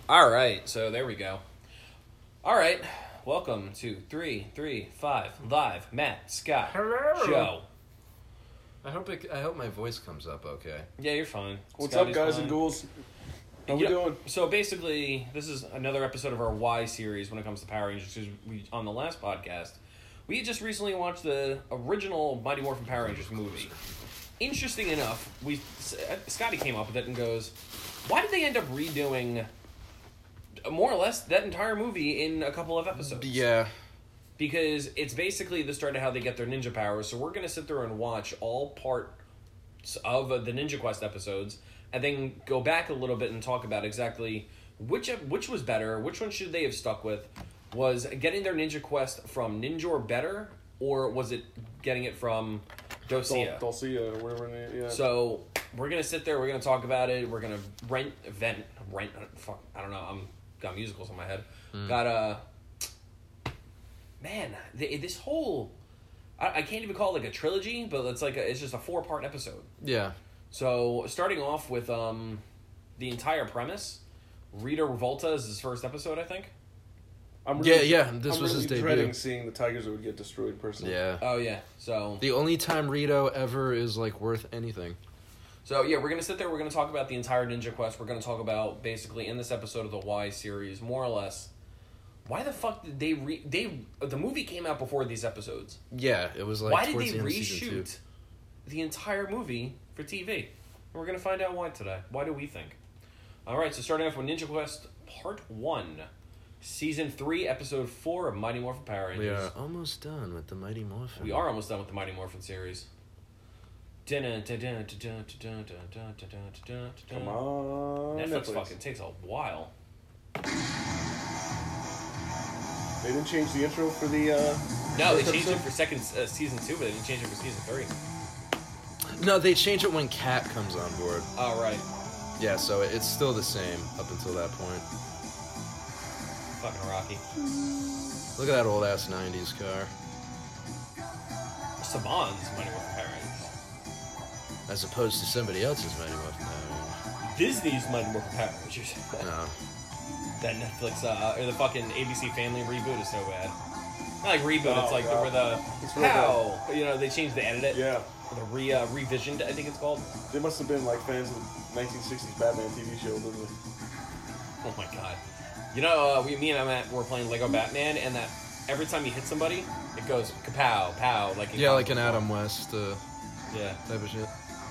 All right, so there we go. All right, welcome to 335 Live, Matt, Scott, Hello. Joe. I hope my voice comes up okay. Yeah, you're fine. What's Scotty's up, guys fine. and ghouls? How we doing? So basically, this is another episode of our Y series when it comes to Power Rangers. Because on the last podcast, we just recently watched the original Mighty Morphin Power Rangers movie. Interesting enough, Scotty came up with it and goes, "Why did they end up redoing more or less that entire movie in a couple of episodes?" Yeah. Because it's basically the start of how they get their ninja powers. So we're going to sit there and watch all parts of the Ninja Quest episodes, and then go back a little bit and talk about exactly which was better, which one should they have stuck with. Was getting their Ninja Quest from Ninjor better, or was it getting it from Dulcia? Dulcia, or whatever it is, yeah. So we're going to sit there, we're going to talk about it, we're going to vent, fuck, I don't know, got musicals in my head. Man, this whole... I can't even call it like a trilogy, but it's just a 4-part episode. Yeah. So, starting off with the entire premise, Rita Revolta is his first episode, I think. This was his really debut. dreading seeing the Tigers that would get destroyed, personally. Yeah. Oh, yeah. So... The only time Rito ever is, worth anything. So, yeah, we're going to sit there, we're going to talk about the entire Ninja Quest. We're going to talk about, basically, in this episode of the Y series, more or less, why the fuck did the movie came out before these episodes. Yeah, it was why did towards they the end of season 2. reshoot the entire movie for TV? And we're going to find out why today. Why do we think? Alright, so starting off with Ninja Quest Part 1, Season 3, Episode 4 of Mighty Morphin Power Rangers. We are almost done with the Mighty Morphin. We are almost done with the Mighty Morphin series. Come on, Netflix fucking takes a while. They didn't change the intro for the, No, they first changed it episode? for season 2, but they didn't change it for season 3. No, they change it when Kat comes on board. Oh, right. Yeah, so it's still the same up until that point. Fucking Rocky. Look at that old-ass 90s car. Saban's Mighty Morphin Power Rangers. As opposed to somebody else's Mighty Morphin Power Disney's Mighty Morphin Power Rangers. Rangers. No. That Netflix, or the fucking ABC Family reboot is so bad. Not like reboot, it's like God. where the... It's real How? You know, they changed the edit. Yeah. The revisioned, I think it's called. They must have been, fans of the 1960s Batman TV show, didn't they? Oh my god. You know, me and Matt were playing Lego Batman, and that every time you hit somebody, it goes kapow, pow, like in Yeah, like an comic Adam West yeah, type of shit.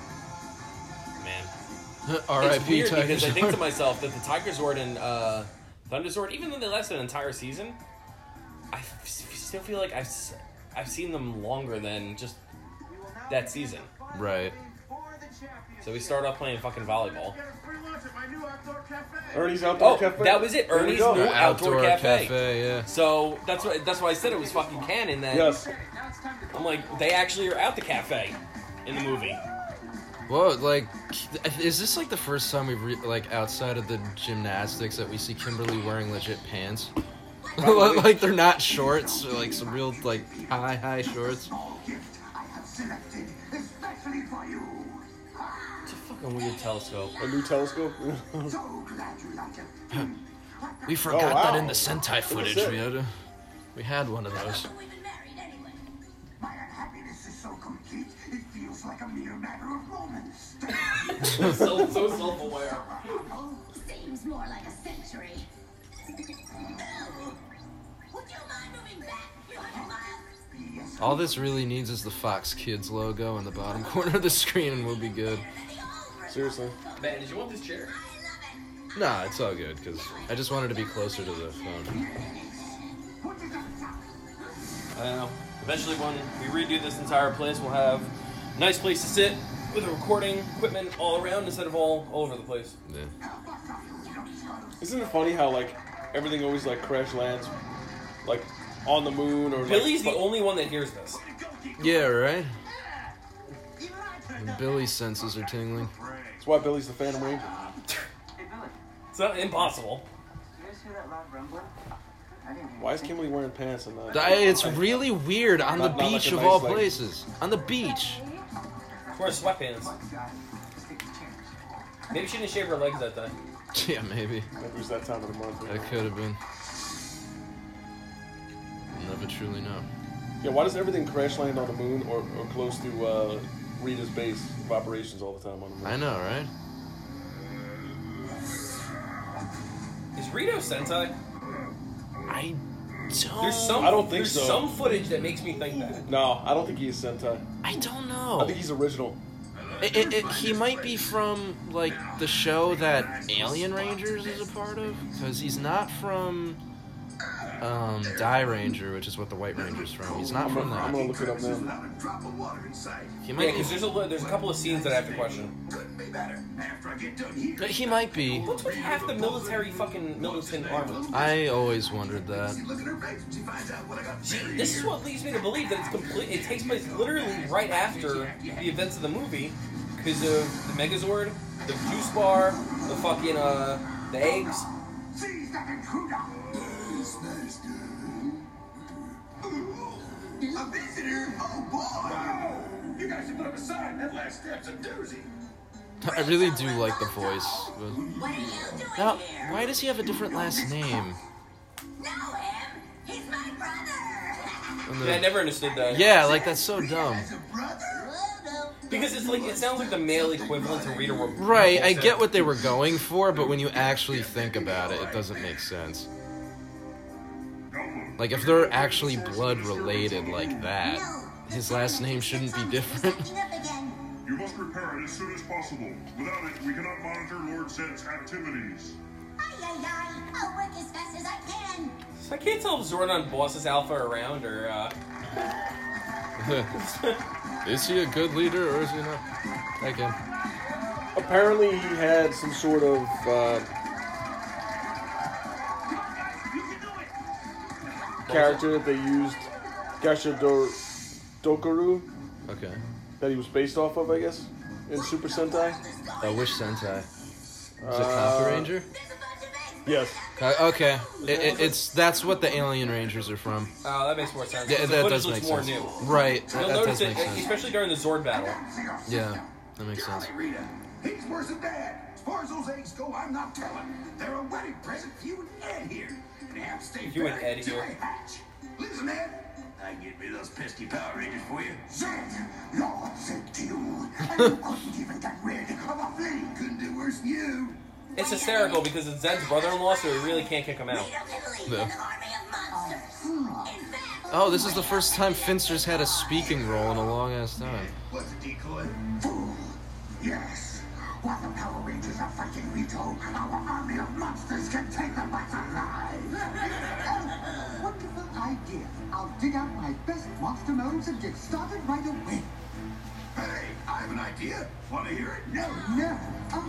man. R.I.P. It's weird Tiger because I think to Zord. myself that the Tiger Zord and Thunder Zord, even though they lasted an entire season, I still feel like I've seen them longer than just that season. Right. So we start off playing fucking volleyball. Ernie's Outdoor Oh, Cafe. that was it. There we Ernie's go. new outdoor cafe. Yeah. So that's why I said it was fucking canon. That Yes. I'm like, they actually are at the cafe in the movie. Whoa, is this the first time we've outside of the gymnastics that we see Kimberly wearing legit pants? Probably. They're not shorts, or some real high shorts. It's a fucking weird telescope. A new telescope. We forgot Oh, wow. that in the Sentai footage. it. We had one of those. My unhappiness is so complete, it feels like a mere matter of moments. so self-aware. Seems more like a century. Would you mind moving back a few hundred miles? All this really needs is the Fox Kids logo in the bottom corner of the screen, and we'll be good. Seriously. Man, did you want this chair? Nah, it's all good, because I just wanted to be closer to the phone. I don't know. Eventually, when we redo this entire place, we'll have a nice place to sit with the recording equipment all around instead of all over the place. Yeah. Isn't it funny how, everything always, crash lands, on the moon or, Billy's the only one that hears this. Yeah, right? Billy's senses are tingling. That's why Billy's the Phantom Ranger. It's not impossible. Why is Kimberly wearing pants and not... It's really weird on the Not like beach a of nice, all like- places. On the beach. Wear sweatpants. Maybe she didn't shave her legs that day. Yeah, maybe. Maybe it was that time of the month. That could have been. We'll never truly know. Yeah, why does everything crash land on the moon or close to Rita's base of operations all the time on the moon? I know, right? Is Rito Sentai? I don't. There's some. I don't think there's so. some footage that makes me think that. No, I don't think he's Sentai. I don't know. I think he's original. He might be from, like, the show that Alien Rangers is a part of, because he's not from Die Ranger, which is what the White Ranger's from. He's not from I'm that. gonna look it up now. Not a drop of water in sight. He Yeah, might because there's a couple of scenes that I have to question. Couldn't be better. After I get done here. He might be. What's with half the military fucking militant armor? I always wondered that. Look at her face when she finds out what I got. See, this is what leads me to believe that it's complete. It takes place literally right after the events of the movie, because of the Megazord, the juice bar, the fucking the eggs. Seize that intruder. A visitor? Oh boy! You guys should put up a sign. That last step's a doozy. I really do like the voice. But... What are you doing Now, here? why does he have a different last name? Know him? He's my brother. And the- Yeah, I never understood that. Yeah, like, that's so dumb. As a brother? Well, Because it's like, it sounds like the male equivalent to Rita Repulsa. Right, I get what they were going for, but when you actually think about it, it doesn't make sense. Like, if they're actually blood related like that, his last name shouldn't be different. acting up again. You must repair it as soon as possible. Without it, we cannot monitor Lord Zed's activities. Ay. I'll work as fast as I can. So I can't tell if Zordon bosses Alpha around or, Is he a good leader or is he not? Again. Apparently, he had some sort of character that they used, Gasha Dokaru, Okay. that he was based off of, I guess, in Super Sentai. Which Sentai? Is it Kaku Ranger? There's a bunch of eggs. Yes. Okay. That's what the Alien Rangers are from. oh, that makes more sense. Yeah, The that footage does looks make more sense. new. Right. You'll That notice does it, make sense. especially during the Zord battle. Yeah, that makes sense. Sorry, Rita. He's worse than Dad. As far as those eggs go, I'm not telling. They're a wedding present for you and Ed here. And have to stay You and buried Ed till here. they hatch. Listen, Ed. I can get rid of those pesky Power Rangers for you. Zed, Lord sent to you. And you couldn't even get rid of a flea. Couldn't do worse than you. It's hysterical because it's Zed's brother-in-law, so he really can't kick him out. Rito can lead Yeah. an army of monsters. In fact, Oh, this is the first time Finster's had a speaking role in a long ass time. What's a decoy? Fool. Yes. While the Power Rangers are fighting Rito, our army of monsters can take them back alive. Oh, wonderful idea. I'll dig out my best monster moves and get started right away. Hey, I have an idea. Want to hear it? No.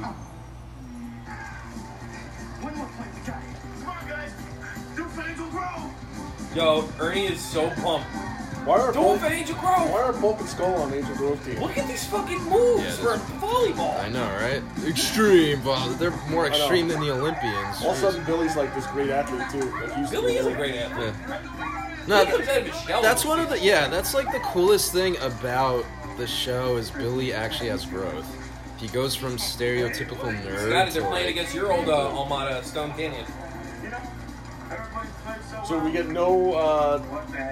One more point to guy. Come on, guys. Doof Angel grow. Yo, Ernie is so pumped. Why are Don't Bulk, Angel why Grove! are Bulk and Skull on Angel Grove team? Look at these fucking moves Yeah, for volleyball. I know, right? Extreme, but they're more I know. extreme than the Olympians. All of a sudden, Billy's like this great athlete too. Like he used to Billy be is a really- great athlete. Yeah. No, He comes out of his shell. that's one of the that's like the coolest thing about the show is Billy actually has growth. He goes from stereotypical Got nerd it. to They're playing like, against your old Almada Stone Canyon. So we get no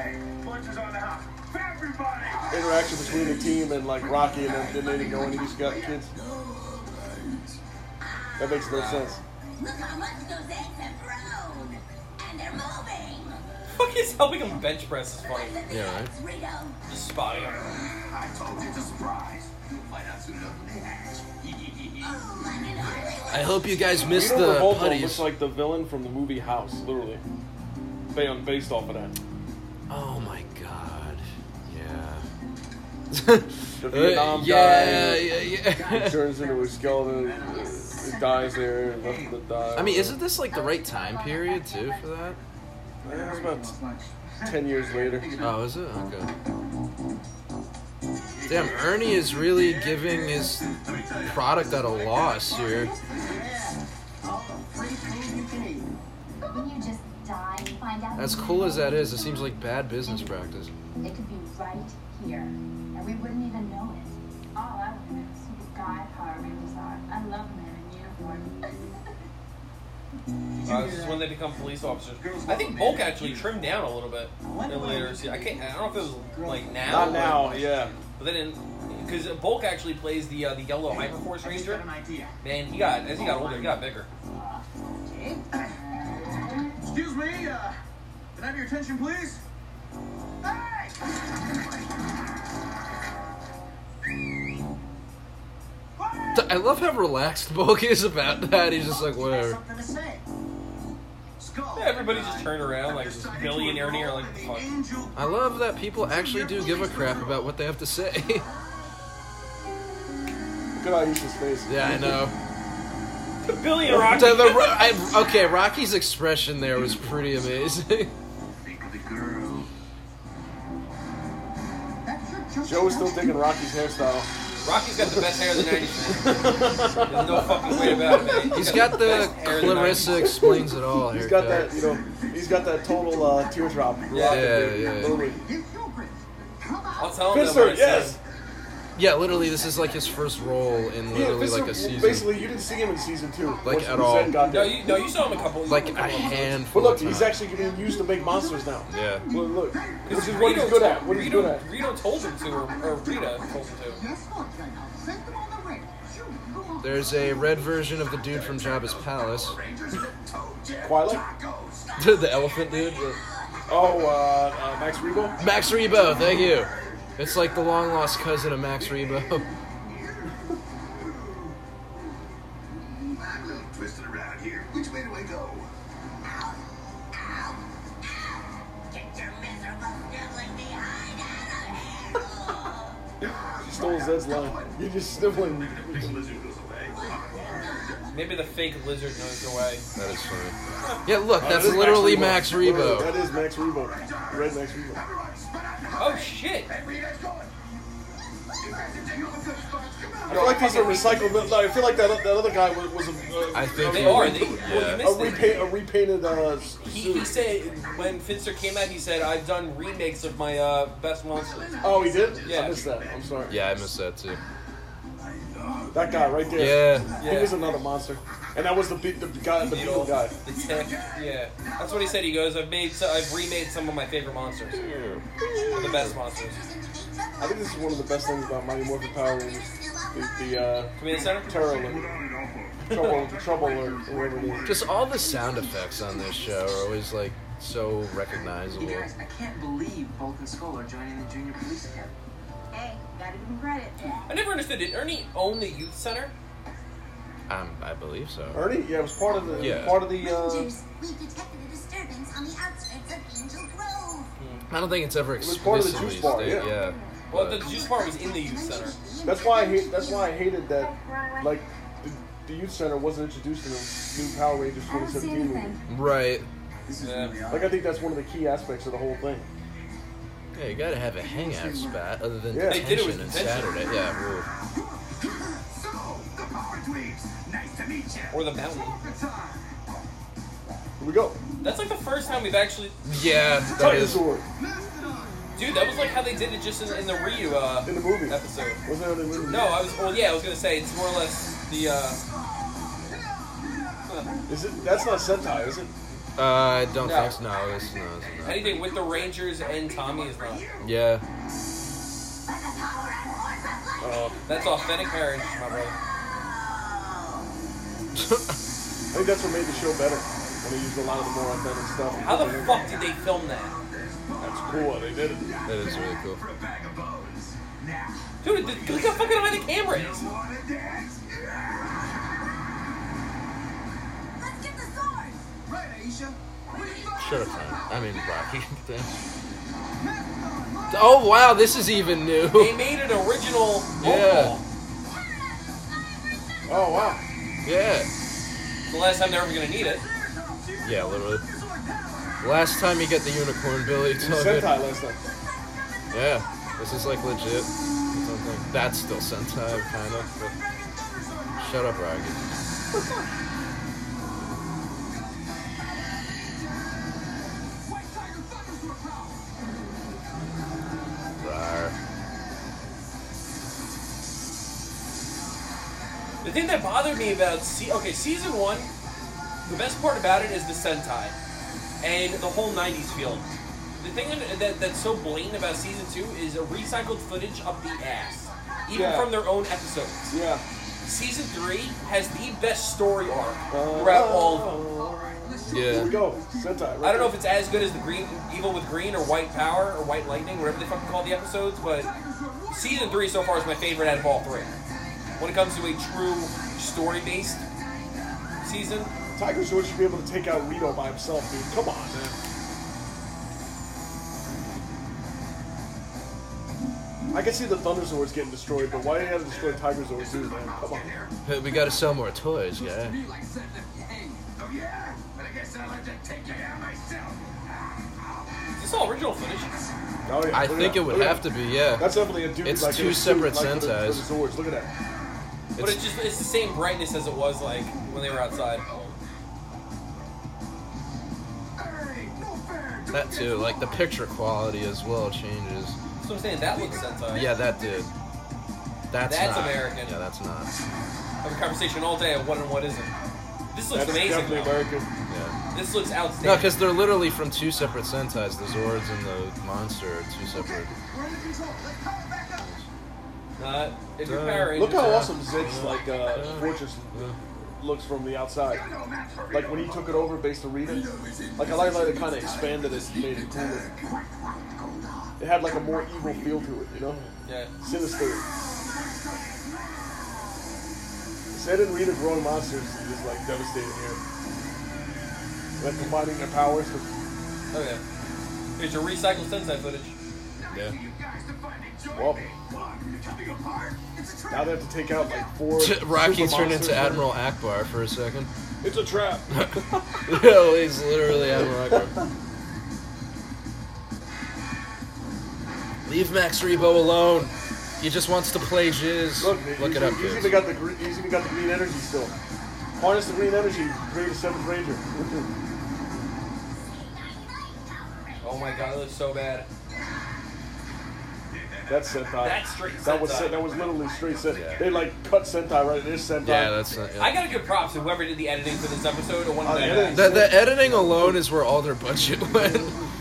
Everybody! interaction between the team and like Rocky and them. Then they didn't know any of these kids. That makes no sense. look how much those eggs have grown. And they're moving. Fuck is helping him bench press is funny. Yeah, right. Rito. Just spotting him. I told you it's a surprise. You'll find out soon enough when they hatch. Oh, I can hardly I hope you guys missed Rito the Revolto putties. looks like the villain from the movie House, literally. Based off of that. Oh my god. The Vietnam yeah, guy. yeah. He turns into a skeleton. He dies there. And left him to die. I mean, isn't this like the right time period too for that? Yeah, it's about 10 years later. Oh, is it? Okay. Damn, Ernie is really giving his product at a loss here. When you just die and find out. As cool as that is, it seems like bad business practice. It could be right here, and we wouldn't even know it. All I want to know is who the guy Power Rangers are. I love men in uniform. This is when they become police officers. I think Bulk actually trimmed down a little bit in later. See, I don't know if it was like now. Not now, yeah. But then, because Bulk actually plays the yellow Hyperforce Ranger. Man, he got older, he got bigger. Excuse me, can I have your attention, please? Hey! I love how relaxed Bulk is about that. He's just like, whatever. Something to say. Yeah, everybody just turned around like just Billy and Ernie are like, fuck. I love that people actually do give a crap about what they have to say. Look at Aisha's face. Yeah, I know. Billy and Rocky. Okay, Rocky's expression there was pretty amazing. Think of the girl. Joe was still thinking Rocky's hairstyle. Rocky's got the best hair of the 90s, man. There's no fucking way about it, man. He's got the best hair of the Clarissa 90s. explains it all He's haircut. got that, he's got that total teardrop. Yeah. Literally. I'll tell him that Finster, when I see yes. him. Yeah, literally, this is like his first role in literally Finster, like a season. Basically, you didn't see him in season 2. Like, once at Zen all. got No, there. you saw him a couple. Like a But handful look, of he's times. actually getting used to make monsters now. Yeah. Look. Because This is what he's good at. What he's good at. Rito told him to, or Rita told him to. There's a red version of the dude from Jabba's Palace. Twilight? The elephant dude. Oh, Max Rebo? Max Rebo, thank you. It's like the long lost cousin of Max Rebo. I'm a little twisted around here. Which way do I go? Get your miserable sniveling behind out of here! She stole Zed's line. You're just sniffling. Maybe the fake lizard knows the way. That is funny. Yeah, look, Oh, that's that is literally Max That Rebo. is Max Rebo. Red Max Rebo. Oh shit! I feel like these are recycled. No, I feel like that other guy was a. I think They he- are. Yeah. A repainted He suit. said when Finster came out, he said, "I've done remakes of my best monsters." Oh, he did? Yeah. I missed that. I'm sorry. Yeah, I missed that too. That guy right there. Yeah. He was another monster. And that was the guy, the beetle guy. The tech. Yeah, that's what he said. He goes, "I've remade some of my favorite monsters, the best monsters." I think this is one of the best things about Mighty Morphin Power Rangers. The Command Center. terror alert. Trouble alert, or whatever it is. Just all the sound effects on this show are always like so recognizable. Hey guys, I can't believe Bulk and Skull are joining the Junior Police Academy. Hey, gotta give him credit. I never understood. Did Ernie own the youth center? I believe so. Ernie? Yeah, it was part of the. Yeah. Rangers, we've detected a disturbance on the outskirts of Angel Grove. I don't think it's ever was part of the explicitly juice bar, stated. yeah. Well, the juice bar was in the youth center. That's why I hated that. Like the youth center wasn't introduced in the new Power Rangers I don't see 2017 movie. anything. Right. Yeah. Like I think that's one of the key aspects of the whole thing. Yeah, you gotta have a hangout spot other than Yeah. They did it with detention and detention. Saturday. Yeah, woo. Or the mountain. Here we go. That's like the first time we've actually. Yeah, that is. Titanosaur Dude, that was like how they did it just in the Ryu in the movie. episode. Wasn't that in the movie? No, I was gonna say it's more or less the Is it? That's not Sentai, is it? I don't No. think so. No, it's not. anything with the Rangers and Tommy is not. Yeah. That's authentic marriage, my brother. I think that's what made the show better. When they used a lot of the more authentic stuff. How the fuck did they film that? That's cool. They did it. That is really cool. Dude, look how fucking high the camera is. Let's get the sword! Right, Aisha. Shut up, man. I mean, Rocky. Oh, wow, this is even new. They made an original Yeah. ball. Oh wow. Yeah. The last time they're ever gonna need it. Yeah, literally. Last time you get the unicorn, Billy. It's all good. Sentai last time. Yeah, this is like legit. Something. That's still Sentai, kind of. But shut up, Rocky. Rawr. The thing that bothered me about season one, The best part about it is the Sentai and the whole 90s feel. The thing that's so blatant about Season 2 is a recycled footage up the ass. Even from their own episodes. Yeah. Season 3 has the best story arc throughout all of them. Yeah. Here we go. Sentai. I don't know if it's as good as the Green Evil with Green or White Power or White Lightning, whatever they fucking call the episodes, but Season 3 so far is my favorite out of all three. When it comes to a true story-based season. Tiger Sword should be able to take out Rito by himself, dude. Come on, man. I can see the Thunder Swords getting destroyed, but why do you have to destroy Tiger Sword too, man? Come on. Hey, we gotta sell more toys, guy. Oh yeah? But I guess I'll have to take you out myself. Is this all original footage? Oh, yeah. I Look at think that. it would Look at have to that. be, yeah. That's definitely a dude. It's like, in two a suit, separate like, for the Sentais. swords. Look at that. But it's the same brightness as it was like when they were outside. That too, like the picture quality as well changes. So I'm saying that looks Sentai. Yeah, that did. That's not American. Yeah, that's not. Have a conversation all day on what and what isn't. This looks That's amazing. definitely Though. American. Yeah. This looks outstanding. No, because they're literally from two separate Sentais. The Zords and the Monster are two separate. If you're Power Look how Rangers, awesome Zed's like fortress looks from the outside. Like when he took it over based on Rita. Like I like how they kind of expanded it, made it cooler. It had like a more evil feel to it, you know? Yeah. Sinister. Zed and Rita growing monsters is like devastating here. Like combining their powers. Oh yeah. Here's your recycled Sentai footage. Yeah. Well, now they have to take out like 4 Rocky super turned monsters. into Admiral Akbar for a second. It's a trap. No, he's literally Admiral Akbar. Leave Max Rebo alone. He just wants to play Jizz. Look it up, He's kids. even got the green energy still. Harness the green energy, create a 7th Ranger. Oh my god, it looks so bad. That's Sentai. That's straight That was Sentai. that was literally straight Sentai. Yeah. They like cut Sentai right. It is Sentai. Yeah, that's not. Yeah. I gotta give props to whoever did the editing for this episode. Or one of the them. editing. The editing alone is where all their budget went.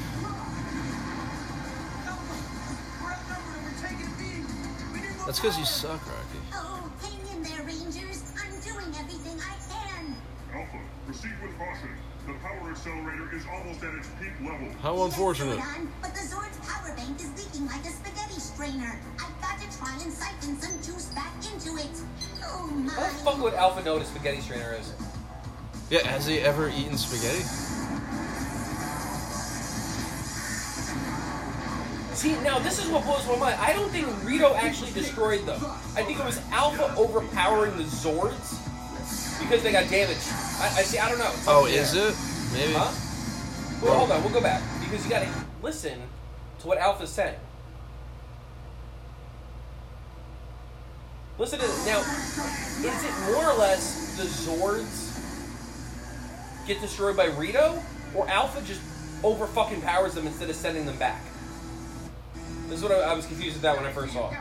That's because you suck, Rocky. Oh, hang in there, Rangers. I'm doing everything I can. Alpha, proceed with caution. The power accelerator is almost at its peak level. How unfortunate. Yes, Zordon, but the Zord's power bank is leaking like a spaghetti strainer. I've got to try and siphon some juice back into it. Oh my. How the fuck would Alpha know what a spaghetti strainer is? Yeah, has he ever eaten spaghetti? See, now this is what blows my mind. I don't think Rito actually destroyed them. I think it was Alpha overpowering the Zords because they got damaged. I see. I don't know. It's Oh, up is there. it? Maybe. Huh? Well, hold on. We'll go back because you gotta listen to what Alpha's saying. Listen to this. Now, is it more or less the Zords get destroyed by Rito, or Alpha just over fucking powers them instead of sending them back? This is what I was confused with that when I first saw it.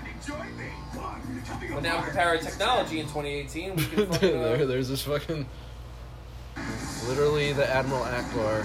But now with the power of technology in 2018, we can fucking... There's this fucking... Literally the Admiral Akbar.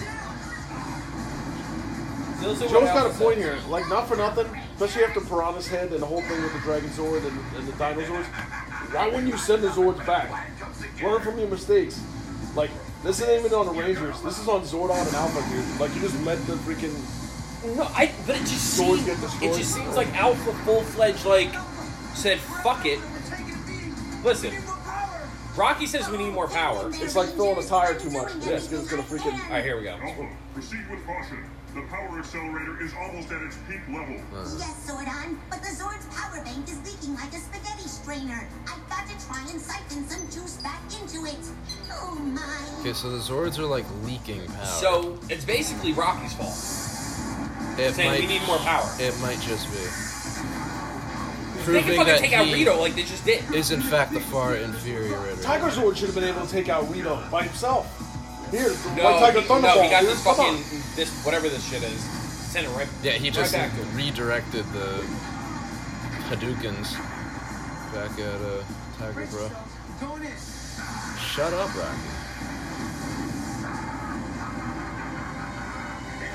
Joe's Joe's got a point here. Like, not for nothing, especially after Piranha's head and the whole thing with the Dragon Zord and the dinosaurs. Why wouldn't you send the Zords back? Learn from your mistakes. Like, this isn't even on the Rangers. This is on Zordon and Alpha, dude. Like, you just let the freaking... No, but it just Zords seems... get destroyed. It just seems like Alpha full-fledged, like, said, fuck it. Listen, Rocky says we need more power. It's like throwing a tire too much. It's gonna freaking... Alright, here we go. Alpha, proceed with caution. The power accelerator is almost at its peak level. Yes, Zordon, but the Zord's power bank is leaking like a spaghetti strainer. I've got to try and siphon some juice back into it. Oh my. Okay, so the Zords are like leaking power. So, it's basically Rocky's fault. it Saying might, we need more power. It might just be. They can Proving fucking that take out he Rito like they just did. is in fact the far inferior iteration. Tiger Zord should have been able to take out Rito by himself. Here, No, White Tiger he Thunderball. got dude. this Come on. fucking, this, whatever this shit is. Send it right, Yeah, he right just back to him. redirected the Hadoukens back at Tiger Bro. Shut up, Rocky.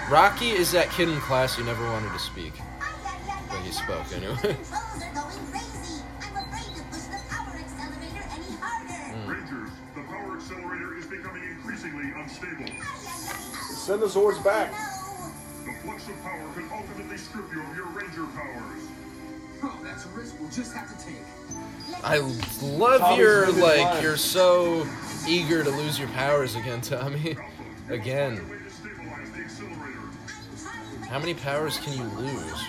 Rocky is that kid in class who never wanted to speak. But he spoke anyway. Controls are going crazy. I'm afraid to push the power accelerator any harder. Rangers, the power accelerator is becoming increasingly unstable. Send the Zords back. The flux of power could ultimately strip you of your Ranger powers. Oh, that's a risk we'll just have to take. I love Tommy's your, really like, fine. you're so eager to lose your powers again, Tommy. Again. Way to stabilize the accelerator. How many powers can you lose?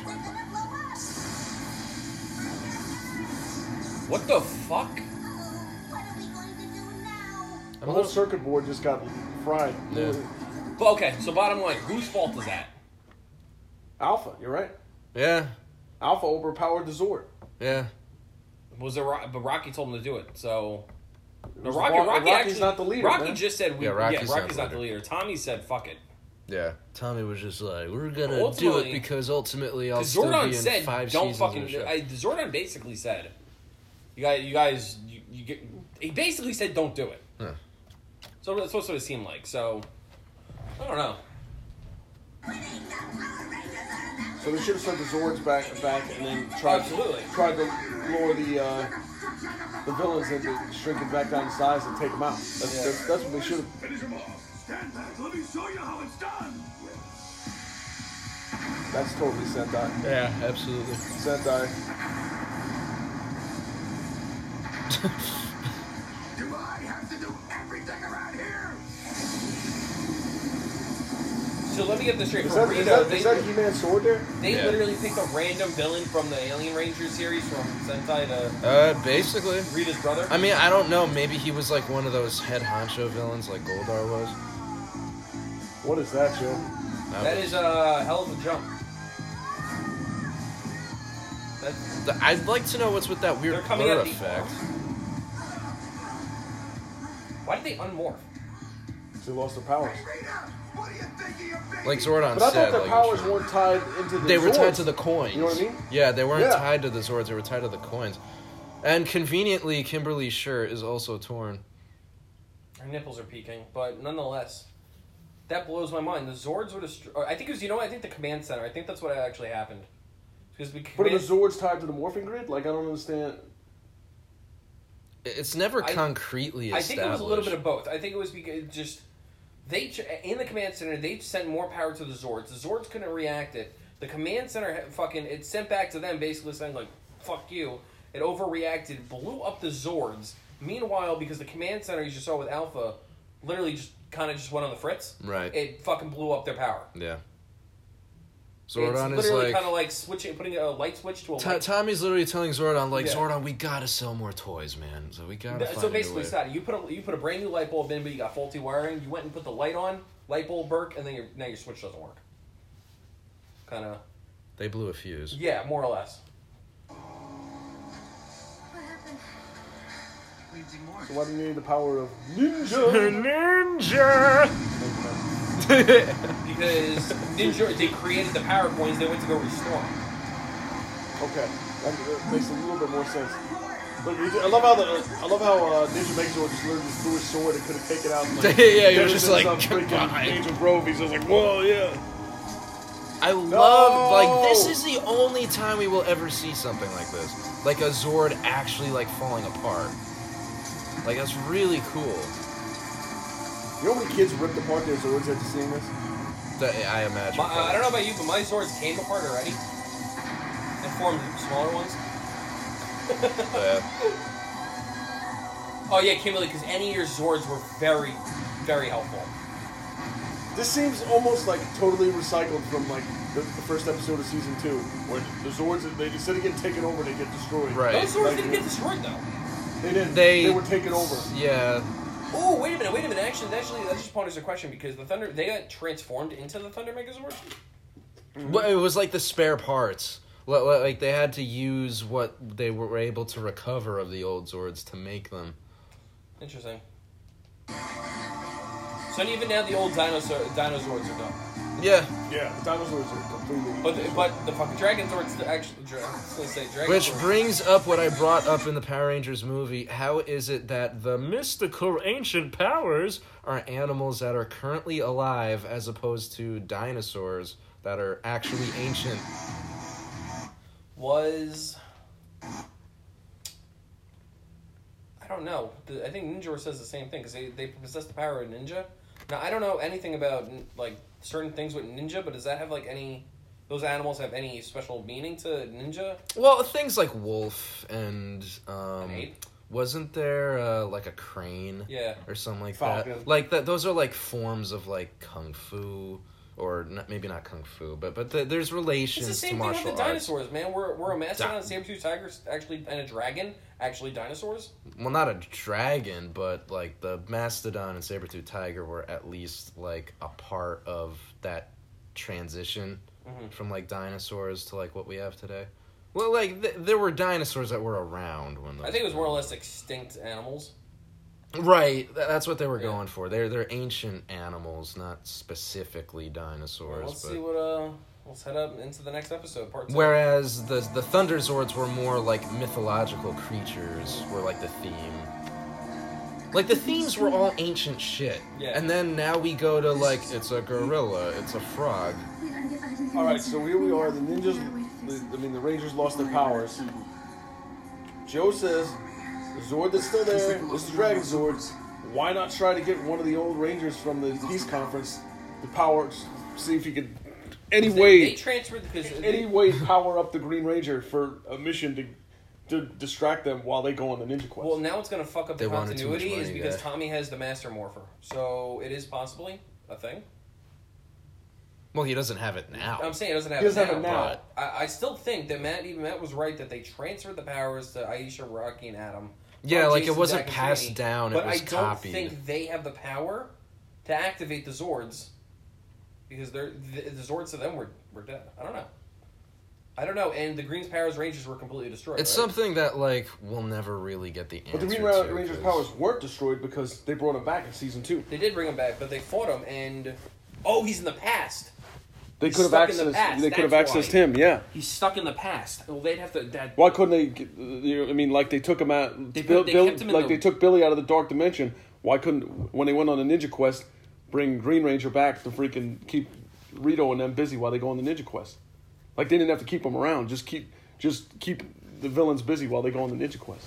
What the fuck? What are we going to do now? The whole circuit board just got fried. Yeah. But okay, so bottom line, whose fault is that? Alpha, you're right. Yeah, Alpha overpowered the Zord. yeah. Was there? But Rocky told him to do it. So no, was Rocky Rocky's actually not the leader, Rocky man. just said, Rocky's Rocky's not not the the leader. Tommy said, "Fuck it." Yeah, Tommy was just like, we're gonna do Ultimately- it because ultimately I'll Because still Zordon be in said, 5 "Don't seasons fucking." of the show. Zordon basically said, "You guys, you get." He basically said, "Don't do it." Huh. So that's what it seemed like. So I don't know. So they should have sent the Zords back, and then tried Absolutely. to lure the villains into shrinking back down in size and take them out. That's what they should have. Finish him off. Stand back. Let me show you how it's done. That's totally Sentai. Yeah, absolutely. Sentai. Do I have to do everything around here? So let me get this straight. Is From that, Rito, is that He-Man's sword there? they Yeah. literally picked a random villain from the Alien Ranger series from Sentai to Basically. Rita's brother. I mean, I don't know. Maybe he was like one of those head honcho villains like Goldar was. What is that, Joe? That is a hell of a jump. That's, I'd like to know what's with that weird They're coming blur at the- effect. why did they unmorph? They lost their powers. What do you think of your big Like Zordon But I said, thought their like, powers weren't tied into the they were tied Zords. to the coins. You know what I mean? Yeah, they weren't Yeah. tied to the Zords. They were tied to the coins. And conveniently, Kimberly's shirt is also torn. Her nipples are peeking, but nonetheless, that blows my mind. The Zords would have. I think it was. I think the command center. I think that's what actually happened. Because we But are the Zords tied to the morphing grid? Like, I don't understand. It's never concretely I established. think it was a little bit of both. I think it was because just in the command center they sent more power to the Zords. The Zords couldn't react it. The command center it sent back to them basically saying like "fuck you." It overreacted, blew up the Zords. Meanwhile, because the command center you just saw with Alpha, literally just kind of just went on the fritz. Right. It fucking blew up their power. Yeah. It's Zordon is literally like... kind of like putting a light switch to a light. Tommy's literally telling Zordon, like, Yeah. Zordon, we gotta sell more toys, man. So we gotta find So a basically, way. Scotty, you put a brand new light bulb in, but you got faulty wiring. You went and put the light on, light bulb burnt, and then now your switch doesn't work. Kind of. They blew a fuse. Yeah, more or less. What happened? We need more. So why do you need the power of ninja? Ninja! Because Ninja, they created the power coins. They went to go restore them. Okay, that makes a little bit more sense. But I love how Ninja Megazord just literally threw his sword and could have taken out. Like, Yeah, he was just like, freaking "Goodbye." Angel Grove. He's just like, whoa, yeah. I love, like, this is the only time we will ever see something like this. Like a Zord actually, like, falling apart. Like, that's really cool. You know how many kids ripped apart their Zords after seeing this? I imagine. I don't know about you, but my swords came apart already and formed smaller ones. Oh yeah, Kimberly, because any of your Zords were very, very helpful. This seems almost like totally recycled from like the first episode of season 2, where the Zords, they instead of getting taken over, they get destroyed. Right. Those Zords Like, didn't get destroyed though. They didn't. They were taken over. Yeah. Oh, wait a minute. Actually, that just poses a question because they got transformed into the Thunder Megazord. Well, it was like the spare parts. Like, they had to use what they were able to recover of the old Zords to make them. Interesting. So even now the old Dinozords are done. Yeah. Yeah, the dinosaurs are completely. But the fucking Dragon Zords actually. I was gonna say Dragon Which Zords. brings up what I brought up in the Power Rangers movie. How is it that the mystical ancient powers are animals that are currently alive as opposed to dinosaurs that are actually ancient? I don't know. I think Ninja says the same thing because they possess the power of ninja. Now I don't know anything about like certain things with ninja, but does that have like any? Those animals have any special meaning to ninja? Well, things like wolf and ape? wasn't there like a crane? Yeah. Or something like Falcon. that. Like that. Those are like forms of like kung fu. Or maybe not kung fu, but there's relations It's the to same thing martial with the arts. dinosaurs, man. We're a mastodon, saber-tooth tiger, actually, and a dragon, actually dinosaurs. Well, not a dragon, but like the mastodon and saber-tooth tiger were at least like a part of that transition from like dinosaurs to like what we have today. Well, like there were dinosaurs that were around when those I think it was more or less extinct animals. Right, that's what they were going for. They're ancient animals, not specifically dinosaurs. Let's but... see what let's head up into the next episode, part 2. Whereas the Thunderzords were more like mythological creatures, were like the theme. Like the themes were all ancient shit. Yeah. And then now we go to like, it's a gorilla, it's a frog. Alright, so here we are. The ninjas, the Rangers lost their powers. Joe says, the Zord that's still there, this is Dragon Zord. Why not try to get one of the old Rangers from the Peace Conference to power, see if he could, They transferred because power up the Green Ranger for a mission to distract them while they go on the Ninja Quest. Well, now it's going to fuck up the They wanted too much continuity is money, because yeah. Tommy has the Master Morpher. So it is possibly a thing. Well, he doesn't have it now. I'm saying it doesn't have, He doesn't have it now. now. But I still think that Matt was right that they transferred the powers to Aisha, Rocky, and Adam. Yeah, from like it Jason, wasn't Zach, and passed Trini. down, But it was I don't copied. think they have the power to activate the Zords because the Zords to them were dead. I don't know, and the Green's powers Rangers were completely destroyed. It's right? something that like we'll never really get the answer But the Green to, Ranger's 'cause- powers weren't destroyed because they brought him back in season 2. They did bring him back, but they fought him, and he's in the past. They He's could have stuck in the accessed. past, They could have that's accessed why. him. Yeah. He's stuck in the past. Well, they'd have to. Why couldn't they? I mean, like they took him out. They kept him in like the- they took Billy out of the Dark Dimension. Why couldn't, when they went on the Ninja Quest, bring Green Ranger back to freaking keep Rito and them busy while they go on the Ninja Quest? Like they didn't have to keep them around. Just keep the villains busy while they go on the Ninja Quest.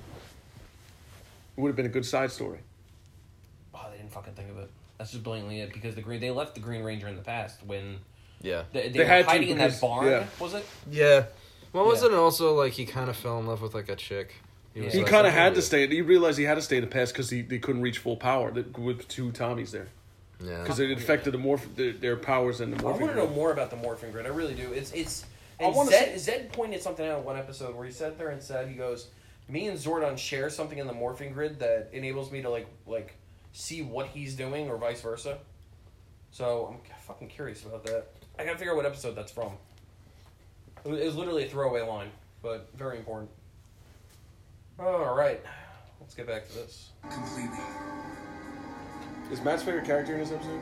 It would have been a good side story. Oh, they didn't fucking think of it. That's just blatantly it because they left the Green Ranger in the past when Yeah. they They were had to hiding in that because- barn. yeah. Was it? Yeah. Well, Yeah. wasn't it also like he kind of fell in love with like a chick? Was He like, kind of "I'm had gonna to stay. He realized he had to stay in the past because they couldn't reach full power with 2 Tommies there. do-" Yeah. Because it affected their powers and the I morphing. want to know grid. more about the morphing grid. I really do. It's. I And wanna Zed pointed something out in one episode where he sat there and said, he goes, "Me and Zordon share something in the morphing grid that enables me to like see what he's doing or vice versa." So I'm fucking curious about that. I gotta figure out what episode that's from. It was literally a throwaway line, but very important. All right, let's get back to this. Completely. Is Matt's favorite character in this episode?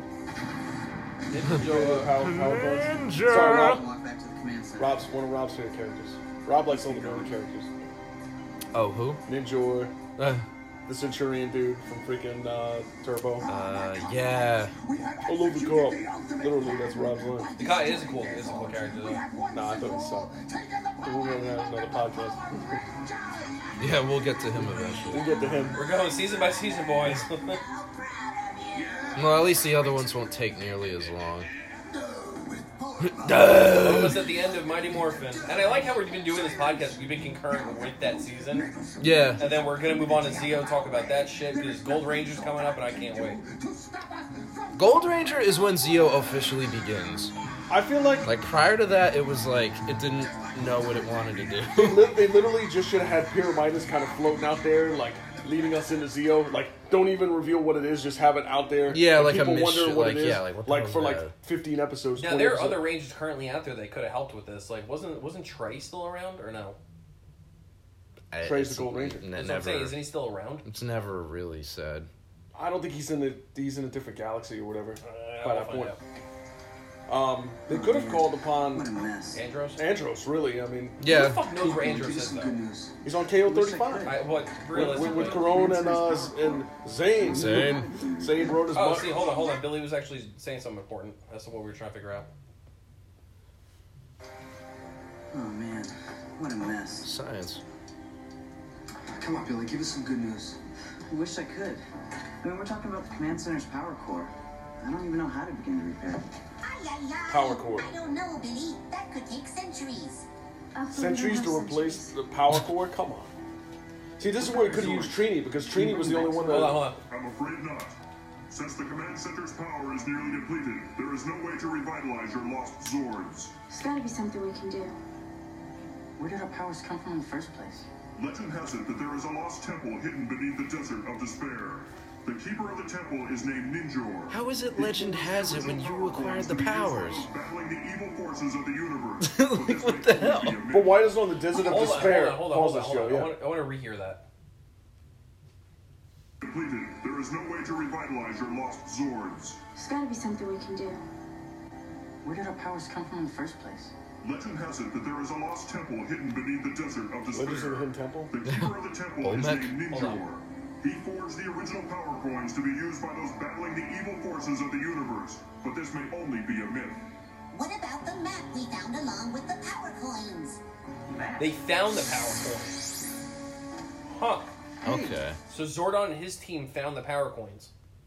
Joe, Howard Bones? Sorry, Rob. Walk back to the command center. Rob's one of Rob's favorite characters. Rob likes all the known characters. Oh, who? Ninjor, Uh, the Centurion dude from freaking Turbo. yeah. I love the cop. Literally, that's Rob's line. the guy is a cool character though. Nah, I thought he sucked. We're gonna have another podcast. Yeah, we'll get to him eventually. We'll get to him. We're going season by season, boys. Well, at least the other ones won't take nearly as long. Almost at the end of Mighty Morphin. And I like how we've been doing this podcast. We've been concurrent with that season. Yeah. And then we're going to move on to Zeo, talk about that shit, because Gold Ranger's coming up and I can't wait. Gold Ranger is when Zeo officially begins. I feel like Like, prior to that, it was like, it didn't know what it wanted to do. they literally just should have had Pyramidas kind of floating out there, like leading us into Zeo. Like, don't even reveal what it is, just have it out there. Yeah, And like a people mystery, wonder what like, it is. yeah, like, what the like hell's for like that? 15 episodes. Now, 20 there are episodes. other Rangers currently out there that could have helped with this. Like, wasn't Trey still around, or no? Trey's the Gold Ranger. That's what I'm Never. saying. Isn't he still around? It's never really said. I don't think he's in a different galaxy or whatever. By I'll that find point. out. They could have called upon What a mess. Andros? Andros, really. I mean, Who the Yeah. fuck knows where Give Andros us is, some though? good news. he's on KO 35. What, realistically? With Corone and Zayn. Zayn wrote his Oh, butt. see, hold on. Billy was actually saying something important. That's what we were trying to figure out. Oh man, what a mess. Science. Come on, Billy, give us some good news. I wish I could. I mean, we're talking about the command center's power core. I don't even know how to begin to repair it. Power core. I don't know, Billy. That could take centuries. Centuries to replace the power core? Come on. See, this is where he could have used Trini, because Trini was the only one that... Hold on. I'm afraid not. Since the command center's power is nearly depleted, there is no way to revitalize your lost Zords. There's gotta be something we can do. Where did our powers come from in the first place? Legend has it that there is a lost temple hidden beneath the Desert of Despair. The keeper of the temple is named Ninjor. How is it legend has it when you acquired the powers? Battling the evil forces of the universe. Like, what the hell? But why does it on the Desert of Despair Hold pause on. the show? Yeah. I want to rehear that. Depleted, there is no way to revitalize your lost Zords. There's gotta be something we can do. Where did our powers come from in the first place? Legend has it that there is a lost temple hidden beneath the Desert of Despair. Legends of the Hidden Temple? The keeper of the temple is Olmec? named Hold on. Ninjor. He forged the original power coins to be used by those battling the evil forces of the universe. But this may only be a myth. What about the map we found along with the power coins? They found the power coins. Huh. Okay. So Zordon and his team found the power coins.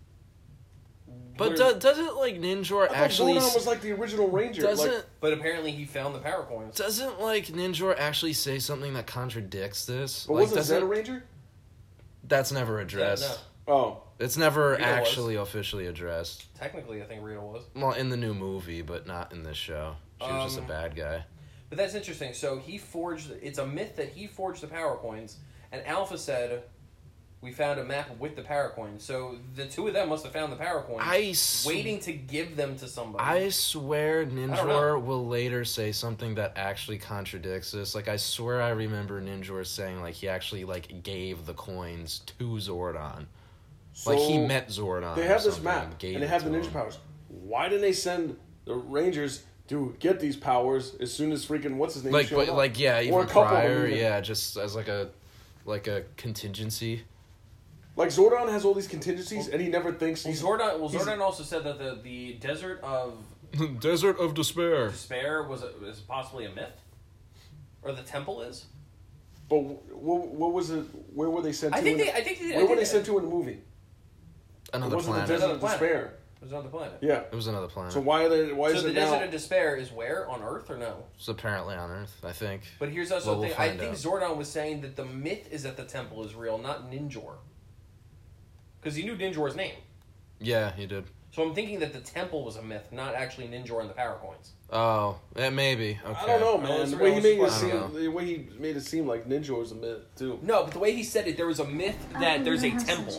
But Where- doesn't like Ninjor I thought actually Zordon was like the original Ranger. doesn't Like, But apparently he found the power coins. doesn't like Ninjor actually say something that contradicts this? but Like, wasn't Zeta doesn't Ranger? that's never addressed? No. Oh. It's never Rita was. actually officially addressed. Technically, I think Rita was. Well, in the new movie, but not in this show. She was just a bad guy. But that's interesting. So he forged... It's a myth that he forged the power coins. And Alpha said, we found a map with the power coins. So the two of them must have found the power coins. Waiting to give them to somebody. I swear don't know. Ninjor will later say something that actually contradicts this. Like, I swear I remember Ninjor saying, like, he actually, like, gave the coins to Zordon. Like, he So, met Zordon. They or have this something map, and gave and they it have to the ninja him. powers. Why didn't they send the Rangers to get these powers as soon as freaking what's his name Like, showed but, up? like, yeah, Or even a couple of them prior, even. yeah, just as like a contingency. Like Zordon has all these contingencies, and he never thinks Well, he's Zordon also said that the Desert of Desert of Despair. Despair was possibly a myth? Or the temple is? But what was it? Where were they sent to? I think in they... the- I think where were they sent to in the movie? Another It wasn't planet. the Desert of Another planet. Despair. It was on the planet. Yeah. It was another planet. So why are they? Why So is the it Desert now? of Despair is where? On Earth or no? It's apparently on Earth, I think. But here's also Well, the we'll thing. I find think out. Zordon was saying that the myth is that the temple is real, not Ninjor. Because he knew Ninjor's name. Yeah, he did. So I'm thinking that the temple was a myth, not actually Ninjor and the power coins. Oh, yeah, maybe. Okay. I don't know, Well, man. it's The way he made it I don't seem, know. the way he made it seem like Ninja was a myth too. No, but the way he said it, there was a myth that there's a temple.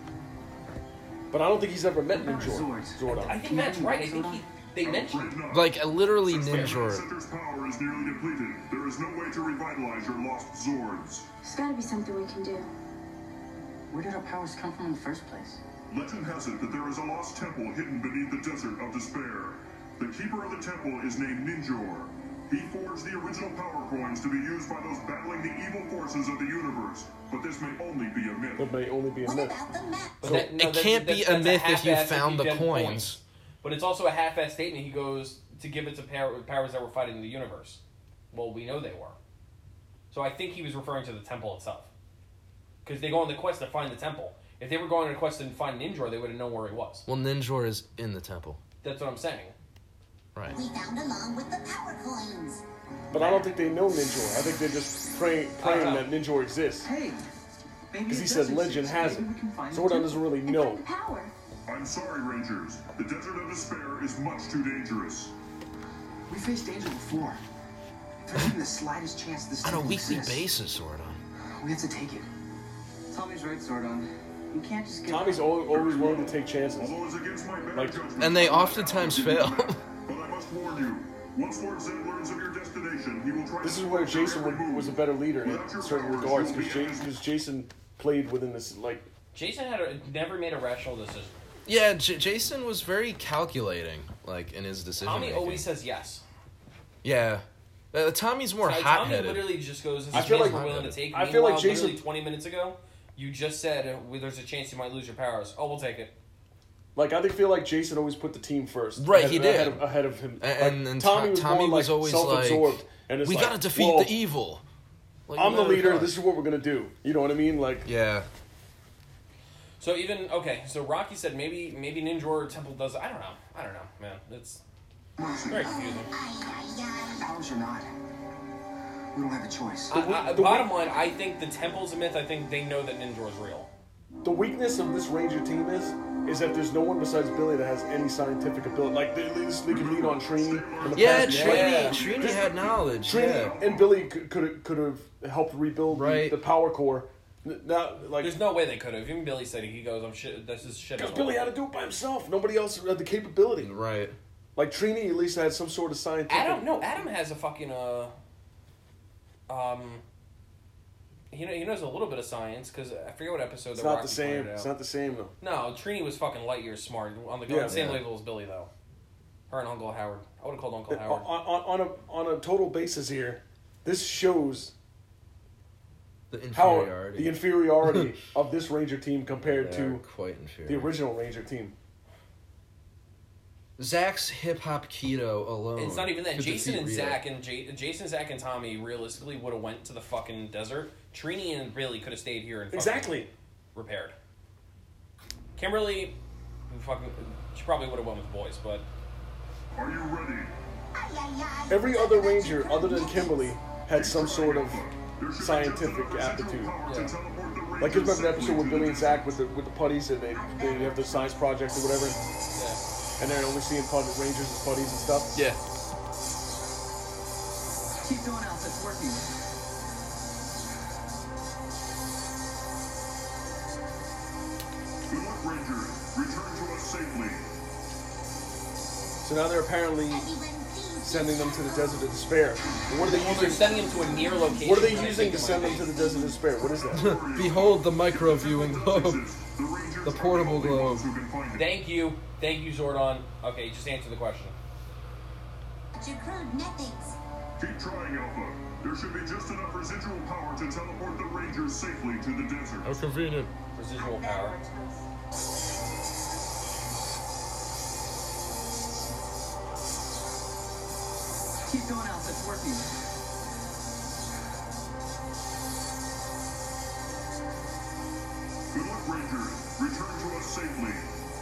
But I don't think he's ever met What about Ninja. Zords? Zordon. I think that's right. I think they mentioned Afraid not. Like, literally Since the command Ninjor. center's power is nearly depleted, there is no way to revitalize your lost Zords. There's gotta be something we can do. Where did our powers come from in the first place? Legend has it that there is a lost temple hidden beneath the Desert of Despair. The keeper of the temple is named Ninjor. He forged the original power coins to be used by those battling the evil forces of the universe. But this may only be a myth. That may only be a What myth. about the map? But So- that- It can't be a that's myth if you half-ass found the get coins. But it's also a half-ass statement. He goes to give it to powers that were fighting the universe. Well, we know they were. So I think he was referring to the temple itself. Because they go on the quest to find the temple. If they were going on a quest to find Ninjor, they would have known where he was. Well, Ninjor is in the temple. That's what I'm saying. Right. We found along with the power coins. But I don't think they know Ninja. I think they're just praying that Ninja exists. Hey, maybe Because it he does said legend exist. has it. Maybe we can find the Zordon temple. doesn't really And know. find the power. I'm sorry, Rangers. The Desert of Despair is much too dangerous. We faced danger before. If there's even the slightest chance this On a temple weekly exists, basis, Zordon. we have to take it. Tommy's right, Zordon. You can't just get... Tommy's always willing to take chances. Although it's against my better Like- judgment. And they oftentimes fail. But I must warn you. Once Lord Zed learns of your destination, he will try This to is where thwart your Jason every move. was a better leader in Without your certain powers, regards. you will be Because Jason played within this, like, Jason never made a rational decision. Yeah, Jason was very calculating. like in his decision. Tommy always says yes. Yeah. Tommy's more Tommy hot-headed. literally just goes, "Is I this feel chance like- we're willing to take?" I feel like Meanwhile, Jason- literally 20 minutes ago, you just said there's a chance you might lose your powers. Oh, we'll take it. Like I feel like Jason always put the team first. Right, ahead, he did. ahead of him. And Tommy was Tommy more, was like, always self-absorbed, like, and it's we like, gotta defeat well, the evil. Like, I'm no the matter leader. what. This is what we're gonna do. You know what I mean? Like, Yeah. So so Rocky said maybe Ninja or Temple does. I don't know, man. It's very confusing. Powers or not, we don't have a choice. Bottom line, I think the Temple's a myth. I think they know that Ninja is real. the weakness of this Ranger team is that there's no one besides Billy that has any scientific ability. Like they can lead on Trini. In the Yeah, past. Trini had knowledge. Trini Yeah. and Billy could have helped rebuild Right. the power core. Now, like, There's no way they could have. Even Billy said he goes, "I'm shit. This is shit." because Billy had to do it by himself. Nobody else had the capability. Right. Like Trini at least had some sort of scientific. Adam has a fucking he knows a little bit of science because I forget what episode. It's that not Rocky the same. pointed out. It's not the same though. No, Trini was fucking light years smart on the Yeah. same Yeah. level as Billy though. Her and Uncle Howard. I would have called Uncle Howard. On a total basis here, this shows The how inferiority. the inferiority of this Ranger team compared They're to quite inferior. the original Ranger team. Zach's hip hop keto alone. It's not even that. could Jason defeat and Rita. Zach and Jason, Zach, and Tommy realistically would have went to the fucking desert. Trini and Billy could have stayed here and fucking Exactly. repaired. Kimberly, she probably would have went with the boys, but Are you ready? Every other Ranger other than Kimberly had some sort of There should be scientific just enough aptitude. power to teleport the Like you Rangers remember the episode safely with to Billy the and Zach with the putties and they have their science project or whatever, yeah. and they're only seeing Rangers as putties and stuff. Yeah. Keep going, Alpha. It's working. Good luck, Rangers. Return to us safely. So now they're apparently sending them to the Desert of Despair. What are they Well, they're using? sending him to a near location. What are they and I using think to it send might them to be- the Desert of Despair? What is that? Behold the micro viewing globe. The Rangers The are portable only globe. ones who can find it. Thank you, Zordon. Okay, just answer the question. Your crude methods. Keep trying, Alpha. There should be just enough residual power to teleport the Rangers safely to the desert. How convenient. Residual power. Keep going, Alpha. It's working. Good luck, Rangers. Return to us safely.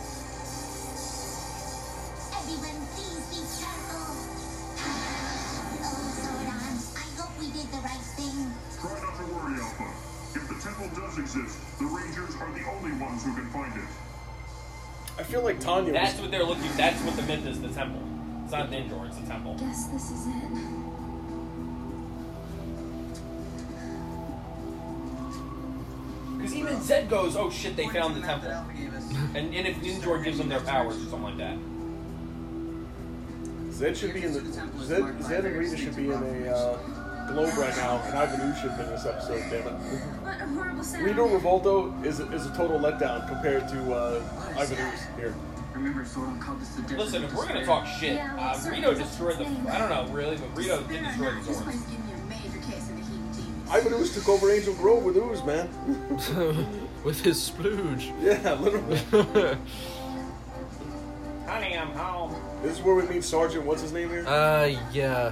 Everyone, please be careful. Oh, Zordon, I hope we did the right thing. Try not to worry, Alpha. If the temple does exist, the Rangers are the only ones who can find it. I feel like Tanya That's was. what they're looking. That's what the myth is. The temple. It's not Ninja. It's the temple. Guess this is it. Because even Zed goes, "Oh shit, they found the temple." Alpha gave us. And if Ninja gives them their powers or something like that. Zed should be in the. Zed and Rita should be in a globe right now, and Ivan should have been in this episode. Damn it. What a horrible sound. Rito Revolto is a total letdown compared to Ivan here. Remember, Zordon called this the desert. Listen, of if we're gonna despair. talk shit, Yeah, well, certainly Rito that's destroyed the. his name. I don't know really, but Rito did destroy the This Zords. place giving you a major case of the heebie-jeebies. Ivan Ooze took over Angel Grove with Ooze, man. With his splooge. Yeah, literally. Honey, I'm home. This is where we meet Sergeant. What's his name here? Yeah. Here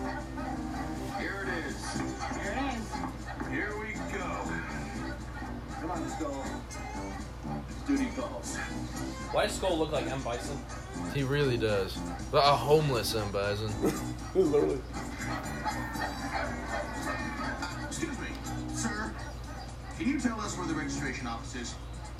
it is. Here we go. Come on, let's go. Duty calls. Why does Skull look like M. Bison? He really does. But a homeless M. Bison. Literally. Excuse me, sir. Can you tell us where the registration office is?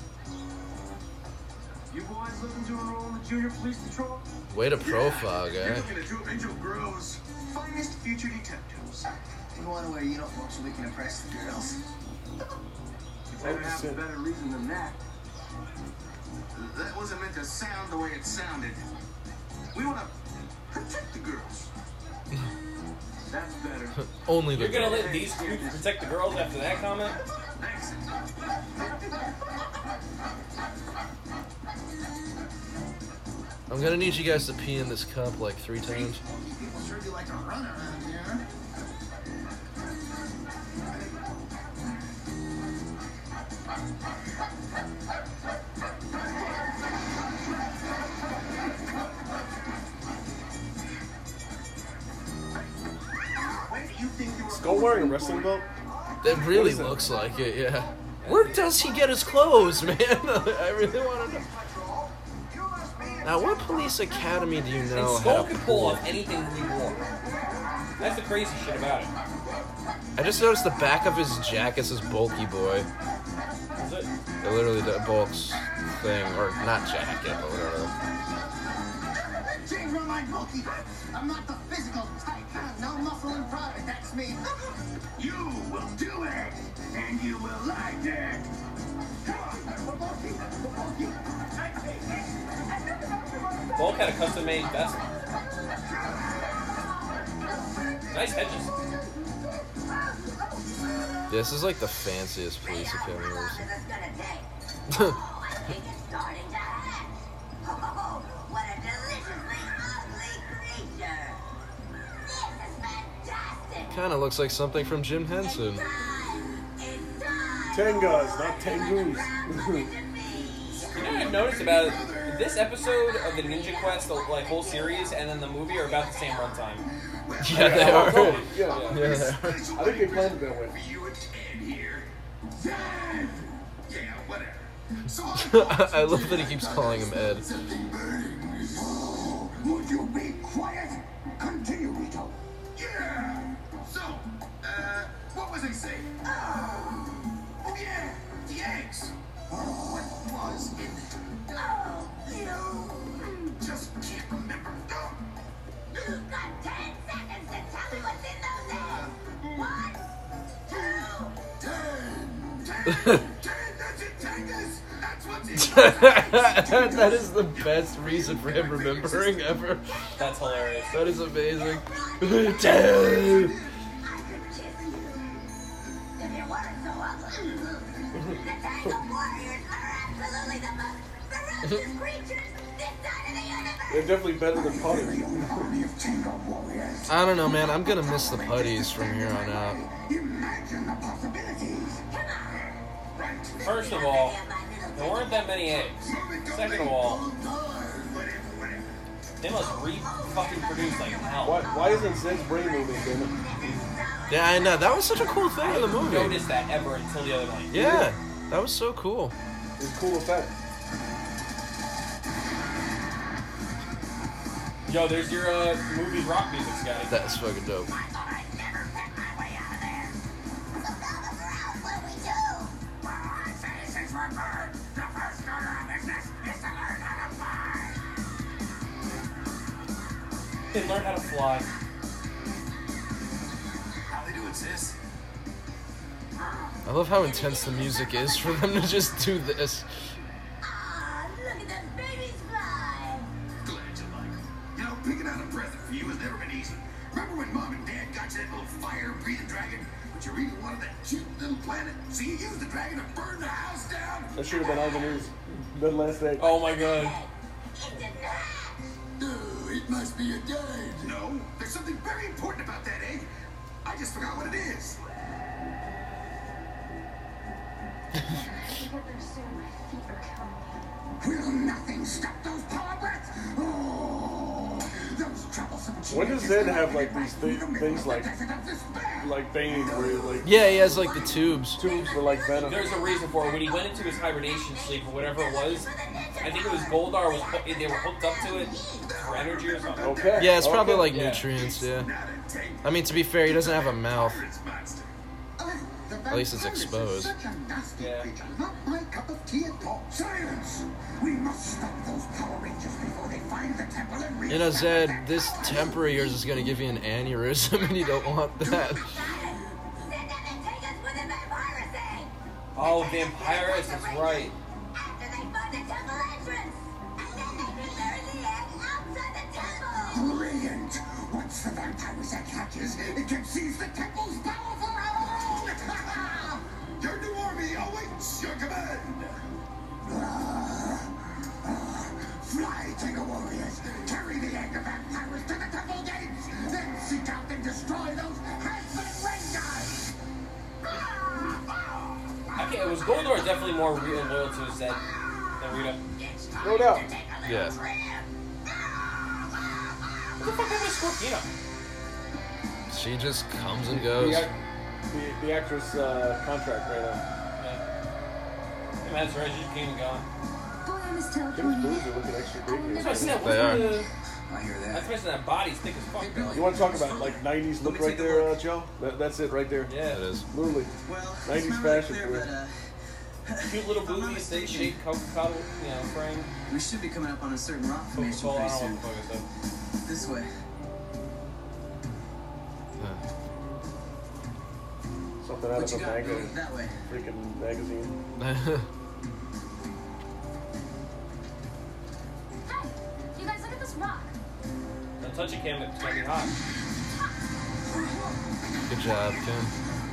You boys looking to enroll in the Junior Police Patrol? Way to profile, You're guy. looking at two of Angel Grove's finest future detectives. We want to wear uniforms so we can impress the girls. Oh, Better have a shit. better reason than that. That wasn't meant to sound the way it sounded. We want to protect the girls. That's better. Only the You're gonna girl. let these two protect the girls after that comment? Thanks. I'm gonna need you guys to pee in this cup like 3 times. People sure do like to run around here. Skull wearing a wrestling belt? It really is it? looks like it, yeah. Where does he get his clothes, man? I really want to know. Now, what police academy do you And know Skull how could pull off anything he wore. That's the crazy shit about it. I just noticed the back of his jacket says Bulky Boy. Is it? It literally the Bulk's thing, or not jacket, but whatever. Change my mind, Bulky. I'm not the physical type. No muscle and pride, that's me. You will do it, and you will like it. Come on, Bulky. Bulk had a custom-made vest. Nice hedges. This is like the fanciest police academy I've ever seen. What a deliciously ugly creature! This is fantastic! Kind of looks like something from Jim Henson. Tengas, not Tengus. You know what I've noticed about it? This episode of the Ninja Quest, the like whole series, and then the movie are about the same runtime. Yeah, they are. Yeah. Yeah, they are. I think they planned it that way. I love that he keeps calling him Ed. Would you be quiet? Continue, Rito. Yeah. So, what was I saying? Oh yeah, the eggs. What was in it? Oh, you... Just can't remember. You've got 10 seconds to tell me what's in those eggs! 1, 2... 10. That's it, Tangus. That's what's in That is the best reason for him remembering ever. That's hilarious. That is amazing. 10. I could kiss you. If you weren't so ugly. The Tango Warriors are absolutely the most ferocious creatures this side of the universe! They're definitely better than Potter. Army of Tango warriors. I don't know, man. I'm gonna miss the putties from here on out. Imagine the possibilities. First of all, there weren't that many eggs. Second of all, they must fucking produce like hell. Why isn't Zed's brain moving, damn it? Yeah, I know. That was such a cool thing in the I didn't movie. notice that ever until the other night. Yeah, that was so cool. It's a cool effect. Yo, there's your movie rock music, Scotty. That's fucking dope. I thought I'd never pick my way out of there. So now that we're out, what do we do? Well, I say since we're birds, the first order of business is to learn how to fly. They learn how to fly. How they doing, sis? I love how intense the music is for them to just do this. Ah, look at them babies fly! Glad you like 'em. You know, picking out a present for you has never been easy. Remember when Mom and Dad got you that little fire-breathing dragon? But you really wanted that cute little planet, so you used the dragon to burn the house down? That should have been Ivan's that last egg. Oh my god. It did not! It must be a dad. No, there's something very important about that egg. I just forgot what it is. Will nothing stop those power breaths? Oh, those troublesome When does Zed have like these things like Bane where like Yeah, he has like the tubes. tubes for like venom? There's a reason for it. When he went into his hibernation sleep or whatever it was, I think it was Goldar they were hooked up to it for energy or something. Okay. Yeah, it's probably okay. like Yeah. nutrients, yeah. I mean, to be fair, he doesn't have a mouth. At least it's exposed. Such a nasty Yeah. creature. Not my cup of tea at all. Silence! We must stop those Power Rangers before they find the temple and You know, Zed, this temper of yours is gonna give you an aneurysm, and you don't want that. Send them and take us with the vampirus! Oh, Vampirus, that's right. After they find the temple entrance! And then they can bury the egg outside the temple! Brilliant! Once the vampirus egg hatches, it can seize the temple's power forever! Your new army awaits your command. Fly, Tango Warriors! definitely more real loyal to his dad than Rita. No doubt. Yeah. What the fuck happened to Scorpino? She just comes and goes. The actress contract right now. Yeah. That's right, she came and gone. Boy, I miss Kim's teleporting. boobs are looking extra big here. That's what I said. They are. I hear That's that. mentioning that body's thick as fuck. Billy. You want to talk about like 90s look right there, Joe? That's it right there. Yeah. It is. Literally. Well, 90s it's not really fashion clear, for but, Cute little if I'm not boobies, they mistaken, shape Coca-Cola, frame. we should be coming up on a certain rock formation Coca-Cola, I pretty don't know soon. what the fuck I said. This way. Something out What of you a got, Billy? manga, That way. freaking magazine. Hey, you guys look at this rock. Don't touch it, Kim. It's gonna be hot. Good job, Kim.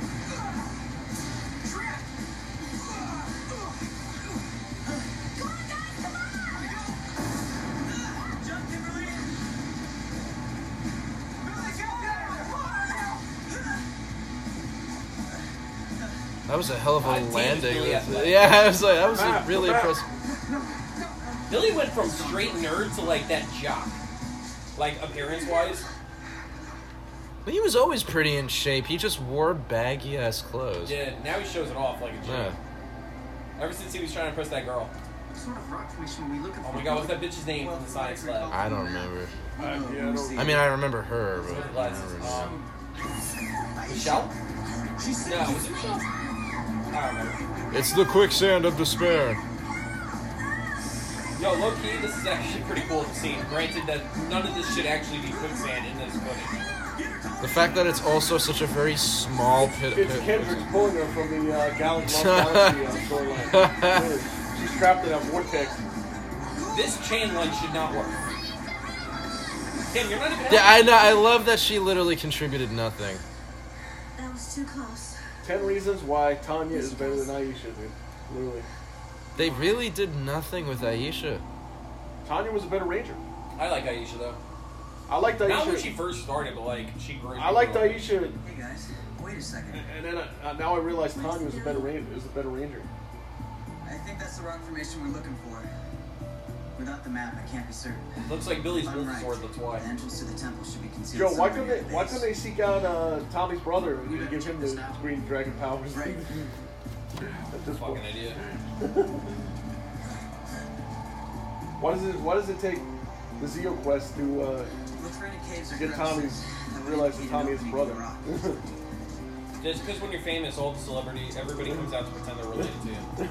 That was a hell of a Damn, landing. Billy athletic. Yeah, I was like, that was Matt, really Matt. impressive. Billy went from straight nerd to like that jock. Like appearance-wise. But he was always pretty in shape. He just wore baggy ass clothes. Yeah, now he shows it off like a G. Yeah. Ever since he was trying to impress that girl. What sort of rock formation were we looking for? Oh my god, what's that bitch's name from the science lab? I don't remember. Yeah, I don't- I mean, I remember her, With the but I don't glasses. remember. Michelle? No, was it Michelle? I don't remember. It's the quicksand of despair. Yo, low key, this is actually pretty cool to see. Granted that none of this should actually be quicksand in this footage. The fact that it's also such a very small pit. It's Kendrick's pulling her from the Galaxy storyline. Really. She's trapped in a vortex. This chain one should not work. Kim, you're not even Yeah, I know. I love that she literally contributed nothing. That was too close. 10 reasons why Tanya is better than Aisha, dude. Literally. They really did nothing with Aisha. Tanya was a better ranger. I like Aisha though. I liked Not when Aisha. she first started, but like she grew. I liked Aisha, Hey guys, wait a second. and then now I realize Tanya was a better ranger. I think that's the rock formation we're looking for. Without the map, I can't be certain. Looks like Billy's I'm wolf right. sword. That's why. The entrance to the temple should be concealed. Joe, why somewhere couldn't near the base. they seek out Tommy's brother and give him the green dragon powers? Right. At this Fucking point. idiot. Why does it take the Zeo quest to Lithuanian caves are get crevices Tommy's that would realize that indicate Tommy an is his opening in the brother? rock. Just because when you're famous, all the celebrities, everybody comes out to pretend they're related to you.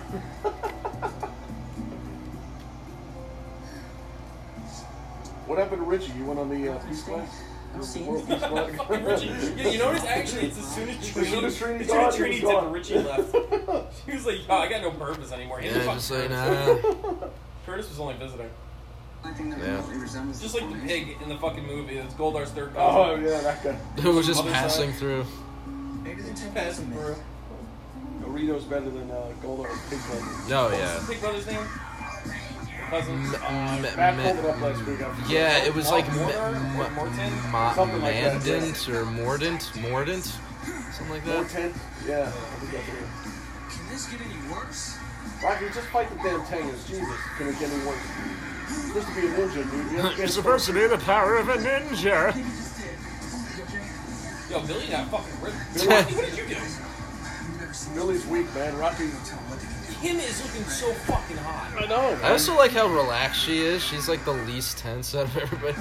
What happened to Richie? You went on the Peace Quest? I don't see World anything. Peace Quest? Fucking Richie. Yeah, you notice actually, it's as soon as Trini, as Trini's as gone, soon as he Trini was did, gone. Richie left. He was like, "Yo, I got no purpose anymore." Hit the Yeah, fuck just like, Curtis. nah. Curtis was only visiting. I think that Yeah. remotely resembles Just the like the formation. pig in the fucking movie. It's Goldar's third Oh cousin. yeah, that guy. Who was just Other passing side. through. Maybe the temple Passing is a through. myth. Dorito's better than Goldar's pig cousin. No, What's yeah. his big brother's name? Cousins. Matt pulled it up last week. I forget. Yeah, it was like Morton? Something like that, Mandant or Mordant, something like More that. 10? Yeah, I think that's it. Can this get any worse? Rocky, just fight the damn Tangers. Jesus, can it get any worse? You're supposed to be a ninja, dude. You have to get to be the power of a ninja. He just did. You okay? Yo, Billy got fucking ripped. Billy- Rocky, what did you do? Billy's weak, man. Rocky. Him is looking so fucking hot. I know. I also like how relaxed she is. She's like the least tense out of everybody.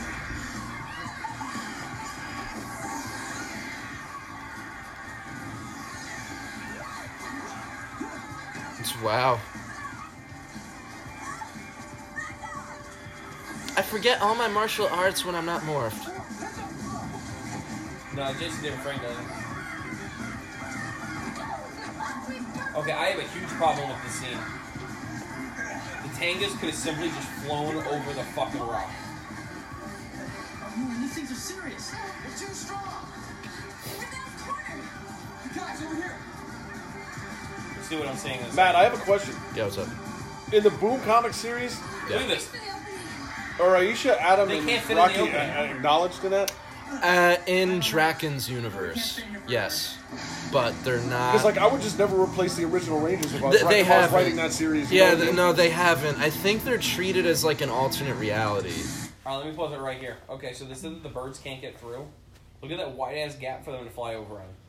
It's wow. I forget all my martial arts when I'm not morphed. No, Jason David Frank doesn't. Okay, I have a huge problem with this scene. The Tangas could have simply just flown over the fucking rock. These things are serious. They're too strong. Guys, over here. See what I'm saying? Is Matt, I have a question. Yeah, what's up? In the Boom comic series, Look at this. are Aisha, Adam, They and can't fit in the Rocky opening. acknowledged in that? In Draken's universe, yes, but they're not. Because like I would just never replace the original Rangers if I was, They if I was haven't. writing that series. Yeah, you know? no, they haven't. I think they're treated as like an alternate reality. Alright, let me pause it right here. Okay, so they said that the birds can't get through. Look at that wide-ass gap for them to fly over in.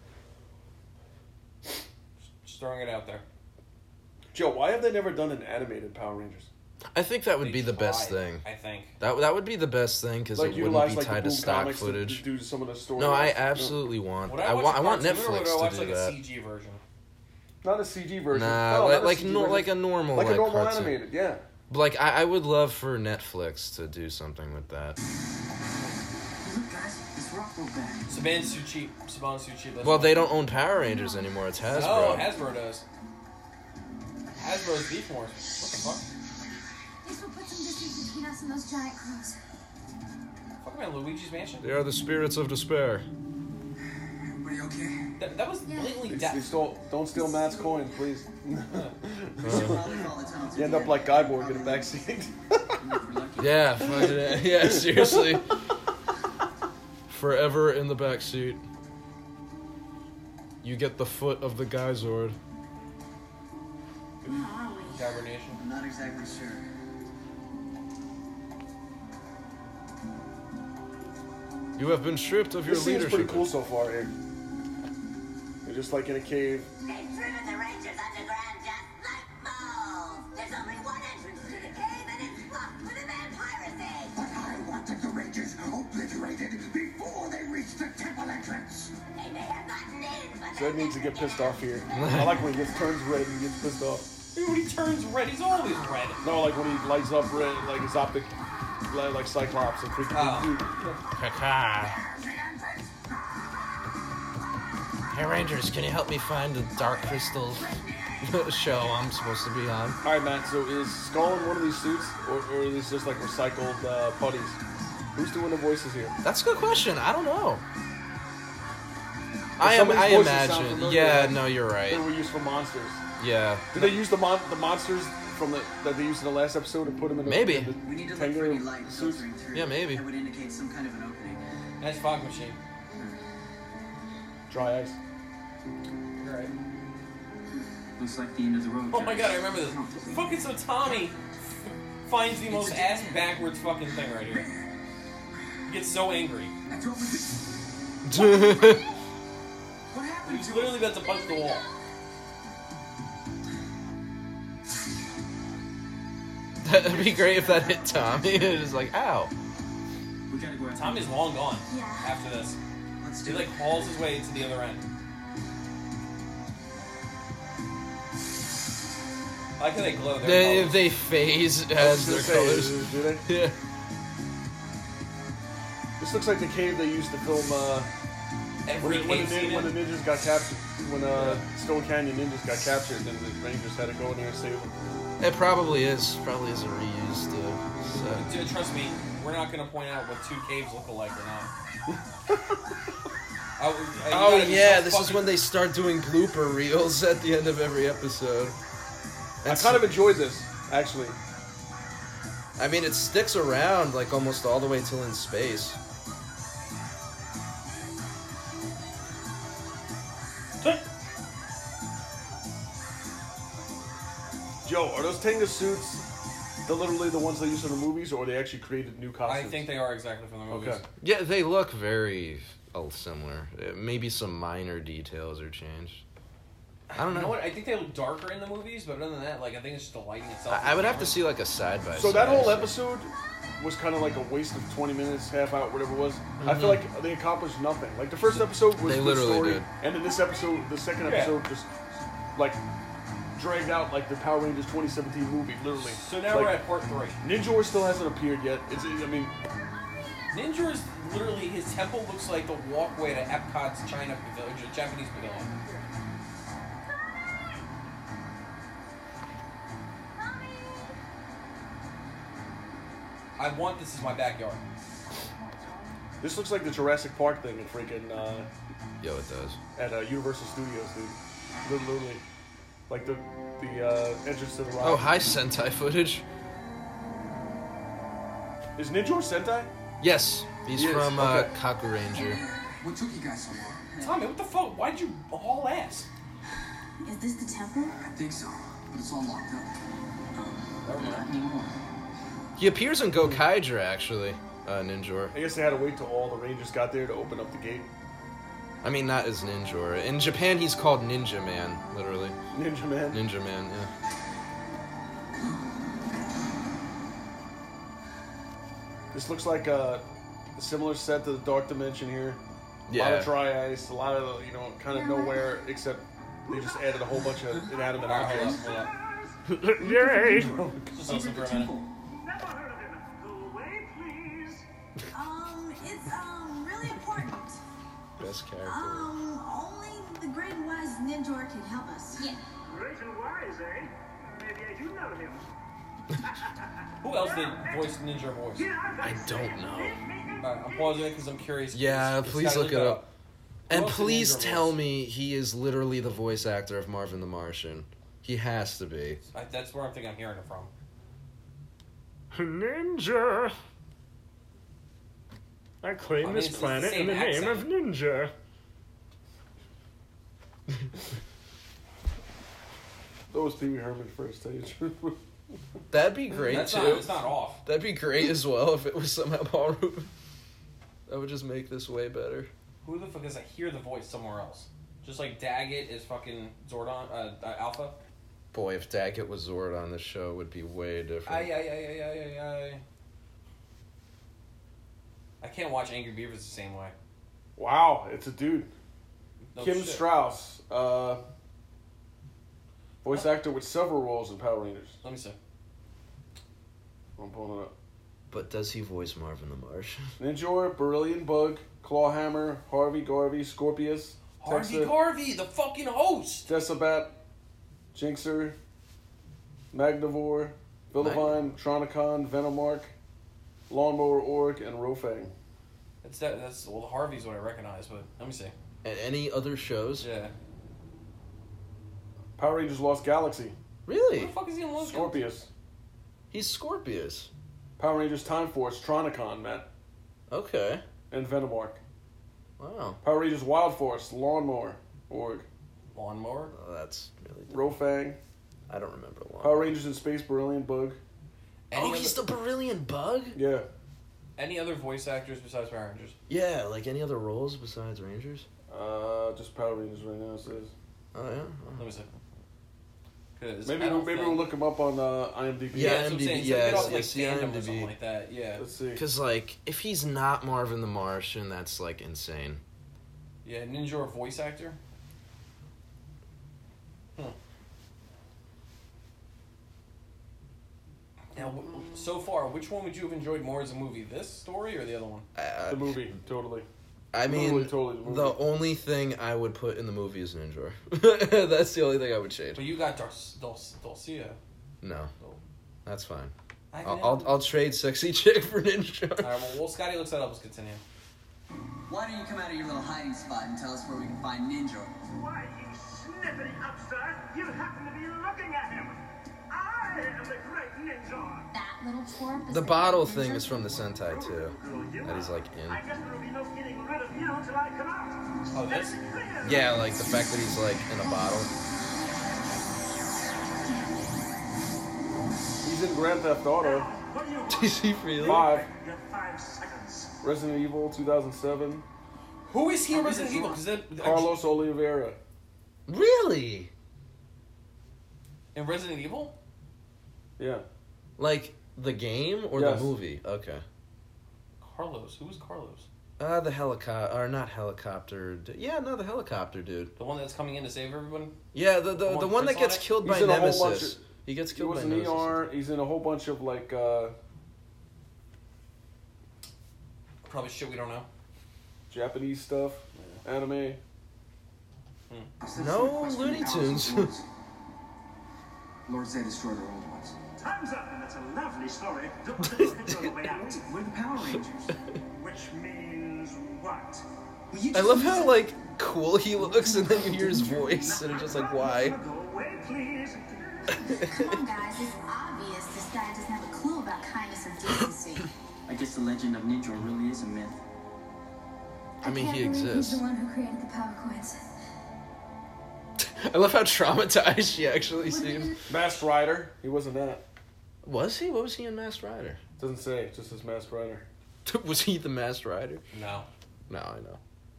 Just throwing it out there. Joe, why have they never done an animated Power Rangers? I think that would They be the best tried, thing. I think. That would be the best thing because Like it wouldn't utilize be like tied the to Boom stock Comics footage. to do some of the stories. No, I absolutely want. Would I watch want. I a want cartoon, or would I Netflix watch to like do a that. CG version? Not a CG version. Nah, no, not a like CG no, version. like a normal, like a normal cartoon. animated. Yeah. Like I would love for Netflix to do something with that. Look, guys, this rock broke back. Saban's too cheap. Saban's too cheap. That's Well, why. they don't own Power Rangers anymore. It's Hasbro. Oh, Hasbro does. Hasbro's Beef Wars. What the fuck? This will put some distance between us and those giant crows. Fuck about Luigi's Mansion? They are the spirits of despair. Everybody okay? That was blatantly They death. stole. Don't steal Matt's coin, please. We should probably call the tunnel You end up like Guyboy, get a backseat. Yeah, fucking, yeah, seriously. Forever in the back seat. You get the foot of the Guyzord. Where are we? Hibernation. I'm not exactly sure. You have been stripped of your This seems leadership. pretty cool so far here. You're just like in a cave. They've driven the Rangers underground just like moles. There's only one entrance to the cave, and it's locked with a vampiracy. But I wanted the Rangers obliterated before they reached the temple entrance. They may have gotten in, but Zed needs to get pissed off here. I like when he turns red and gets pissed off. Dude, when he turns red, he's always red. No, like when he lights up red, like his optic, like Cyclops and freaking. Hey Rangers, can you help me find the Dark Crystal show I'm supposed to be on? All right, Matt. So is Skull in one of these suits, or is this just like recycled putties? Who's doing the voices here? That's a good question. I don't know. Some of these I voices sound imagine. familiar, Yeah, right? no, you're They right. were used for monsters. Yeah. Did they use the monsters from that they used in the last episode and put them in the, Maybe. in the We need to look for any Tengu light suits? filtering through. Yeah, maybe. That would indicate some kind of an opening. Nice fog machine. Dry ice. You're right. Looks like the end of the road. Oh my god, I remember this. Fucking so Tommy finds the most ass backwards fucking thing right here. He gets so angry. That's what we did. What happened? He's literally about to punch the wall. That'd be great if that hit Tommy. It was like, ow. We gotta go after Tommy's long gone Yeah. after this. Let's He do like it. hauls his way to the other end. I like how they glow. They phase as their colors. Do they? Yeah. This looks like the cave they used to film Every when cave scene the in. ninjas got captured. When Stone Canyon ninjas got captured, and the Rangers had to go in there and save them. It probably is. Probably is a reused set. Dude, trust me, we're not gonna point out what two caves look alike or not. You Oh gotta be yeah, so this is fucking- when they start doing blooper reels at the end of every episode. I kind of enjoyed this, actually. I mean, it sticks around like almost all the way till in space. Joe, are those Tenga suits literally the ones they use in the movies, or they actually created new I costumes? think they are exactly from the movies. Okay. Yeah, they look very similar. Maybe some minor details are changed. I don't You know know. what? I think they look darker in the movies, but other than that, like I think it's just the lighting itself. I would have to see like a side by side. So that whole episode was kind of like a waste of 20 minutes, half hour, whatever it was. I feel like they accomplished nothing. Like the first episode was They a good literally story, did. and then this episode, the second Yeah. episode, just like dragged out like the Power Rangers 2017 movie, literally. So now Like, we're at part 3. Ninja still hasn't appeared yet. I mean, Ninja is literally, his temple looks like the walkway to Epcot's China Pavilion, Japanese Pavilion. I want this as my backyard. this looks like the Jurassic Park thing at freaking Yo, it does. at Universal Studios, dude. Literally, like the entrance to the ride. Oh, hi Sentai footage. Is Ninja Sentai? Yes, he's Yes, from okay. Kaku Ranger. What took you guys so long? Tommy, what the fuck? Why'd you haul ass? Is this the temple? I think so, but it's all locked up. Not anymore. He appears in Gokaiger, actually, Ninjor. I guess they had to wait till all the Rangers got there to open up the gate. I mean, not as Ninjor. In Japan, he's called Ninja Man, literally. Ninja Man. Ninja Man, yeah. This looks like a similar set to the Dark Dimension here. A lot Yeah. of dry ice, a lot of, kind of nowhere, except they just added a whole bunch of inanimate objects. Yay! Just listen for a minute. Never heard of him. Go away, please. It's really important. Best character. Only the great and wise Ninjor can help us. Yeah. Great and wise, eh? Maybe I do know him. Who else did voice Ninja voice? I don't know. Alright, I'm pausing it because I'm curious. Yeah, It's please gotta look it up. And Who else did please Ninja tell voice? me he is literally the voice actor of Marvin the Martian. He has to be. That's where I think I'm hearing it from. Ninja. I claim I mean, this it's the planet same in the name accent. of Ninja. That was Pee Wee Herman first, tell you the truth. That'd be great, That's too. not, it's not off. That'd be great as well if it was somehow Paul Rubin. That would just make this way better. Who the fuck is I hear the voice somewhere else? Just like Daggett is fucking Zordon, Alpha. Boy, if Daggett was Zord on this show, it would be way different. I can't watch Angry Beavers the same way. Wow, it's a dude. No Kim shit. Strauss, voice actor with several roles in Power Rangers. Let me see. I'm pulling it up. But does he voice Marvin the Martian? Ninjor, Beryllian Bug, Clawhammer, Harvey Garvey, Scorpius, Harvey Texa, Garvey, the fucking host! Decibat, Jinxer, Magnivore, Villavine, Tronicon, Venomark, Lawnmower Orc, and Rofang. Well, Harvey's what I recognize, but let me see. And any other shows? Yeah. Power Rangers Lost Galaxy, Really? Who the fuck is he in Lost Scorpius. He's Scorpius. Power Rangers Time Force, Tronicon, Matt, Okay. and Venomark. Wow. Power Rangers Wild Force, Lawnmower Org, Lawnmower? Oh, that's really dumb. Rofang. I don't remember long. Power Rangers in Space, Beryllian Bug. Oh, he's the Beryllian Bug? Yeah. Any other voice actors besides Power Rangers? Yeah, like any other roles besides Rangers? Just Power Rangers right now, it says. Oh, yeah? Let me see. 'Cause Maybe I don't maybe think- we'll look him up on IMDb. Yeah, that's what I'm IMDb, saying. So yeah, get off, yeah, like, see fandom or IMDb. something like that, yeah. Let's see. Because, like, if he's not Marvin the Martian, that's, like, insane. Yeah, Ninja voice actor? Now, so far, which one would you have enjoyed more as a movie? This story or the other one? The movie, totally. I mean, Totally the movie. the only thing I would put in the movie is Ninja. That's the only thing I would change. But you got Dulcia. No, that's fine. I I'll trade Sexy Chick for Ninja. Alright, well, while Scotty looks that up, let's continue. Why don't you come out of your little hiding spot and tell us where we can find Ninja? Why, you snippety upstart, you happen to be looking at him. I am the great Ninja. That little twerp is The the bottle great thing Ninja. is from the Sentai too. That he's like in. I guess there will be no getting rid of you till I come out. Oh, this? Yeah, like the fact that he's like in a bottle. He's in Grand Theft Auto What do you want? Is he really? 5, You have 5 seconds. Resident Evil 2007, Who is he in Resident Evil? Because Carlos Oliveira. Really? in Resident Evil? Yeah. Like the game or Yes. the movie? Okay. Carlos. Who was Carlos? The helicopter, or not helicopter. Yeah, no, the helicopter dude. The one that's coming in to save everyone? Yeah, the one one that Chris gets on it? killed He's by in a whole bunch Nemesis. of- He gets He killed was by in Nemesis. ER. He's in a whole bunch of like Probably shit we don't know. Japanese stuff, anime. No Looney Tunes. Lord Zed destroyed our old ones. Time's up, and it's a lovely story. Don't on the way out. We're the Power Rangers. Which means what? Well, you I just love how like cool he looks, and then you hear his voice, and it's just like, why? Go away, please. Come on, guys. It's obvious this guy doesn't have a clue about kindness and decency. I guess the legend of Ninjor really is a myth. I mean, he can't believe exists. He's the one who created the power coins. I love how traumatized she actually seems. Masked Rider. He wasn't that. Was he? What was he in Masked Rider? Doesn't say. It just says Masked Rider. Was he the Masked Rider? No. No, I know.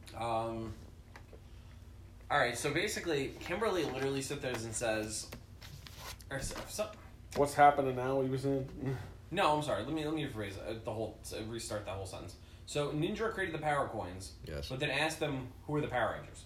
Alright, so basically, Kimberly literally sits there and says... What's happening now? He was in. No, I'm sorry. Let me rephrase restart that whole sentence. So, Ninjor created the power coins. Yes. But then asked them, who are the Power Rangers?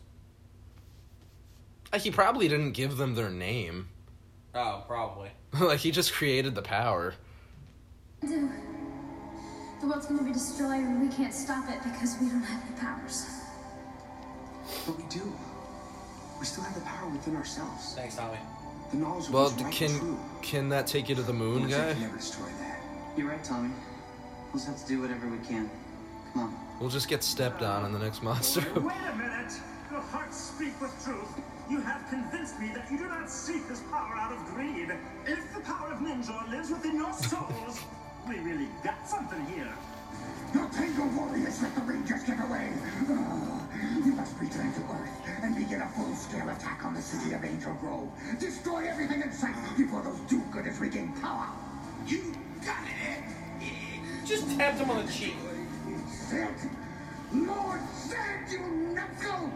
He probably didn't give them their name. Oh, probably. Like, he just created the power. The world's gonna be destroyed and we can't stop it because we don't have any powers. But we do. We still have the power within ourselves. Thanks, Tommy. The knowledge of Well, what's right and true. can that take you to the moon, Ninja guy? can never destroy that. You're right, Tommy. We'll just have to do whatever we can. Come on. We'll just get stepped on in the next monster. Wait a minute! Your hearts speak with truth. You have convinced me that you do not seek this power out of greed. If the power of Ninjor lives within your souls, we really got something here. The Tango Warriors let the Rangers get away. You must return to Earth and begin a full-scale attack on the city of Angel Grove. Destroy everything in sight before those do-gooders regain power. You got it, Ed. Just tapped him on the cheek. Zed! Lord Zed, you knuckle!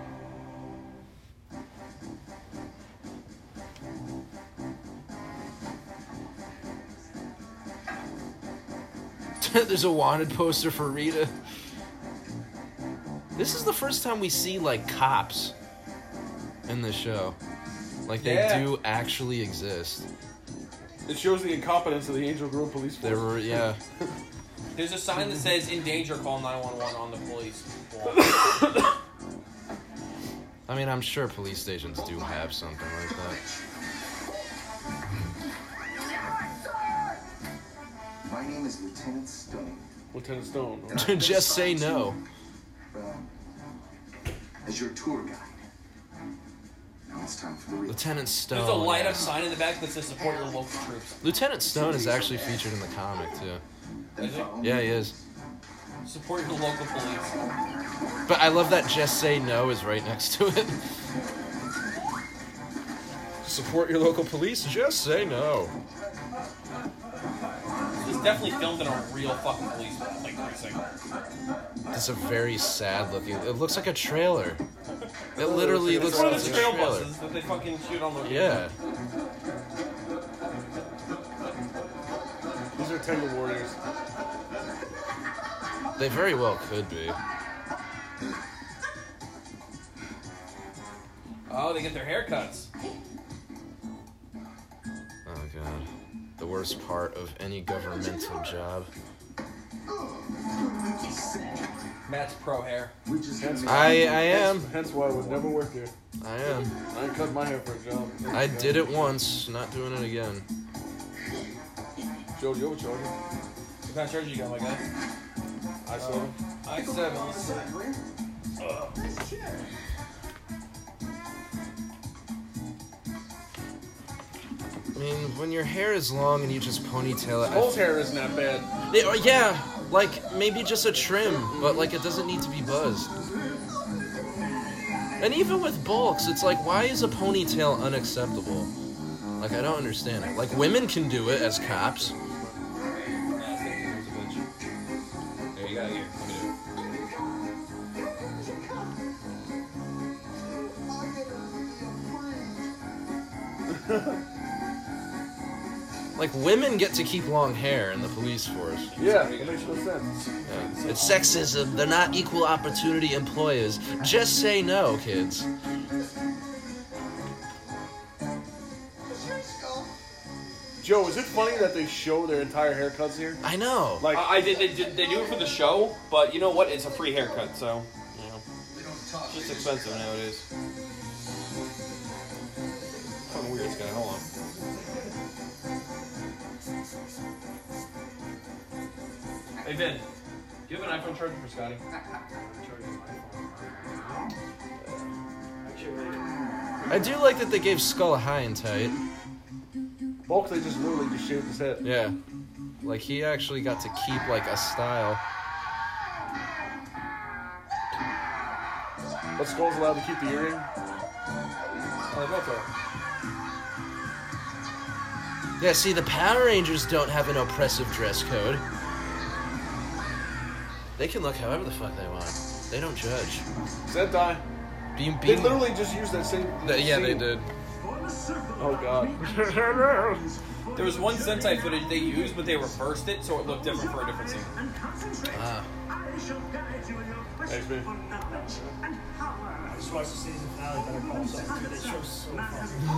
There's a wanted poster for Rita. This is the first time we see, like, cops in the show. Like, they do actually exist. It shows the incompetence of the Angel Grove police force. There were, yeah. There's a sign that says, in danger, call 911 on the police wall. I mean, I'm sure police stations do have something like that. My name is Lieutenant Stone. Lieutenant Stone. Just say no. As your tour guide. Now it's time for the real. Lieutenant Stone. There's a light-up sign in the back that says, support your local troops. Lieutenant Stone is actually featured in the comic, too. Is it? Yeah, he is. Support your local police. But I love that Just Say No is right next to it. Support your local police? Just say no. This is definitely filmed in a real fucking police precinct. It's a very sad looking. It looks like a trailer. It literally It's looks one like of a the trail trailer. buses that they fucking shoot on location. Yeah. These are Tango Warriors. They very well could be. Oh, they get their haircuts. Oh god. The worst part of any governmental job. Matt's pro hair. I am. Hence why I would never work here. I am. I ain't cut my hair for a job. I did it once, not doing it again. Joe, you overcharged. What kind of charge you got, my guy? I7. I7. I mean, when your hair is long and you just ponytail it. Cole's hair isn't that bad. Yeah, like maybe just a trim, but like it doesn't need to be buzzed. And even with bulks, it's like, why is a ponytail unacceptable? Like, I don't understand it. Like, women can do it as cops. There, you got it here. Let me do it. Like, women get to keep long hair in the police force. Yeah, it makes no sense. Yeah. It's sexism. They're not equal opportunity employers. Just say no, kids. Joe, is it funny that they show their entire haircuts here? I know. Like, They do it for the show, but you know what? It's a free haircut, so you know, it's just expensive nowadays. Fucking weird, this guy. Hold on. Hey Vin, do you have an iPhone charger for Scotty? I do like that they gave Skull high and tight. Bulk, they just literally just shaved his head. Yeah. Like, he actually got to keep, like, a style. But Skull's allowed to keep the earring? I love that. Yeah, see, the Power Rangers don't have an oppressive dress code. They can look however the fuck they want. They don't judge. Sentai. They literally just used that same. Yeah, scene. they did. Oh god. There was one Sentai footage they used, but they reversed it so it looked different for a different scene. Ah. Thanks, man. I just watched the season finale, Better Call Saul. That show's so fun.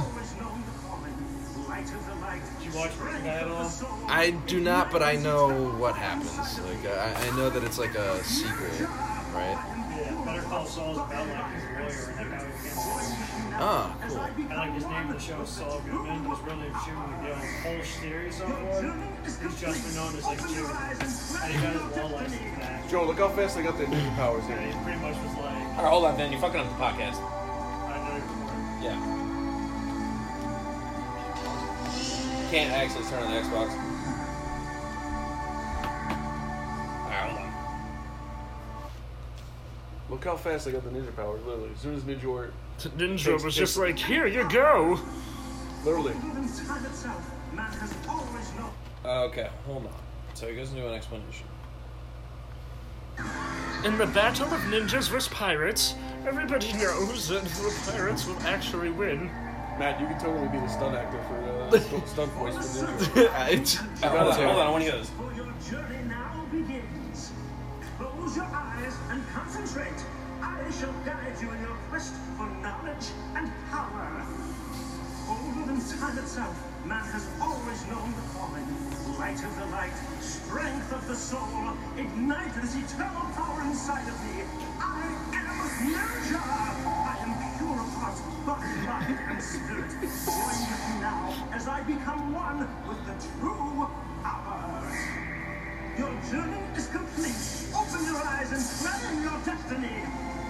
Did you watch Breaking Bad at all? I do not, but I know what happens. Like, I know that it's like a sequel, right? Yeah, Better Call Saul is about like his lawyer and how he became a lawyer. Oh, cool. And like his name in the show is Saul Goodman. He was really shooting the Polish theory sophomore. He's just been known as like Jimmy. And he got his law license back. Joe, look how fast they got their ninja powers Yeah, in. he pretty much was like, Alright, hold on, Ben. You're fucking up the podcast. I know you're recording. Yeah. Can't actually turn on the Xbox. Alright, hold on. Look how fast they got the ninja powers, literally. As soon as Ninja Ninja was just like, here you go. literally. Okay, hold on. So he goes into an explanation. In the battle of ninjas versus pirates, everybody knows that the pirates will actually win. Matt, you can totally be the stunt actor for stunt voice for Ninja. Hold on, I want to hear this. For your journey now begins. Close your eyes and concentrate. I shall guide you in your quest for knowledge and power. Older than time itself, man has always known the calling. Light of the light, strength of the soul, ignite this eternal power inside of me. I am Ninja. I am pure of heart, body, mind, and spirit. Join with me now as I become one with the true power. Your journey is complete. Open your eyes and claim your destiny.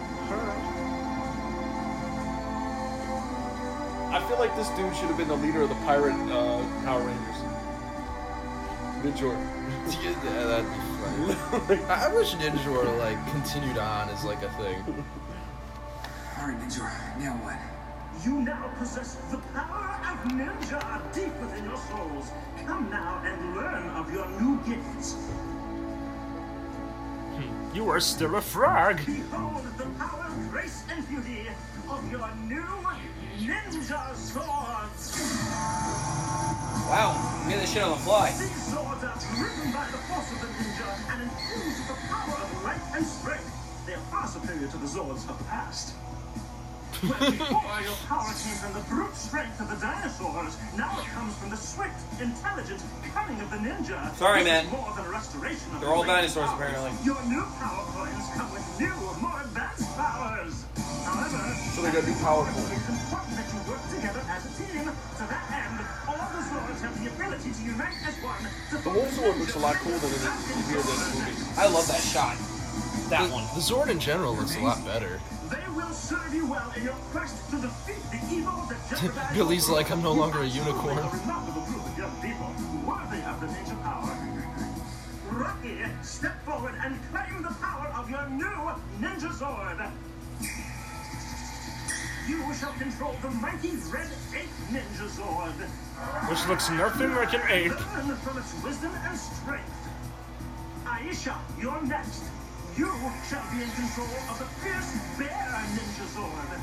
I feel like this dude should have been the leader of the pirate Power Rangers. Ninja. Yeah, that'd be funny. I wish Ninja like continued on as like a thing. Alright, Ninja, now what? You now possess the power of Ninja deep within your souls. Come now and learn of your new gifts. You are still a frog. Behold the power, grace, and beauty of your new Ninja Swords. Wow, you made this shit on the fly. These swords are driven by the force of the ninja and infused with the power of light and strength. They are far superior to the Zords of the past. Where before your power came from the brute strength of the dinosaurs, now it comes from the swift, intelligent cunning of the ninja. Sorry, This man. is more than a restoration of They're the all great dinosaurs, powers. apparently. Your new power coins come with new, more advanced powers. However, So they got new power coins. it's important that you work together as a team. To that end, all the Zords have the ability to unite as one. The Wolf Sword looks a lot cooler than it is here in the movie. I love that shot. That one. The Zord in general looks a lot better. They will serve you well in your quest to defeat the evil that jeopardizes Billy's like, I'm no longer a unicorn. a remarkable group of young people worthy of the ninja power. Rocky, step forward and claim the power of your new Ninja Zord. You shall control the mighty Red Ape Ninja Zord. Which looks nothing like an ape. Learn from its wisdom and strength. Aisha, you're next. You shall be in control of the fierce Bear Ninja Zord.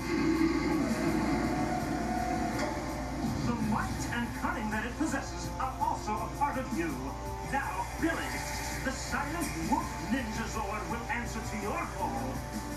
The might and cunning that it possesses are also a part of you. Now, Billy, the silent Wolf Ninja Zord will answer to your call.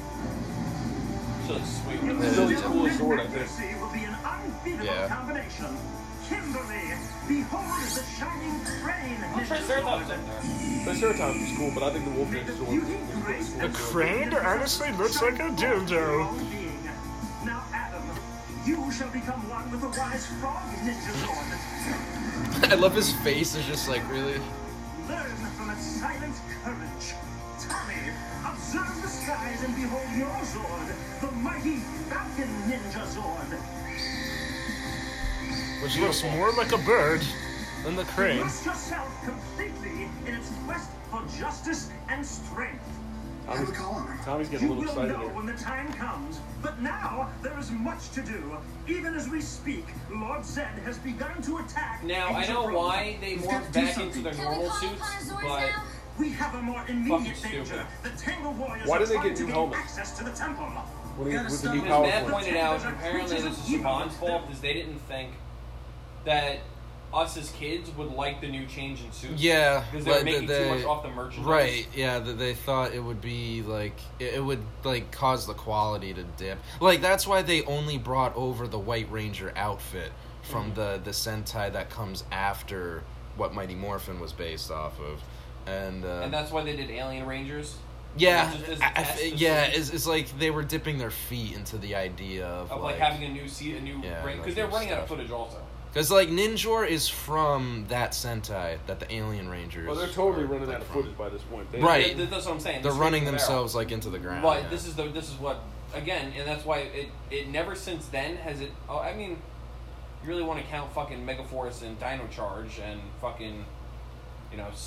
So sweet. Billy's coolest sword, I think. Accuracy will be an unbeatable Yeah. combination. Kimberly, behold the shining crane Oh, Ninja Triceratops Zord. in there. Triceratops is cool, but I think the Wolf Ninja Sword is cool. The crane honestly looks like a dildo. Now, Adam, you shall become one with the wise frog Ninja Zord. I love his face. Is just like really. Learn from its silent courage. Tommy, observe the skies and behold your Zord, the mighty Falcon Ninja Zord. Which looks more like a bird. And the crane. Immerse yourself completely in its quest for justice and strength. Tommy's getting a little You will excited know here. when the time comes, but now there is much to do. Even as we speak, Lord Zed has begun to attack. Now, I know why they morphed back into their normal suits, but we have a more immediate fucking danger. stupid. The Tangle Warriors Why are did they trying get to new gain helmets? access to the temple. With the new As power Matt points. pointed out, apparently this is Saban's fault, is they didn't think that us as kids would like the new change in suits. Yeah, Because they were but making too much off the merchandise. Right, yeah, they thought it would be like it would like cause the quality to dip. Like that's why they only brought over the White Ranger outfit from the Sentai that comes after what Mighty Morphin was based off of, and that's why they did Alien Rangers. yeah, Just as a test to yeah, see. it's like they were dipping their feet into the idea of like having a new Yeah, because like they're new running out of stuff. footage also. Because, like, Ninjor is from that Sentai that the Alien Rangers Well, they're totally are, running like, out of from. footage by this point. Right. That's what I'm saying. They're This running is themselves, like, into the ground. But yeah. this is what, again, and that's why it never since then has it... Oh, I mean, you really want to count fucking Megaforce and Dino Charge and fucking, you know,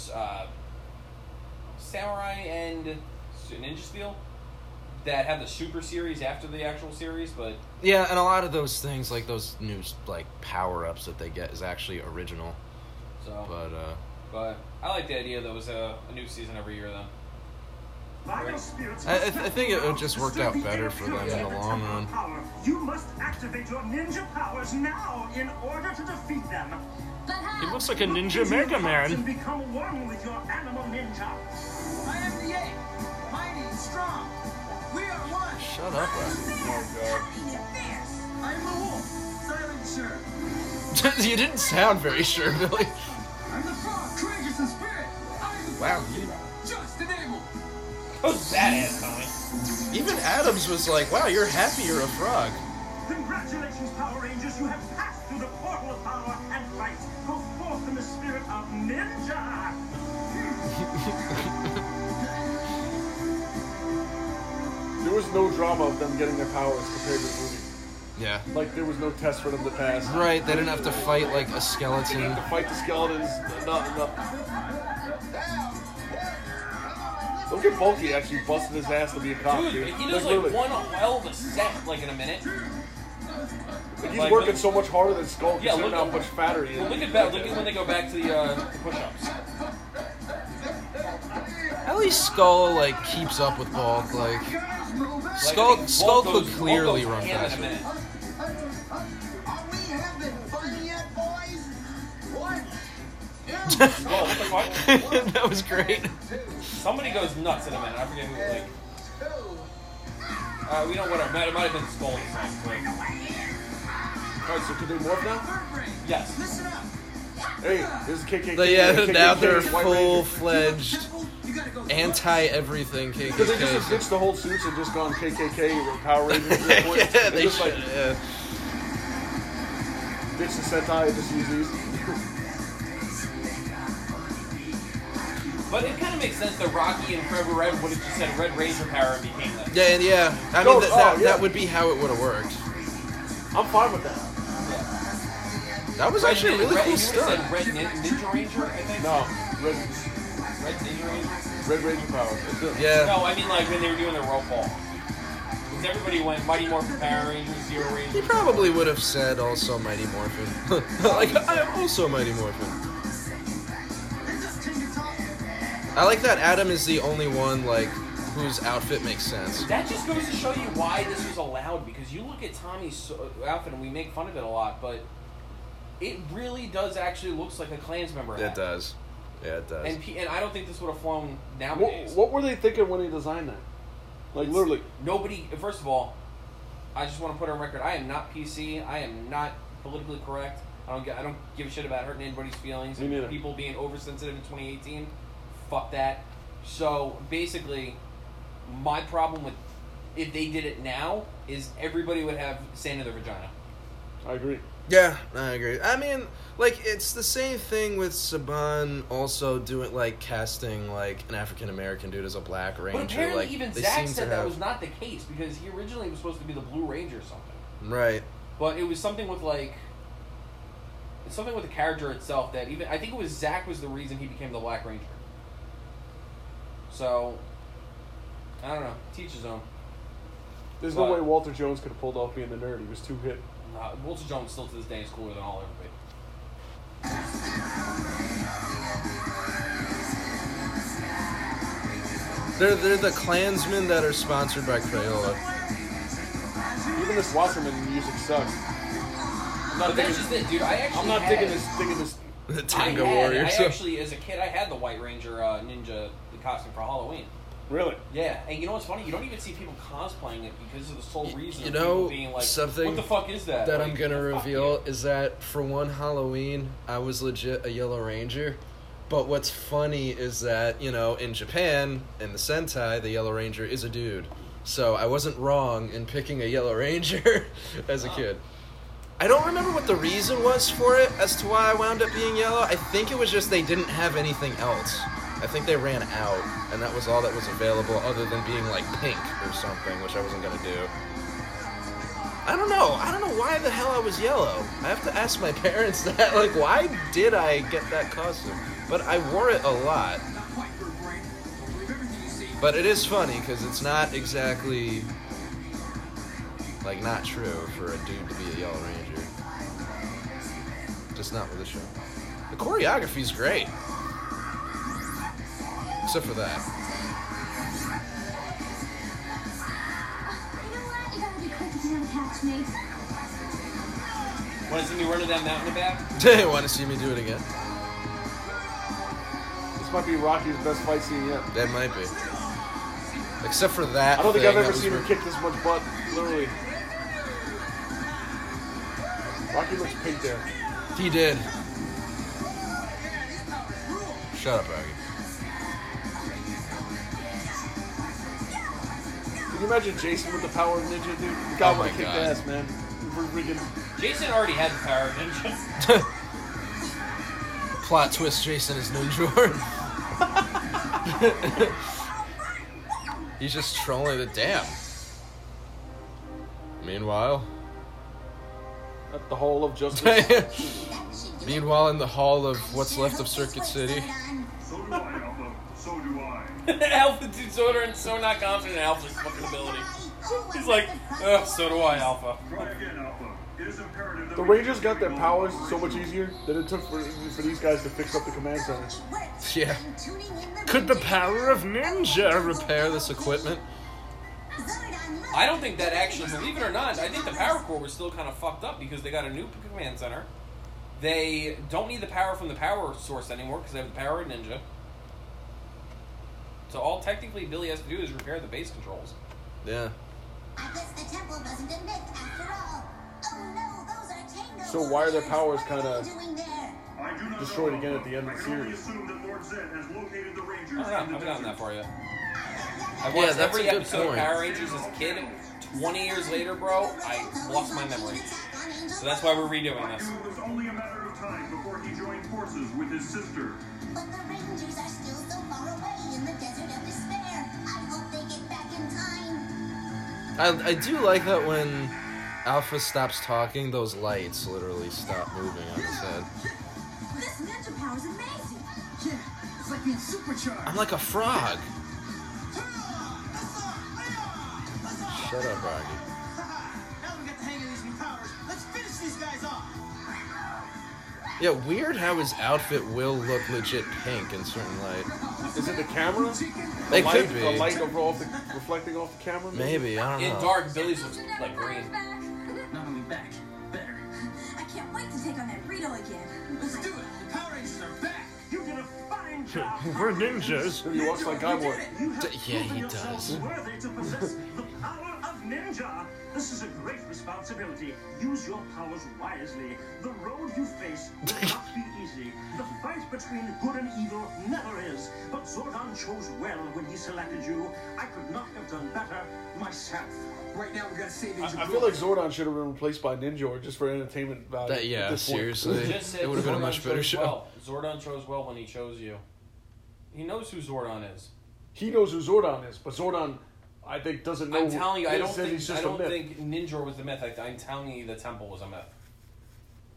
Samurai and Ninja Steel that have the Super Series after the actual series, but... Yeah, and a lot of those things, like those new, like, power-ups that they get is actually original. So, but I like the idea that it was a new season every year, though. I think it just worked out better for them in the long run. You must activate your ninja powers now in order to defeat them. He looks like a ninja Mega And Man. become one with your animal ninja. I am the eight, mighty and strong. We are one. Shut up, I am the wolf, silent sure. You didn't sound very sure, Billy. I'm the frog, courageous in spirit. I'm the Wow. just and able. Who's that ass, Tommy? Even Adams was like, wow, you're happy you're a frog. Congratulations, Power Rangers. You have passed through the portal of power and light. Go forth in the spirit of ninja. There was no drama of them getting their powers compared to the movie. Yeah. Like, there was no test for them to pass. Right, they didn't have to fight like a They skeleton. didn't have to fight the skeletons. Look at Bulky actually busting his ass to be a cop, Dude, dude. he does literally. like one hell of a set, like in a minute. Like, he's like, working look- so much harder than Skull Yeah, considering look how at- much fatter he is. Well, look at when they go back to the push-ups. At least Skull like keeps up with Bulk. Like I Skull think Skull Bulk could goes- clearly Bulk run goes ham in a faster. minute. Are we having fun yet, boys? What? Skull, what the fuck? That was great. Somebody goes nuts in a minute. I forget who. Like, we don't whatever. It might have been Skull this time. But Alright, so can they morph now? yes. Listen up. Hey, this is KKK. But yeah, KKK, now they're White Ranger. full-fledged You gotta go. anti-everything Because they just have KKK. ditched the whole suits and just gone KKK or Power Rangers. at that point. Yeah, they just like should. Yeah. ditch the Sentai and just use these. But it kind of makes sense that Rocky and Forever Red would have just said Red Ranger power and became that. Yeah, and yeah. I No, mean, yeah. that would be how it would have worked. I'm fine with that. That was actually a really cool You stunt. said Red Ninja Ranger, I think? No, Red Ninja Ranger? Red Ranger power. That's it. Yeah. No, I mean like when they were doing their roll call. Because everybody went Mighty Morphin Power Rangers, Zero He Rangers. probably would have said also Mighty Morphin. Like, I am also Mighty Morphin. I like that Adam is the only one, like, whose outfit makes sense. That just goes to show you why this was allowed. Because you look at Tommy's outfit and we make fun of it a lot, but it really does actually looks like a Clans member hat. It does. Yeah, it does. And I don't think this would have flown nowadays. What were they thinking when they designed that? Like, literally. Nobody, first of all, I just want to put on record, I am not PC. I am not politically correct. I don't give a shit about hurting anybody's feelings. Me neither. People being oversensitive in 2018. Fuck that. So, basically, my problem with if they did it now is everybody would have sand in their vagina. I agree. Yeah, I agree. I mean, like, it's the same thing with Saban also doing, like, casting, like, an African-American dude as a Black Ranger. But apparently like, even they Zack seem to said that have- was not the case because he originally was supposed to be the Blue Ranger or something. Right. But it was something with, like, It's something with the character itself that even I think it was Zack was the reason he became the Black Ranger. So I don't know. Teach his own. There's no way Walter Jones could have pulled off being the nerd. He was too hip. Walter Jones still to this day is cooler than all everybody. They're the Klansmen that are sponsored by Crayola. Even this Wasserman music sucks. But that's just it, dude. I'm not digging this. The Tango Warriors. I actually, as a kid, I had the White Ranger ninja costume for Halloween. Really? Yeah, and you know what's funny? You don't even see people cosplaying it because of the sole reason of know, people being like, something what the fuck is that? That like, I'm gonna reveal is that for one Halloween, I was legit a Yellow Ranger. But what's funny is that, you know, in Japan, in the Sentai, the Yellow Ranger is a dude. So I wasn't wrong in picking a Yellow Ranger as a kid. I don't remember what the reason was for it as to why I wound up being yellow. I think it was just they didn't have anything else. I think they ran out, and that was all that was available other than being like pink or something, which I wasn't going to do. I don't know. I don't know why the hell I was yellow. I have to ask my parents that. Like, why did I get that costume? But I wore it a lot. But it is funny, because it's not exactly, like, not true for a dude to be a Yellow Ranger. Just not with the show. The choreography's great. Except for that. You know what? You gotta be quick if you want to catch me. Want to see me running that mountain back? Do you want to see me do it again? This might be Rocky's best fight scene yet. That might be. Except for that. I don't think I've ever seen him kick this much butt, literally. Rocky looks pink there. He did. Shut up, Rocky. Can you imagine Jason with the power of ninja, dude? The guy would have kicked ass, man. Jason already had the power of ninja. Plot twist: Jason is Ninja. He's just trolling the damn. Meanwhile, at the Hall of Justice. Meanwhile, in the hall of what's left of Circuit City. So do I, Alpha. So do I. Alpha dude's and so not confident in Alpha's fucking ability. He's like, so do I, Alpha. Try again, Alpha. It is imperative that The Rangers got their powers so much easier than it took for these guys to fix up the command center. Yeah. Could the power of ninja repair this equipment? I don't think that actually, believe it or not, I think the Power Core was still kind of fucked up because they got a new command center. They don't need the power from the power source anymore because they have the power of ninja. So all technically Billy has to do is repair the base controls. Yeah. I guess the temple doesn't admit after all. Oh no, those are Tango. So why are their powers kind of I do not destroyed know, again at Alpha. the end of the I can only series? assume that Lord Zed has located the Rangers. I don't know. in the I've gotten desert. that for you. I Yeah, watched that's every a good episode of point. Power Rangers as a kid. 20 years later, bro, I lost my memory. So that's why we're redoing I this. knew it was only a matter of time before he joined forces with his sister. But the Rangers are still so far away in the desert of despair. I hope they get back in time. I do like that when Alpha stops talking, those lights literally stop moving on his head. This ninja power is amazing. Yeah, it's like being supercharged. I'm like a frog. Shut up, Rocky. Now we got the hang of these new powers. Let's finish these guys off. Yeah, weird how his outfit will look legit pink in certain light. Is it the camera? It could be. The light reflecting off the camera? Maybe, I don't know. In dark, Billy's looks like green. Not only back, better. I can't wait to take on that Rito again. Let's do it. The Power Rangers are back. You did a fine job. We're ninjas. He walks like Cowboy. You have Yeah, he proven yourself does. worthy to possess the power of ninja. This is a great responsibility. Use your powers wisely. The road you face will not be easy. The fight between good and evil never is. But Zordon chose well when he selected you. I could not have done better myself. Right now, we gotta save Agent I feel like Zordon should have been replaced by Ninja just for entertainment value. That, yeah, at this point. seriously. Just said It would have been a Zordon much better chose show. well. Zordon chose well when he chose you. He knows who Zordon is. He knows who Zordon is, but Zordon, I think, doesn't know. I'm telling you, I don't says think he's just a myth. Ninja was the myth. I'm telling you, the temple was a myth.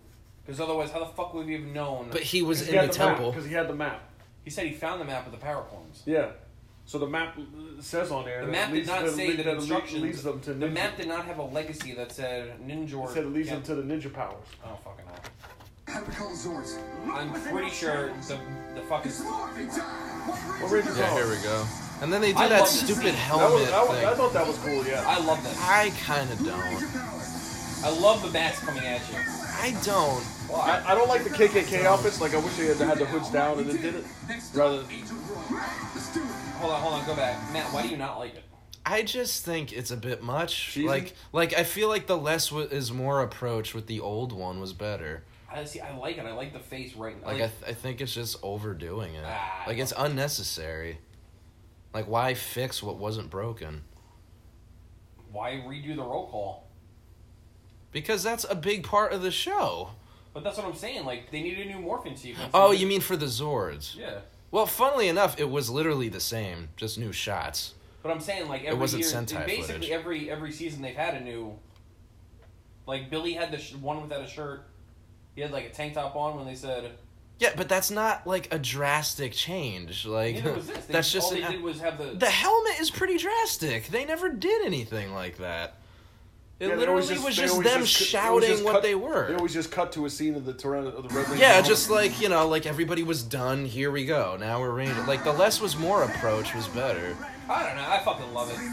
Because otherwise, how the fuck would we have known? But he was in the temple. Because he had the map. He said he found the map with the power coins. Yeah. So the map says on there. The map did not say the instructions. Leads them to the map did not have a legacy that said Ninja. It said it leads them to the ninja powers. Oh fucking hell! How do we call the Zords? I'm pretty sure the fucking. Yeah, here we go. And then they do that stupid helmet thing. I thought that was cool. Yeah. I love that. I kind of don't. I love the bats coming at you. I don't. Well, I don't like the KKK outfits. Like I wish they had the hoods down and it did it. Rather. Hold on, go back. Matt, why do you not like it? I just think it's a bit much. Cheesy? Like I feel like the less is more approach with the old one was better. I like it. I like the face right now. I think it's just overdoing it. Like it's unnecessary. Like why fix what wasn't broken? Why redo the roll call? Because that's a big part of the show. But that's what I'm saying. Like they need a new morphing sequence. Oh, you mean for the Zords? Yeah. Well, funnily enough, it was literally the same, just new shots. But I'm saying, like, every it wasn't year, Sentai basically footage. every season they've had a new. Like Billy had the one without a shirt. He had like a tank top on when they said. Yeah, but that's not like a drastic change. Like neither was this. That's just all they did was have the. The helmet is pretty drastic. They never did anything like that. It literally was just them shouting what they were. They always just cut to a scene of the Red Ranger. Yeah, just like, you know, like everybody was done, here we go, now we're ready. Like, the less was more approach was better. I don't know, I fucking love it.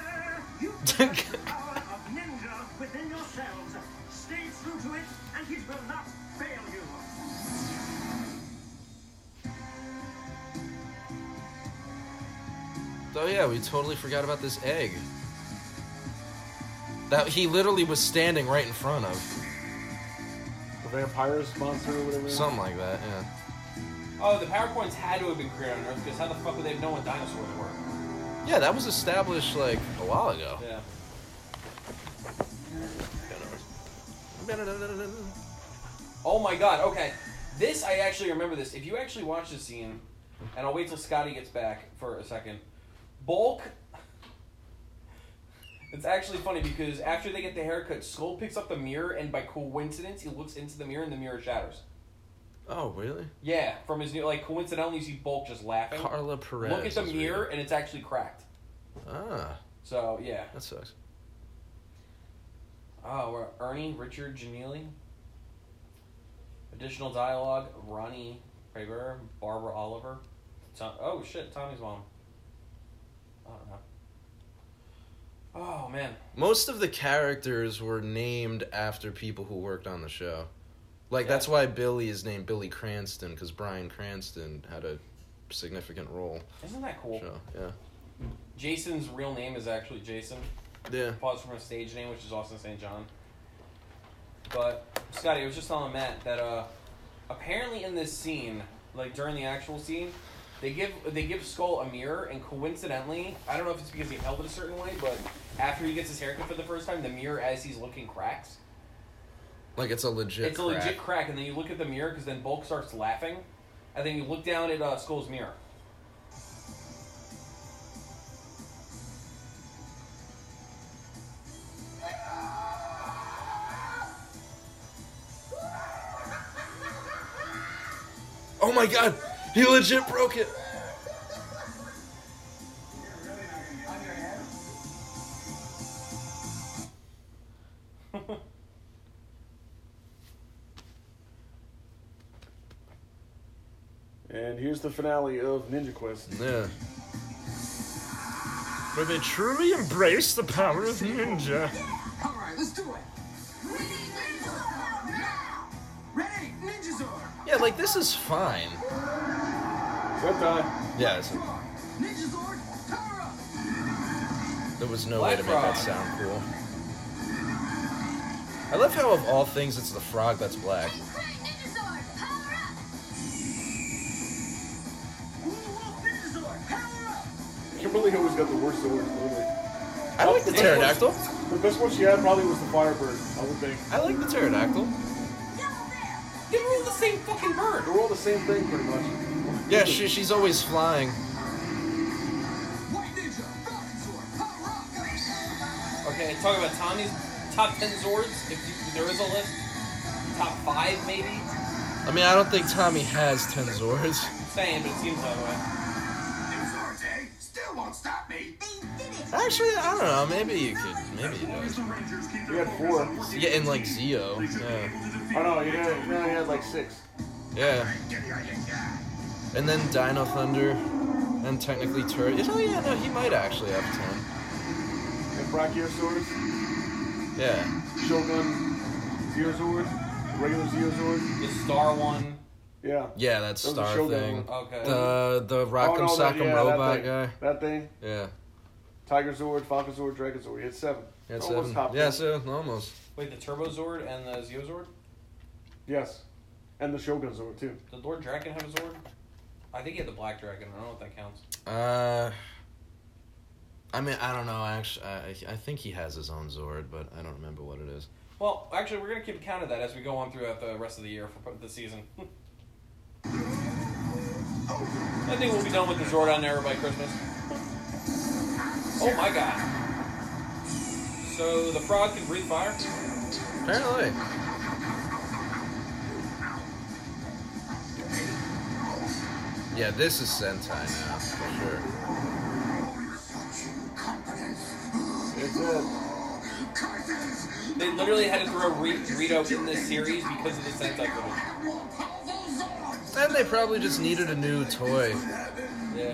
Oh yeah, we totally forgot about this egg. That he literally was standing right in front of. The vampires monster or whatever. Something like that, yeah. Oh, the power coins had to have been created on Earth, because how the fuck would they have known what dinosaurs were? Yeah, that was established like a while ago. Yeah. Oh my god, okay. This, I actually remember this. If you actually watch this scene, and I'll wait till Scotty gets back for a second. Bulk... It's actually funny because after they get the haircut, Skull picks up the mirror and by coincidence, he looks into the mirror and the mirror shatters. Oh, really? Yeah, from his new, like, coincidentally you see Bulk just laughing. Carla Perez. Look at the mirror and it's actually cracked. Ah. So, yeah. That sucks. Oh, we're Ernie, Richard, Janelle. Additional dialogue, Ronnie Prager, Barbara Oliver. Oh, shit, Tommy's mom. I don't know. Oh, man. Most of the characters were named after people who worked on the show. Like, Yeah. that's why Billy is named Billy Cranston, because Bryan Cranston had a significant role. Isn't that cool? So, yeah. Jason's real name is actually Jason. Yeah. Paused from a stage name, which is Austin St. John. But, Scotty, I was just telling Matt that, apparently in this scene, like, during the actual scene, they give Skull a mirror, and coincidentally, I don't know if it's because he held it a certain way, but after he gets his haircut for the first time, the mirror, as he's looking, cracks. Like, it's a legit crack. It's a legit crack, and then you look at the mirror, because then Bulk starts laughing, and then you look down at Skull's mirror. Oh my god! He legit broke it! And here's the finale of Ninja Quest. Yeah. Where they truly embrace the power of ninja. All right, let's do it. Ready, Ninja Zord. Yeah, like, this is fine. Sentai. Yeah, it's, Ninja Zord, power up. there was no Black way to make that Frog. sound cool. I love how, of all things, it's the frog that's black. Kimberly always got the worst swords, don't they? I like the pterodactyl. The best one she had probably was the Firebird, I would think. I like the pterodactyl. They were all the same fucking bird! They're all the same thing, pretty much. Yeah, she's always flying. White Ninja, Falcon Sword, power up. Okay, talk about Tommy's top 10 Zords, if there is a list. top 5 maybe. I mean, I don't think Tommy has 10 Zords. Saying, but it seems that way. New Zords, eh? Still won't stop me. Actually, I don't know. Maybe you could. Maybe he does. You had 4. Yeah, and like Zeo. Yeah. Oh no, you had like 6. Yeah. And then Dino Thunder, and technically Turret. Oh yeah, no, he might actually have 10. And Brachiosaurus. Yeah. Shogun Zeozord. Regular Zeozord. The Star one. Yeah. Yeah, that's That was a Star Shogun thing. one. Okay. The Rock'em Sock'em Robot guy. That thing. Yeah. Tiger Zord, Falcon Zord, Dragon Zord. He had 7. He had Almost 7. top Yeah, 10. so almost. Wait, the Turbo Zord and the Zeozord? Yes. And the Shogun Zord too. Did Lord Draken have a Zord? I think he had the Black Dragon. I don't know if that counts. I mean, I don't know. Actually, I think he has his own Zord, but I don't remember what it is. Well, actually, we're going to keep account of that as we go on throughout the rest of the year for the season. I think we'll be done with the Zordon era by Christmas. Oh my god. So the frog can breathe fire? Apparently. Yeah, this is Sentai now, for sure. It's it. They literally had to throw Rito in this series because of the Sentai footage. And they probably just needed a new toy. Yeah.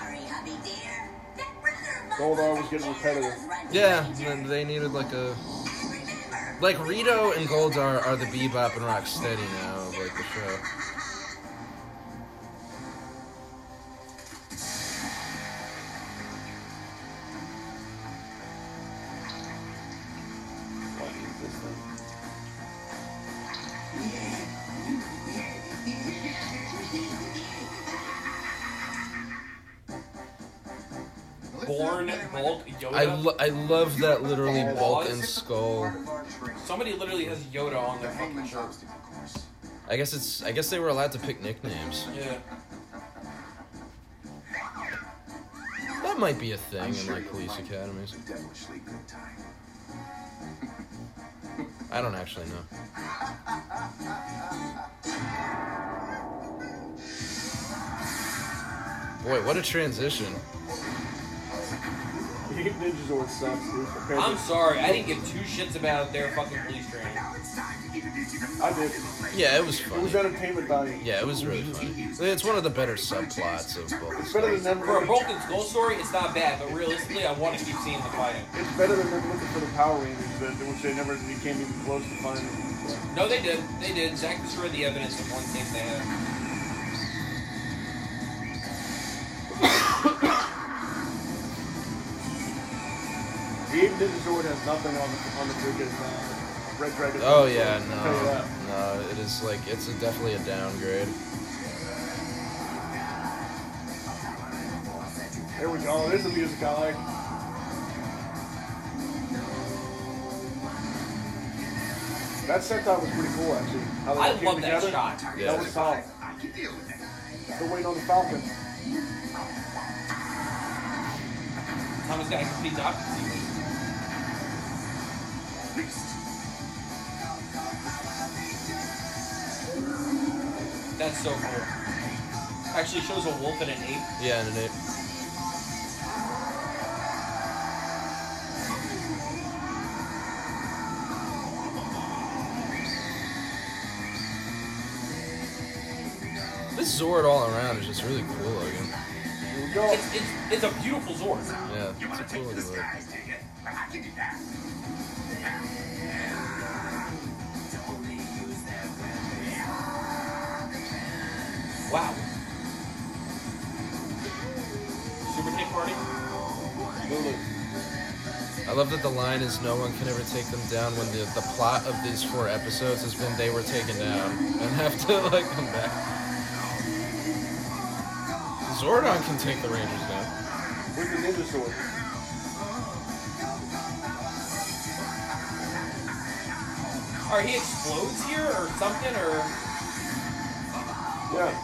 Goldar was getting repetitive. Yeah, they needed like a... Like, Rito and Goldar are the Bebop and Rocksteady now of, like, the show. What is this thing? Born Bulk Yoda. I love that literally Bulk and Skull. Somebody literally has Yoda on their fucking shirt. I guess they were allowed to pick nicknames. Yeah. That might be a thing in like police academies. I don't actually know. Boy, what a transition. Ninja Zord sucks, dude. I'm sorry, I didn't give 2 shits about their fucking police training. I did. Yeah, it was It funny. was entertainment value. Yeah, it was really funny. It's one of the better subplots of both. It's better than them. For a Broken Skull story, it's not bad, but realistically, I want to keep seeing the fighting. It's better than them looking for the Power Rangers, which they came even close to finding. No, they did. They did. Zack destroyed the evidence of one thing they had. Even Ninja Zord has nothing on the freaking Red Dragon. Oh yeah, I'll tell you that. no, it is like definitely a downgrade. There we go. There's the music I like. That Sentai was pretty cool, actually. How they I all came love that together. shot. Yeah. That was solid. Still waiting on the Falcon. Thomas got a complete doctor. That's so cool. Actually shows a wolf and an ape. Yeah, and an ape. This Zord all around is just really cool looking. Here we go. It's a beautiful Zord. Yeah, it's a cool looking Zord. Wow. Super Tank Party? Lulu. I love that the line is no one can ever take them down when the plot of these 4 episodes has been they were taken down and have to like come back. Zordon can take the Rangers down. Where's the Ninja Sword? Or he explodes here or something or Yeah.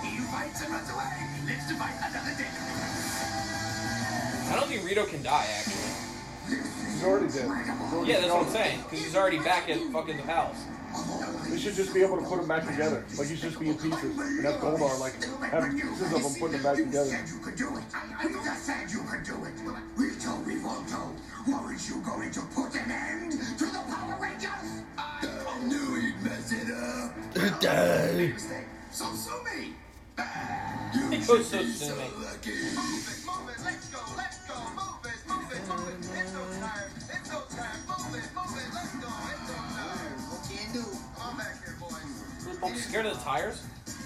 I don't think Rito can die actually. He's already dead. Yeah, that's what I'm saying. Because he's already back at fucking the palace. They should just be able to put them back together. Like, he should just be in pieces. And have Goldar, like, have pieces of them putting them back together. You could do it. I just said you could do it. Rito Revolto, weren't you going to put an end to the Power Rangers? I knew he'd mess it up. Die. So sue me. It goes so soon, mate. Lucky. Move it, let's go, move it, it's so time, it's so time, move it, let's go, it's so time. What can you do? Come back here, boys. I'm scared of the tires.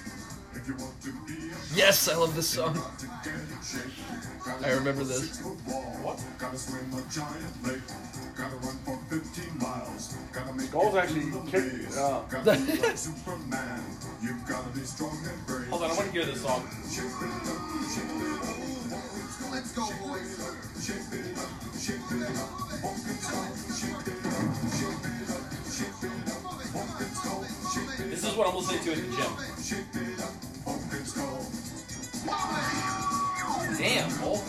Yes, I love this song. I remember this. What? Skull's actually kicked. Hold on, I want to hear this song. Let's go, boys. This is what I'm listening to at the gym. Damn, Wolf.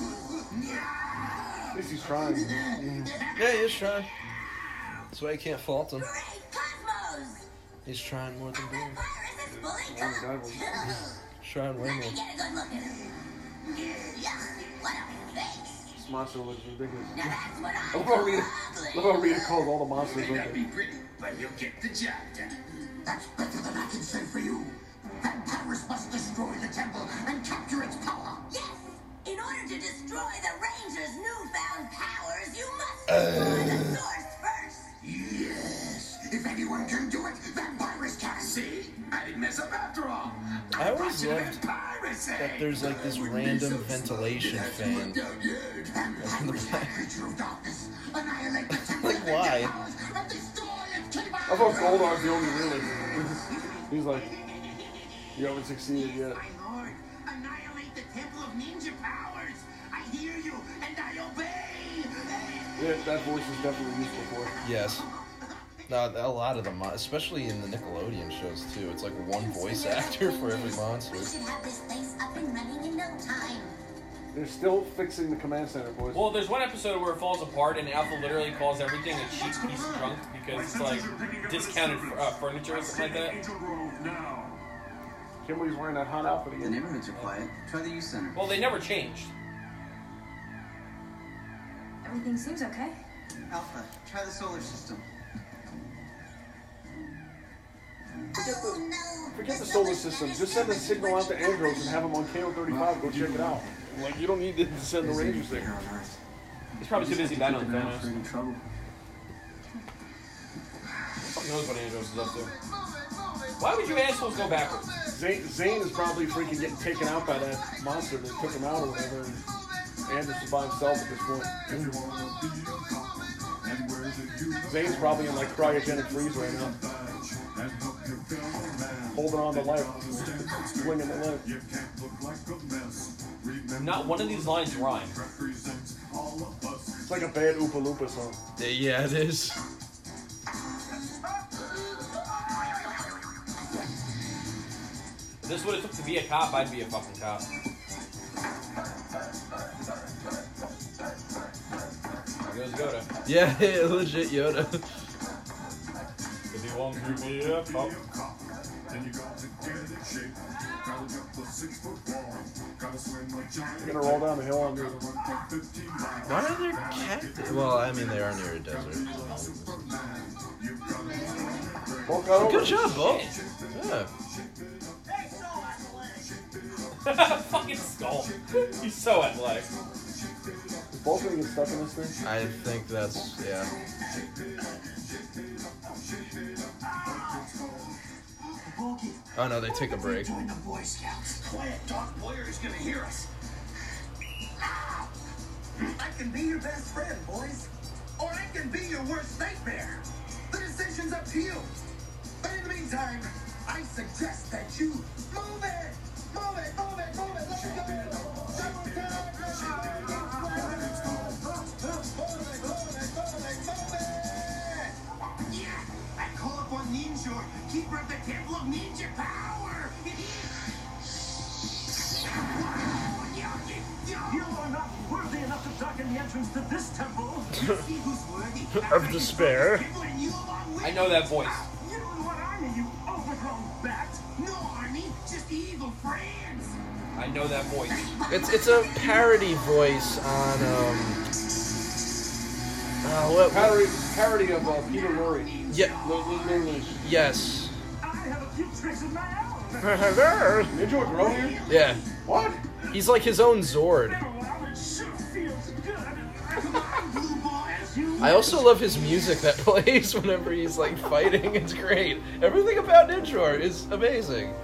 At least he's trying. Yeah, he's trying. That's why I can't fault him. Hooray, Cosmos! He's trying more than doing. Virus is fully Oh my God. He's trying way Let more. me get a good look at him. Yeah, what a face. This monster looks ridiculous. Now that's what I Look call how Rita, ugly. look how Rita calls all the monsters May like not that. be pretty, but you'll get the job done. That's better than I can say for you. That virus must destroy the temple and capture its power. Yes! In order to destroy the Rangers' newfound powers, you must destroy the source first. Yes. If anyone can do it, that virus can. See? I didn't mess up after all. I always loved that there's like this random ventilation fan. Like, why? I thought Goldar's the only really. He's like, you haven't succeeded yet. My lord, annihilate the Temple of Ninja Powers. I hear you and I obey. Yeah, that voice is definitely used before. Yes. No, a lot of them, especially in the Nickelodeon shows too. It's like one voice actor for every monster. We should have this place up and running in no time. They're still fixing the command center, boys. Well, there's one episode where it falls apart and Alpha literally calls everything a cheap piece of junk because it's like discounted furniture or something like that. Kimberly's wearing that hot outfit The again. neighborhoods are quiet. Try the youth center. Well, they never changed. Everything seems okay. Alpha, try the solar system. Forget the solar system. Just send a signal out to Andros and have them on KO35 go check it out. Like, you don't need to send the Rangers there. He's probably too busy battling Thanos. For any trouble. Fuck knows what Andros is up to. Why would you assholes go backwards? Zane is probably freaking getting taken out by that monster that took him out or whatever. And Andros is by himself at this point. Zane's probably in like cryogenic freeze right now. Holding on to life. Swinging the leg. Not one of these lines rhyme. It's like a bad Oompa Loompa song. Yeah, it is. If this would have took to be a cop, I'd be a fucking cop. There goes Yoda. Yeah, legit Yoda. If you want to be a cop. You're gonna roll down the hill on your... Why are there cactus? Well, I mean, they are near a desert. Bulk got over. Good job, Bo. Yeah. Fucking Skull. He's so athletic. Is Bulk gonna get stuck in this thing? I think that's, yeah. Oh no, they take a break. Join the Boy Scouts. Quiet, Doc Boyer is gonna hear us. I can be your best friend, boys. Or I can be your worst nightmare. The decision's up to you. But in the meantime, I suggest that you move it! Move it, move it, move it, let's yeah, I call upon Ninja, keeper of the Temple of Ninja Power! You are not worthy enough to darken the entrance to this temple. of despair. I know that voice. You don't know what army, you overgrown bat. No army, just evil friends. I know that voice. It's a parody voice on Parody of Peter Lorre. yeah, yes, I have a few tricks of my own. Hello. Ninja a girl here? yeah. What? He's like his own Zord. Well, it sure feels good. I also love his music that plays whenever he's like fighting. It's great. Everything about Ninjor is amazing.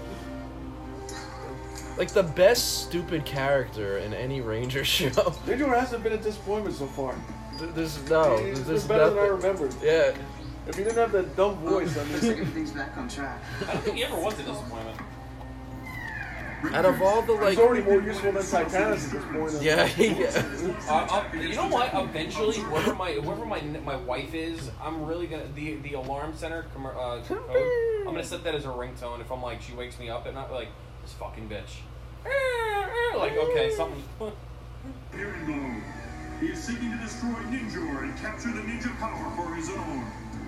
Like the best stupid character in any Ranger show. Ninja hasn't been a disappointment so far. There's He's been better than I remembered. Yeah. If he didn't have that dumb voice, I mean, Taking things back on track. I don't think he ever was a disappointment. Out of all the like, he's already more useful than Titanus at this point. yeah. You know what? Eventually, whoever my wife is, I'm really gonna the alarm center code. I'm gonna set that as a ringtone. If I'm like she wakes me up at night, like this fucking bitch. Like okay, something. Hearing Glow. He is seeking to destroy Ninjor and capture the ninja power for his own.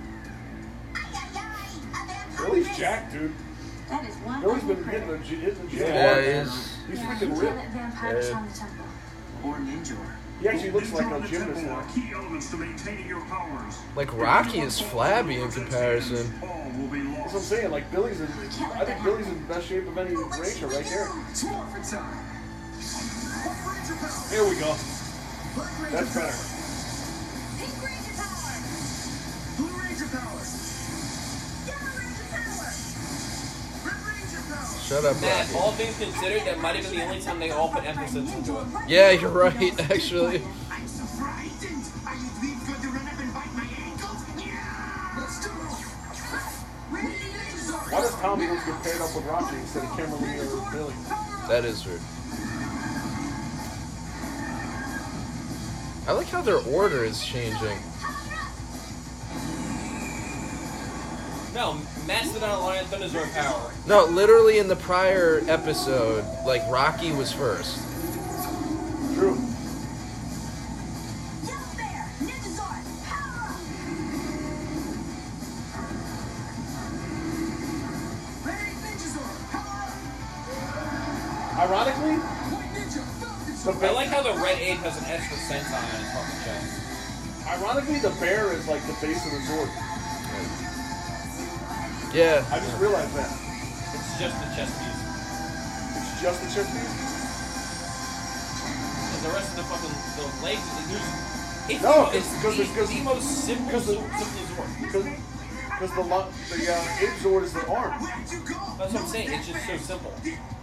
Billy's jacked, dude. That is one. Billy's been hitting the gym. Yeah, He's Yeah, freaking you ripped. that vampires on the temple. Or Ninjor. He actually looks like Ninjor a and the gymnast temple now. are key elements to maintaining your powers. Like Rocky is flabby in comparison. All will be That's lost. what I'm saying. Like Billy's in, I think Billy's in the best shape of any Ranger right here. It's morphin' time. White Ranger power. Here we go. Black Ranger That's better. power. Pink Ranger power! Blue Ranger power. Yellow Ranger power! Red Ranger power. Shut up, Matt, Rocky. all things considered, that might have been the only time they all put emphasis into it. Yeah, you're right. Actually, I'm so frightened. Are you please going to run up and bite my ankles? Yeah. Let's do it. Why does Tommy always get paired up with Rocky instead of Kimberly or Billy? that is weird. I like how their order is changing. No, Mastodon, Lion, Thunderzord power. No, literally in the prior episode, like Rocky was first. True. Yellow Bear! Ninja Zord! Power up! Red Ninja Zord. Power up. Ironically, White Ninja. Falcon I like how the red ape has an S for Sentai on his fucking chest. ironically, the bear is like the base of the Zord. Yeah. I just realized that. It's just the chest piece. It's just the chest piece. And the rest of the fucking the legs, it's No, it's because the most simple because the- Zord. Because the ape Zord is the arm. That's what I'm saying. It's just so simple.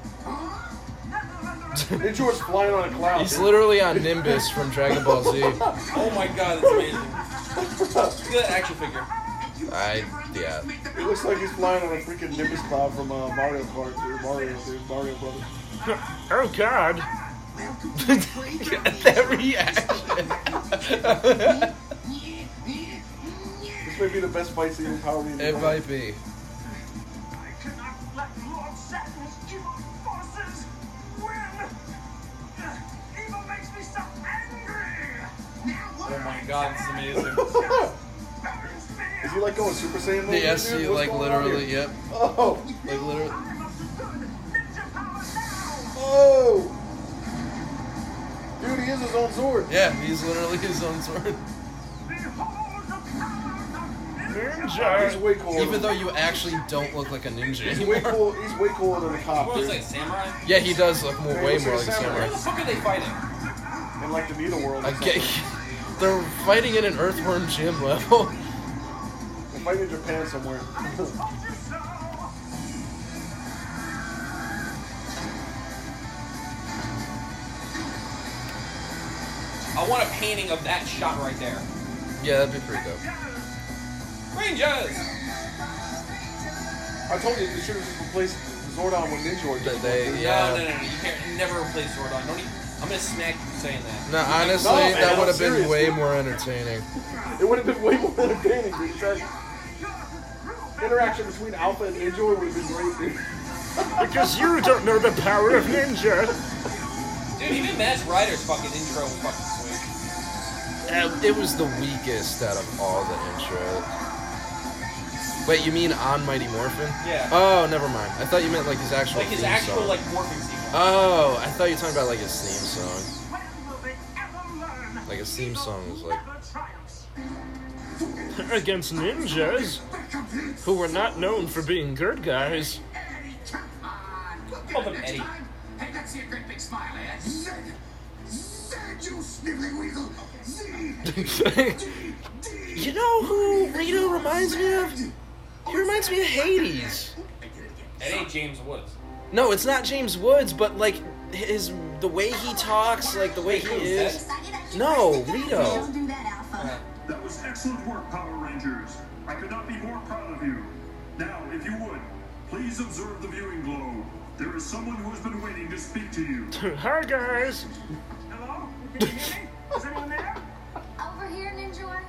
Ninjor's flying on a cloud. He's literally on Nimbus from Dragon Ball Z. Oh my god, that's amazing. Look at that action figure. Yeah. It looks like he's flying on a freaking Nimbus cloud from Mario Kart or Mario Brothers. Oh God. That reaction. This may be the best fight scene in Power Rangers. It might be. I cannot let Lord Saturn's evil forces win! Evil makes me so angry! Oh my god, it's amazing. Is he like going Super Saiyan mode? Yes, dude? he What's like going on literally, here? yep. Oh! Like literally. Oh! Dude, he is his own Zord. Yeah, he's literally his own sword. Ninja. He's way cooler. Even though you actually don't look like a ninja He's way anymore. cool. He's way cooler than a cop, What was dude. like samurai? Yeah, he does look Yeah, way he looks more like like a a samurai. Where the samurai. fuck are they fighting? In like the Needle World. Or Okay, something. they're fighting in an Earthworm gym level. They're fighting in Japan somewhere. I want a painting of that shot right there. Yeah, that'd be pretty dope. Rangers! I told you they should have just replaced Zordon with Ninjor. Yeah. No, you can't never replace Zordon. Don't even, I'm gonna smack you for saying that. No, honestly, No, man, that I'm would have been serious, way dude. more entertaining. It would have been way more entertaining, dude. That interaction between Alpha and Ninjor would have been great, dude. Because you don't know the power of ninja. Dude, even Mass Rider's fucking intro was fucking sweet. It was the weakest out of all the intros. Wait, you mean on Mighty Morphin? Yeah. Oh, never mind. I thought you meant like his actual Like his theme actual song. like morphing sequence. Oh, I thought you were talking about like his theme song. When will they ever learn? Like his theme song was like, Never triumphs. Against ninjas, who were not known for being good guys. Eddie, come on. Look Call at him it next Eddie. time. Hey, let's see a great big smile, Ed. Zed, you sniveling weasel. you know who Rito reminds me of? He reminds me of Hades. It ain't James Woods. No, it's not James Woods, but like the way he talks, like the way he is. No, Rito. Don't do that, Alpha. That was excellent work, Power Rangers. I could not be more proud of you. Now, if you would, please observe the viewing globe. There is someone who has been waiting to speak to you. Hi, guys. Hello? Can you hear me? Is anyone there? Over here, Ninja.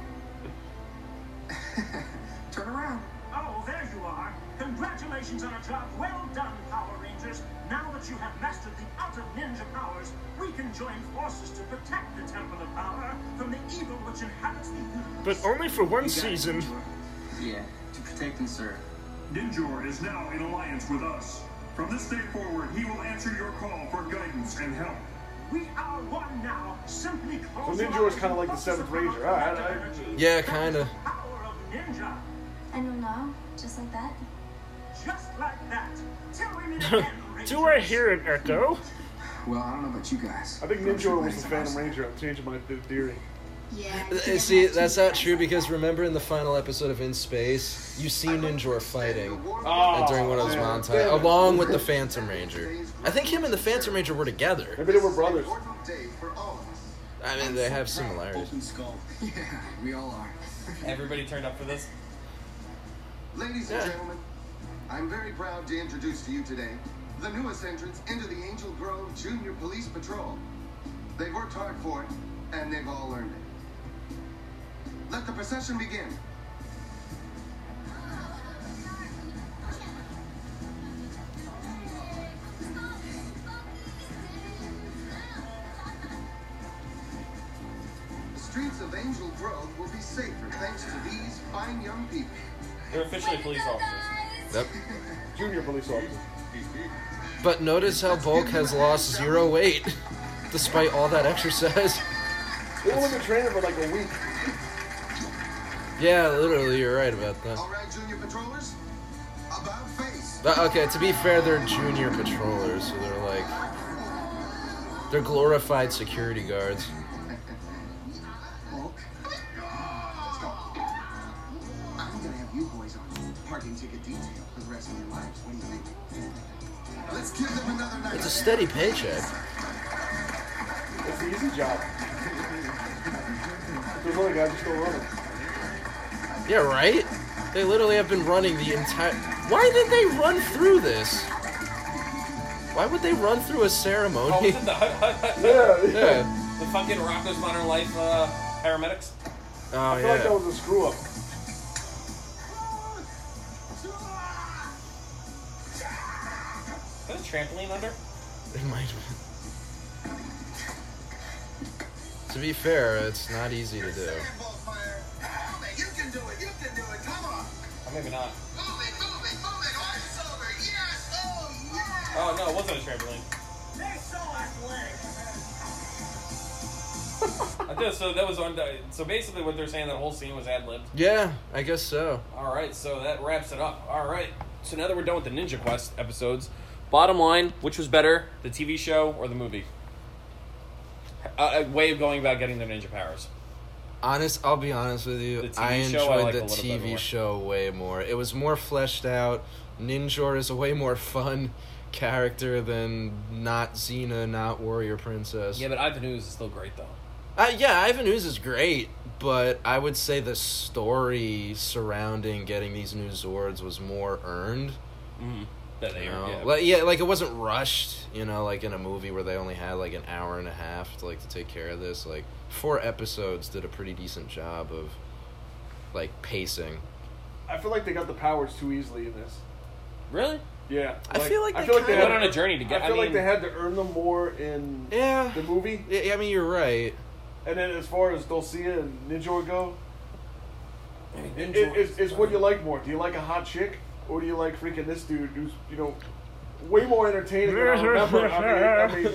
Turn around. Oh, there you are. Congratulations on a job well done, Power Rangers. Now that you have mastered the art of ninja powers, we can join forces to protect the Temple of Power from the evil which inhabits the universe. But only for one You got it, season. Ninjor. Yeah, to protect and serve. Ninjor is now in alliance with us. From this day forward, he will answer your call for guidance and help. We are one now. Simply close So your Ninja was eyes kinda and like the focus Seventh upon Ranger. the collective energy. Yeah, That is kinda. the power of ninja. I don't know. Just like that. Just like that. Till we meet again, Do I hear an echo? Well, I don't know about you guys. I think but I'm sure Ninja was Lenny's the a house. Phantom Ranger. I'm changing my theory. Yeah. See, that's not true because remember in the final episode of In Space, you see Ninjor fighting during one of those damn. montages, along with the Phantom Ranger. I think him and the Phantom Ranger were together. Maybe they were brothers. Important day for all of us. I mean, they have similarities. Open skull. Yeah, we all are. Everybody turned up for this. Ladies and gentlemen, I'm very proud to introduce to you today the newest entrants into the Angel Grove Junior Police Patrol. They've worked hard for it, and they've all earned it. Let the procession begin. The streets of Angel Grove will be safer thanks to these fine young people. They're officially police officers. Yep. Junior police officer. But notice how Bulk has lost 0 weight, despite all that exercise. They only been training for like a week. Yeah, literally, you're right about that. All right, Junior Patrollers, about face. But, okay, to be fair, they're junior patrollers, so they're like... They're glorified security guards. Bulk, let's go. I'm gonna have you boys on parking ticket detail for the rest of your lives. What do you think? Let's give them another night. It's a steady paycheck. It's the easy job. There's other guys who still running. Yeah, right? They literally have been running the entire... Why did they run through this? Why would they run through a Oh, ceremony? was it the Yeah. the fucking Rocko's Modern Life paramedics? Oh, I feel like that yeah. was a screw up. Is that a trampoline under? It might have been. To be fair, it's not easy to do. You can do it. You can do it. Come on. Or maybe not. Move it. Move it. Move it. Arms over. Yes. Oh, yeah. Oh, no, it wasn't a trampoline. They're so athletic. I did, so that was on. So basically, what they're saying, that whole scene was ad libbed. Yeah, I guess so. All right, so that wraps it up. All right, so now that we're done with the Ninja Quest episodes, bottom line, which was better, the TV show or the movie? A way of going about getting their ninja powers. I'll be honest with you. The TV I show, I enjoyed like the a little bit TV more. show way more. It was more fleshed out. Ninjor is a way more fun character than not Xena, not Warrior Princess. Yeah, but Ivan Ooze is still great though. Yeah, Ivan Ooze is great, but I would say the story surrounding getting these new Zords was more earned. Mm-hmm. That they You are, know? yeah. Like it wasn't rushed, like in a movie where they only had like an hour and a half to take care of this. Like 4 episodes did a pretty decent job of like pacing. I feel like they got the powers too easily in this. Really? Yeah. I feel like they They went on a journey to get. I feel like they had to earn them more in Yeah. the movie. Yeah, I mean you're right. And then as far as Dulcia and Ninjor go, Ninjor it's what you like more. Do you like a hot chick, or do you like freaking this dude who's, way more entertaining than I remember? I mean,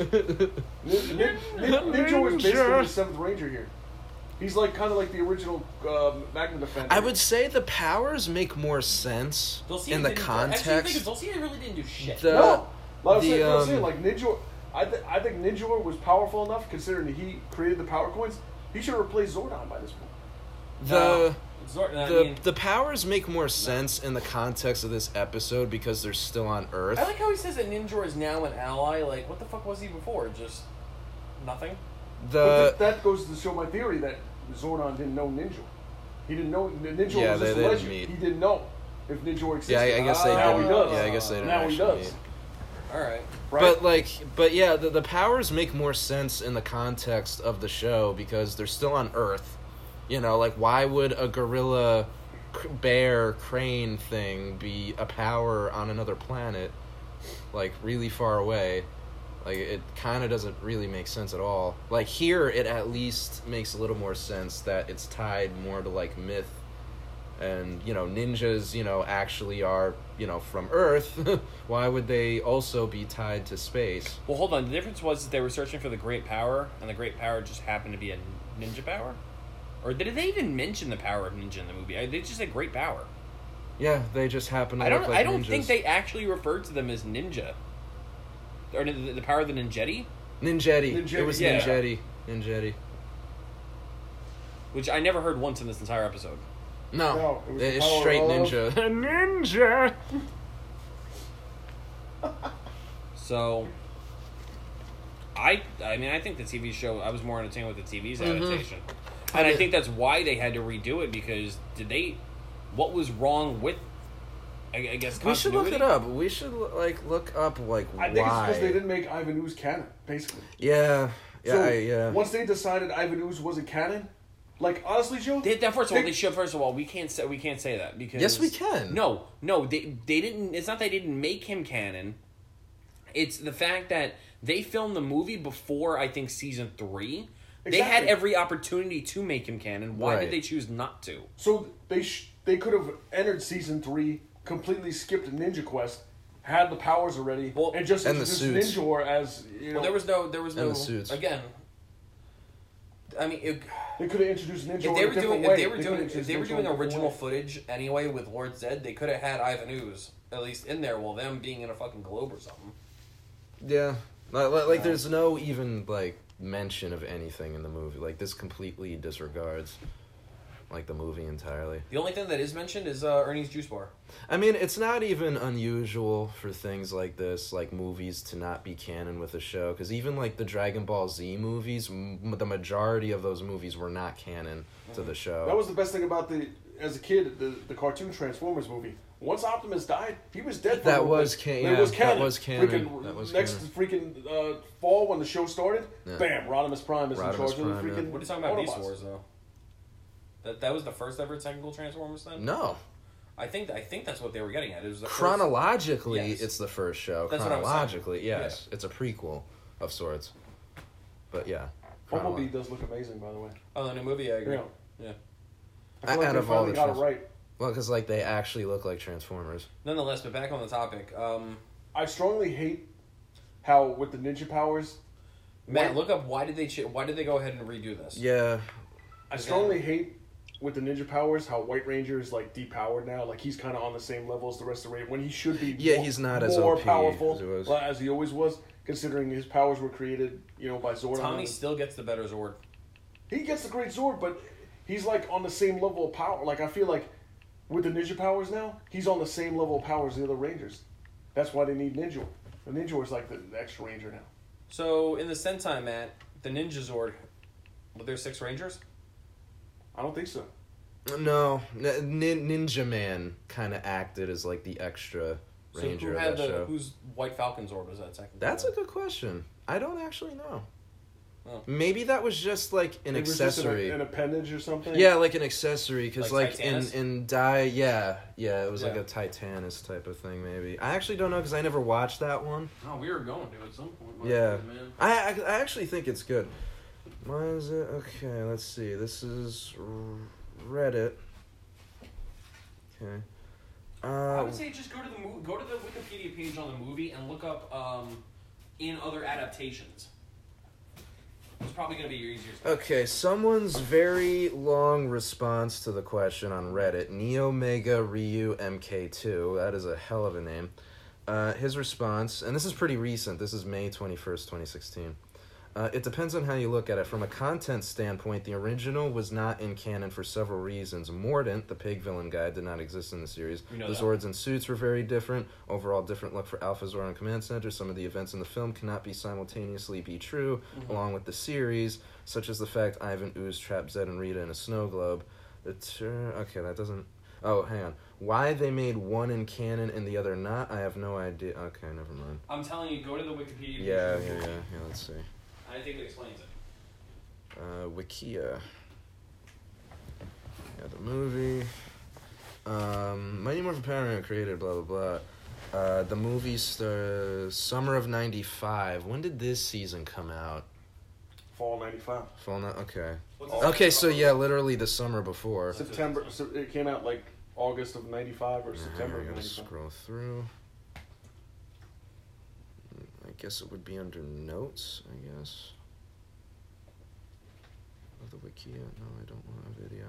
Ninjor is basically the 7th Ranger here. He's kind of like the original Magna Defender. I would say the powers make more sense in the context. Actually, Dulcia really didn't do shit. No, I was saying, Ninjor. I think Ninjor was powerful enough, considering he created the power coins. He should have replaced Zordon by this point. The powers make more sense in the context of this episode because they're still on Earth. I like how he says that Ninjor is now an ally. Like, what the fuck was he before? Just nothing? But that goes to show my theory that Zordon didn't know Ninjor. He didn't know Ninjor was just a legend. He didn't know if Ninjor existed. Yeah, I guess they didn't. Now he does. Yeah, I guess they didn't. Now he does. Meet. All right. But yeah, the powers make more sense in the context of the show because they're still on Earth. Why would a gorilla, bear, crane thing be a power on another planet, really far away? It kind of doesn't really make sense at all. Here, it at least makes a little more sense that it's tied more to, myth. And, ninjas, actually are, from Earth. Why would they also be tied to space? Well, hold on. The difference was that they were searching for the Great Power, and the Great Power just happened to be a ninja power? Or did they even mention the power of ninja in the movie? They just said Great Power. Yeah, they just happen to look like I don't ninjas. think they actually referred to them as ninja. Or the power of the Ninjetti? Ninjetti. It was Ninjetti. Ninjetti. Which I never heard once in this entire episode. No, it's straight ninja. Ninja! So, I think the TV show, I was more entertained with the TV's adaptation. And I think that's why they had to redo it, because what was wrong with, I guess, continuity? We should look it up. We should, look up, why. I think it's because they didn't make Ivan Ooze canon, basically. Yeah. Once they decided Ivan Ooze wasn't canon, honestly, Joe. First of all, we can't say that because yes, we can. No, they didn't. It's not they didn't make him canon. It's the fact that they filmed the movie before I think season 3. Exactly. They had every opportunity to make him canon. Why did they choose not to? So they could have entered season 3, completely skipped Ninja Quest, had the powers already, and just introduced Ninjor as there was no the suits. Again. I mean, they could have introduced Ninja in a different way. If they were doing original footage anyway with Lord Zed, they could have had Ivan Ooze at least in there, while them being in a fucking globe or something. Yeah, there's no even mention of anything in the movie. This completely disregards the movie entirely. The only thing that is mentioned is Ernie's juice bar. I mean, it's not even unusual for things like this, movies to not be canon with a show, because even the Dragon Ball Z movies, the majority of those movies were not canon to the show. That was the best thing about as a kid, the cartoon Transformers movie. Once Optimus died, he was dead for That was canon. It was canon. That was canon. Freaking fall when the show started, bam, Rodimus Prime is in charge of the freaking... What are you talking about Beast Wars, though? That was the first ever technical Transformers then? No. I think that's what they were getting at. It was the chronologically, first... it's the first show. That's chronologically, yes. Yeah. It's a prequel of sorts. But yeah. Bumblebee does look amazing, by the way. Oh, the new movie, I agree. Yeah. I feel like they finally got it right. Well, because they actually look like Transformers. Nonetheless, but back on the topic. I strongly hate how with the ninja powers. Matt, look up why did they go ahead and redo this? Yeah. I strongly hate with the ninja powers how White Ranger is depowered now. He's kind of on the same level as the rest of the Ranger when he should be. He's not as more OP powerful as he always was, considering his powers were created, by Zordon. Tommy still gets the better Zord. He gets the great Zord, but he's on the same level of power. I feel like with the ninja powers now, he's on the same level of power as the other Rangers. That's why they need Ninja. The Ninja is the extra Ranger now. So in the Sentai, Matt, the Ninja Zord, were there 6 Rangers? I don't think so. No, Ninja Man kind of acted as the extra Ranger of that show. Whose White Falcon Zord was that technically? That's a good question. I don't actually know. Oh. Maybe that was just an accessory, an appendage or something. Yeah, an accessory because in Die, it was a Titanus type of thing. Maybe I actually don't know because I never watched that one. Oh, we were going to at some point. Yeah, I actually think it's good. Why is it? Okay, let's see. This is Reddit. Okay. I would say just go to the Wikipedia page on the movie and look up in other adaptations. It's probably going to be your easiest. Okay, someone's very long response to the question on Reddit, Neomega Ryu MK2, that is a hell of a name. His response, and this is pretty recent, this is May 21st, 2016. It depends on how you look at it. From a content standpoint, the original was not in canon for several reasons. Mordant, the pig villain guy, did not exist in the series. The Zords and suits were very different. Overall different look for Alpha Zord and Command Center. Some of the events in the film cannot be simultaneously be true, along with the series, such as the fact Ivan Ooze trapped Zed and Rita in a snow globe. Okay, that doesn't... Oh, hang on. Why they made one in canon and the other not, I have no idea. Okay, never mind. I'm telling you, go to the Wikipedia page. Yeah, let's see. I think it explains it. Wikia. Yeah, the movie. Mighty Morphin Power Ranger created, blah, blah, blah. The movie's summer of 95. When did this season come out? Fall 95. Okay. Okay, so yeah, literally the summer before. September. So it came out like August of 95 or September of 95. Scroll through. I guess it would be under notes, I guess. Of the Wikia. No, I don't want a video.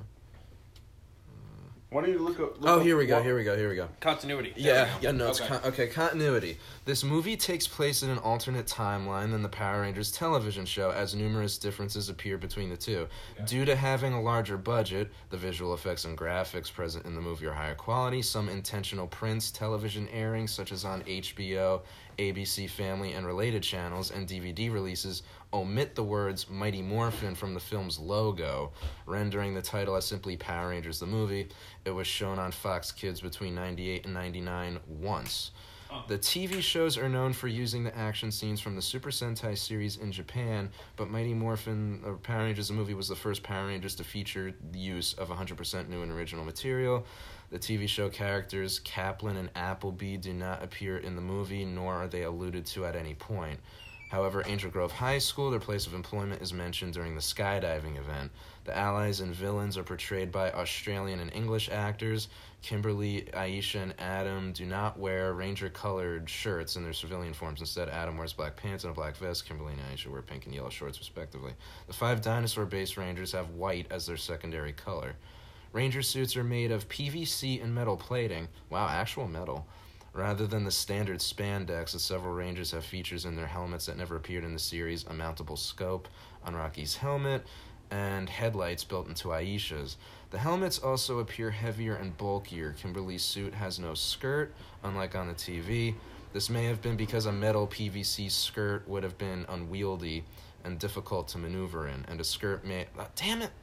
Why don't you look up... Here we go. Continuity. Notes. Okay. Continuity. This movie takes place in an alternate timeline than the Power Rangers television show, as numerous differences appear between the two. Okay. Due to having a larger budget, the visual effects and graphics present in the movie are higher quality. Some intentional prints, television airings, such as on HBO, ABC Family, and related channels, and DVD releases omit the words Mighty Morphin from the film's logo, rendering the title as simply Power Rangers the Movie. It was shown on Fox Kids between 98 and 99 once. The TV shows are known for using the action scenes from the Super Sentai series in Japan, but Mighty Morphin Power Rangers the Movie was the first Power Rangers to feature the use of 100% new and original material. The TV show characters Kaplan and Appleby do not appear in the movie, nor are they alluded to at any point. However, Angel Grove High School, their place of employment, is mentioned during the skydiving event. The allies and villains are portrayed by Australian and English actors. Kimberly, Aisha, and Adam do not wear Ranger-colored shirts in their civilian forms. Instead, Adam wears black pants and a black vest. Kimberly and Aisha wear pink and yellow shorts, respectively. The 5 dinosaur-based Rangers have white as their secondary color. Ranger suits are made of PVC and metal plating. Wow, actual metal. Rather than the standard spandex, the several Rangers have features in their helmets that never appeared in the series: a mountable scope on Rocky's helmet and headlights built into Aisha's. The helmets also appear heavier and bulkier. Kimberly's suit has no skirt, unlike on the TV. This may have been because a metal PVC skirt would have been unwieldy and difficult to maneuver in, and a skirt may... damn it!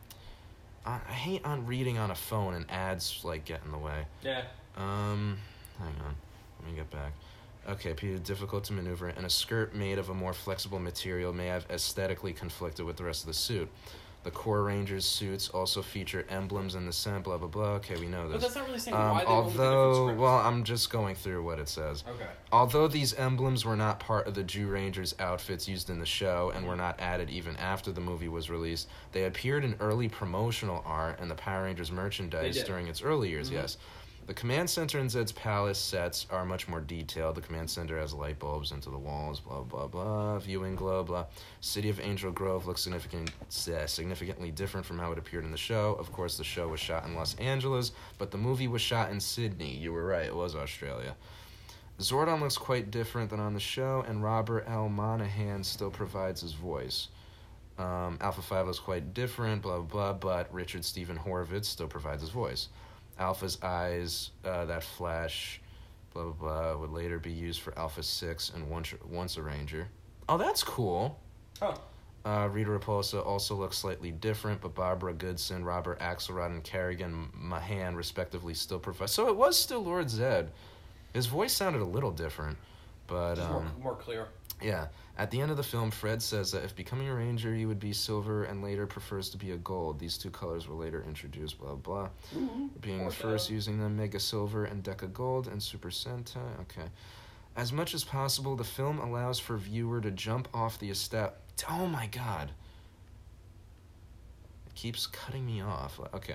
I hate on reading on a phone and ads, get in the way. Yeah. Hang on. Let me get back. Okay, difficult to maneuver, and a skirt made of a more flexible material may have aesthetically conflicted with the rest of the suit. The core Rangers suits also feature emblems in the center, blah, blah, blah. Okay, we know this. But that's not really saying why they went with different scripts. I'm just going through what it says. Okay. Although these emblems were not part of the Jew Rangers outfits used in the show and were not added even after the movie was released, they appeared in early promotional art and the Power Rangers merchandise during its early years, yes. The Command Center and Zed's Palace sets are much more detailed. The Command Center has light bulbs into the walls, blah, blah, blah, viewing globe, blah. City of Angel Grove looks significantly different from how it appeared in the show. Of course, the show was shot in Los Angeles, but the movie was shot in Sydney. You were right, it was Australia. Zordon looks quite different than on the show, and Robert L. Monahan still provides his voice. Alpha 5 looks quite different, blah, blah, blah, but Richard Stephen Horvitz still provides his voice. Alpha's eyes that flash, blah, blah, blah, would later be used for Alpha 6 and Once a Ranger. Oh, that's cool. Oh. Rita Repulsa also looks slightly different, but Barbara Goodson, Robert Axelrod, and Kerrigan Mahan, respectively, still provide. So it was still Lord Zed. His voice sounded a little different, but... more clear. Yeah. At the end of the film, Fred says that if becoming a Ranger, he would be silver and later prefers to be a gold. These two colors were later introduced, blah, blah. Being the first using them, Mega Silver and Deca Gold and Super Sentai. Okay. As much as possible, the film allows for viewer to jump off the Oh my god. keeps cutting me off. Okay.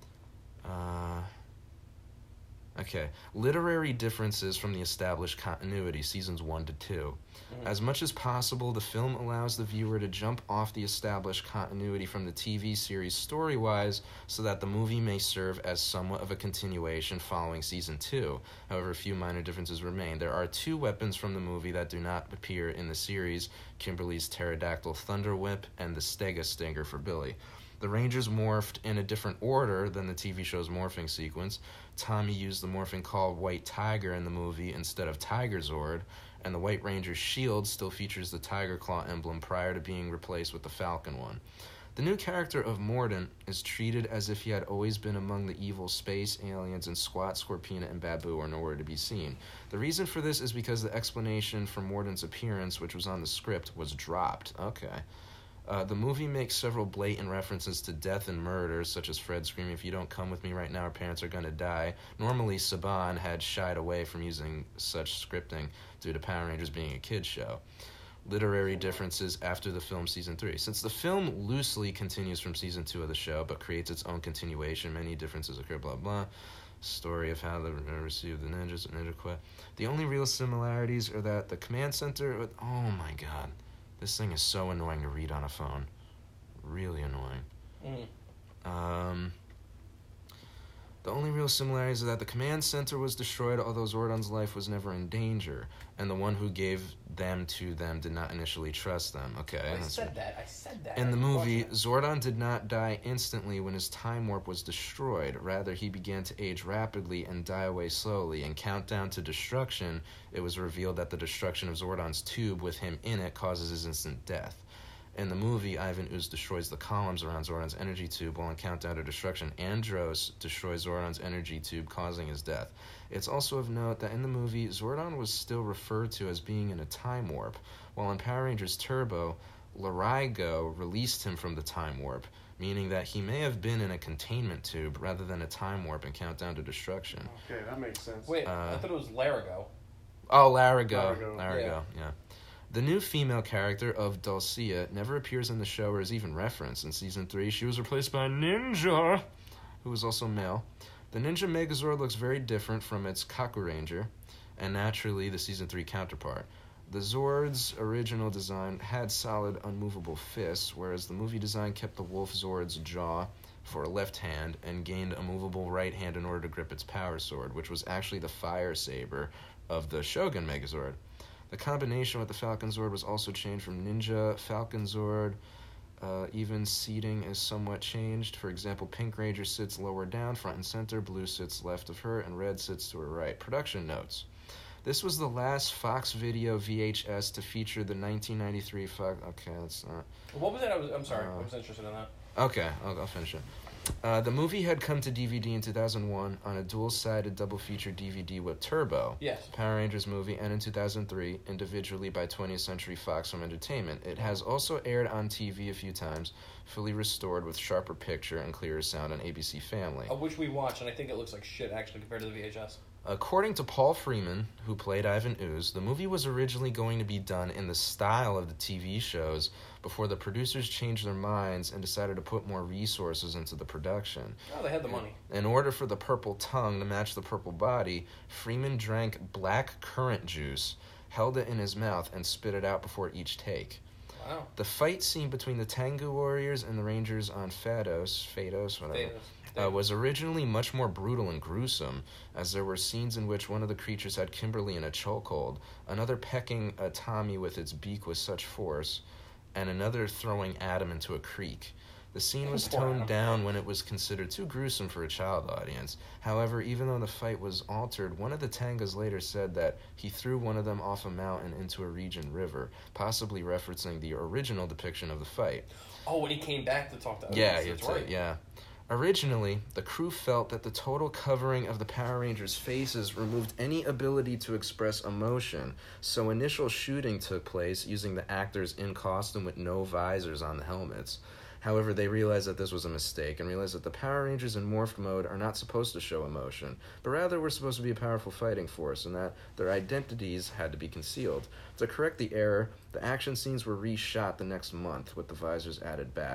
Okay. Literary differences from the established continuity, seasons 1 to 2. As much as possible, the film allows the viewer to jump off the established continuity from the TV series story-wise so that the movie may serve as somewhat of a continuation following season 2. However, a few minor differences remain. There are 2 weapons from the movie that do not appear in the series, Kimberly's pterodactyl thunder whip and the Stega Stinger for Billy. The Rangers morphed in a different order than the TV show's morphing sequence. Tommy used the morphing called White Tiger in the movie instead of Tiger Zord, and the White Ranger's shield still features the Tiger Claw emblem prior to being replaced with the Falcon one. The new character of Mordant is treated as if he had always been among the evil space aliens, and Squat, Scorpina, and Babu are nowhere to be seen. The reason for this is because the explanation for Mordant's appearance, which was on the script, was dropped. Okay. The movie makes several blatant references to death and murder, such as Fred screaming, "If you don't come with me right now, our parents are going to die." Normally, Saban had shied away from using such scripting due to Power Rangers being a kid's show. Literary differences after the film season 3. Since the film loosely continues from season 2 of the show, but creates its own continuation, many differences occur, blah, blah. Story of how they received the ninjas, Ninja Quest. The only real similarities are that the command center... Oh, my God. This thing is so annoying to read on a phone. Really annoying. The only real similarities are that the command center was destroyed, although Zordon's life was never in danger, and the one who gave them to them did not initially trust them. Okay. I said that. In the movie, Zordon did not die instantly when his time warp was destroyed. Rather, he began to age rapidly and die away slowly. In Countdown to Destruction, it was revealed that the destruction of Zordon's tube with him in it causes his instant death. In the movie, Ivan Ooze destroys the columns around Zordon's energy tube, while in Countdown to Destruction, Andros destroys Zordon's energy tube, causing his death. It's also of note that in the movie, Zordon was still referred to as being in a time warp, while in Power Rangers Turbo, Larigo released him from the time warp, meaning that he may have been in a containment tube rather than a time warp in Countdown to Destruction. Okay, that makes sense. Wait, I thought it was Larigo. Oh, Larigo, yeah. The new female character of Dulcia never appears in the show or is even referenced. In Season 3, she was replaced by Ninja, who was also male. The Ninja Megazord looks very different from its Kaku Ranger, and naturally the Season 3 counterpart. The Zord's original design had solid, unmovable fists, whereas the movie design kept the Wolf Zord's jaw for a left hand and gained a movable right hand in order to grip its power sword, which was actually the fire saber of the Shogun Megazord. The combination with the Falcon Zord was also changed from Ninja, Falcon Zord. Even seating is somewhat changed. For example, Pink Ranger sits lower down, front and center, Blue sits left of her, and Red sits to her right. Production notes. This was the last Fox Video VHS to feature the 1993 Fox... Okay, that's not... What was that? I'm sorry. I was interested in that. Okay, I'll finish it. The movie had come to DVD in 2001 on a dual-sided double-feature DVD with Turbo, Power Rangers movie, and in 2003, individually by 20th Century Fox Home Entertainment. It has also aired on TV a few times, fully restored with sharper picture and clearer sound on ABC Family. Of which we watched, and I think it looks like shit, actually, compared to the VHS. According to Paul Freeman, who played Ivan Ooze, the movie was originally going to be done in the style of the TV shows before the producers changed their minds and decided to put more resources into the production. Oh, they had the money. In order for the purple tongue to match the purple body, Freeman drank black currant juice, held it in his mouth, and spit it out before each take. Wow. The fight scene between the Tengu Warriors and the Rangers on Phaedos, was originally much more brutal and gruesome, as there were scenes in which one of the creatures had Kimberly in a chokehold, another pecking Tommy with its beak with such force, and another throwing Adam into a creek. The scene was toned down when it was considered too gruesome for a child audience. However, even though the fight was altered, one of the Tangas later said that he threw one of them off a mountain into a region river, possibly referencing the original depiction of the fight. Oh, when he came back to talk to us. Yeah, that's right. Yeah. Originally, the crew felt that the total covering of the Power Rangers' faces removed any ability to express emotion, so initial shooting took place using the actors in costume with no visors on the helmets. However, they realized that this was a mistake and realized that the Power Rangers in morphed mode are not supposed to show emotion, but rather were supposed to be a powerful fighting force, and that their identities had to be concealed. To correct the error, the action scenes were reshot the next month with the visors added back.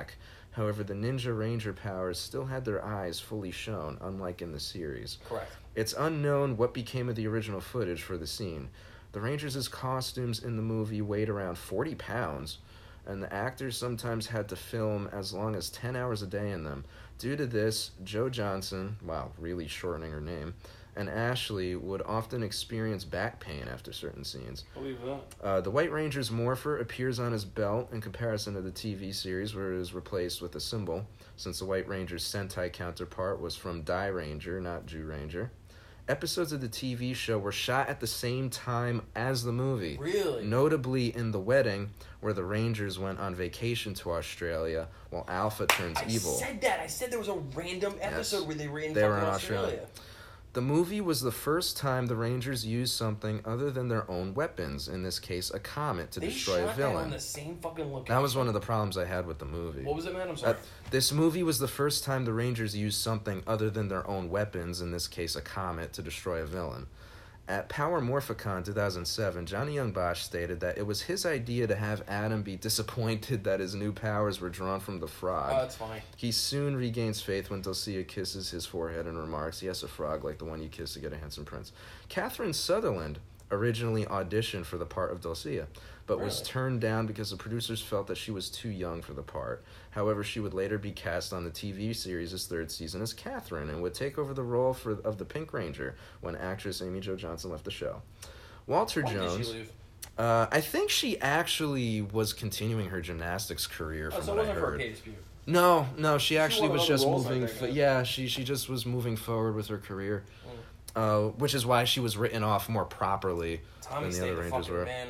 However, the Ninja Ranger powers still had their eyes fully shown, unlike in the series. Correct. It's unknown what became of the original footage for the scene. The Rangers' costumes in the movie weighed around 40 pounds, and the actors sometimes had to film as long as 10 hours a day in them. Due to this, Joe Johnson, wow, really shortening her name, and Ashley would often experience back pain after certain scenes. Believe that. The White Ranger's morpher appears on his belt in comparison to the TV series, where it is replaced with a symbol, since the White Ranger's Sentai counterpart was from Dai Ranger, not Jew Ranger. Episodes of the TV show were shot at the same time as the movie. Really? Notably in The Wedding, where the Rangers went on vacation to Australia while Alpha turns evil. I said that. I said there was a random episode where they were in Australia. The movie was the first time the Rangers used something other than their own weapons, in this case a comet, to destroy a villain. That on the same fucking location. That was one of the problems I had with the movie. What was it, man? I'm sorry. This movie was the first time the Rangers used something other than their own weapons, in this case a comet, to destroy a villain. At Power Morphicon 2007, Johnny Young Bosch stated that it was his idea to have Adam be disappointed that his new powers were drawn from the frog. Oh, that's funny. He soon regains faith when Dulcia kisses his forehead and remarks, "Yes, a frog like the one you kiss to get a handsome prince." Catherine Sutherland originally auditioned for the part of Dulcia, but was turned down because the producers felt that she was too young for the part. However, she would later be cast on the TV series' third season as Catherine and would take over the role of the Pink Ranger when actress Amy Jo Johnson left the show. Walter Jones. Did she leave? I think she actually was continuing her gymnastics career from so what it I wasn't for a heard. pay dispute. No, she actually won was other just roles, I moving. think, She just was moving forward with her career, which is why she was written off more properly Tommy than the stayed other the Rangers fucking were. man.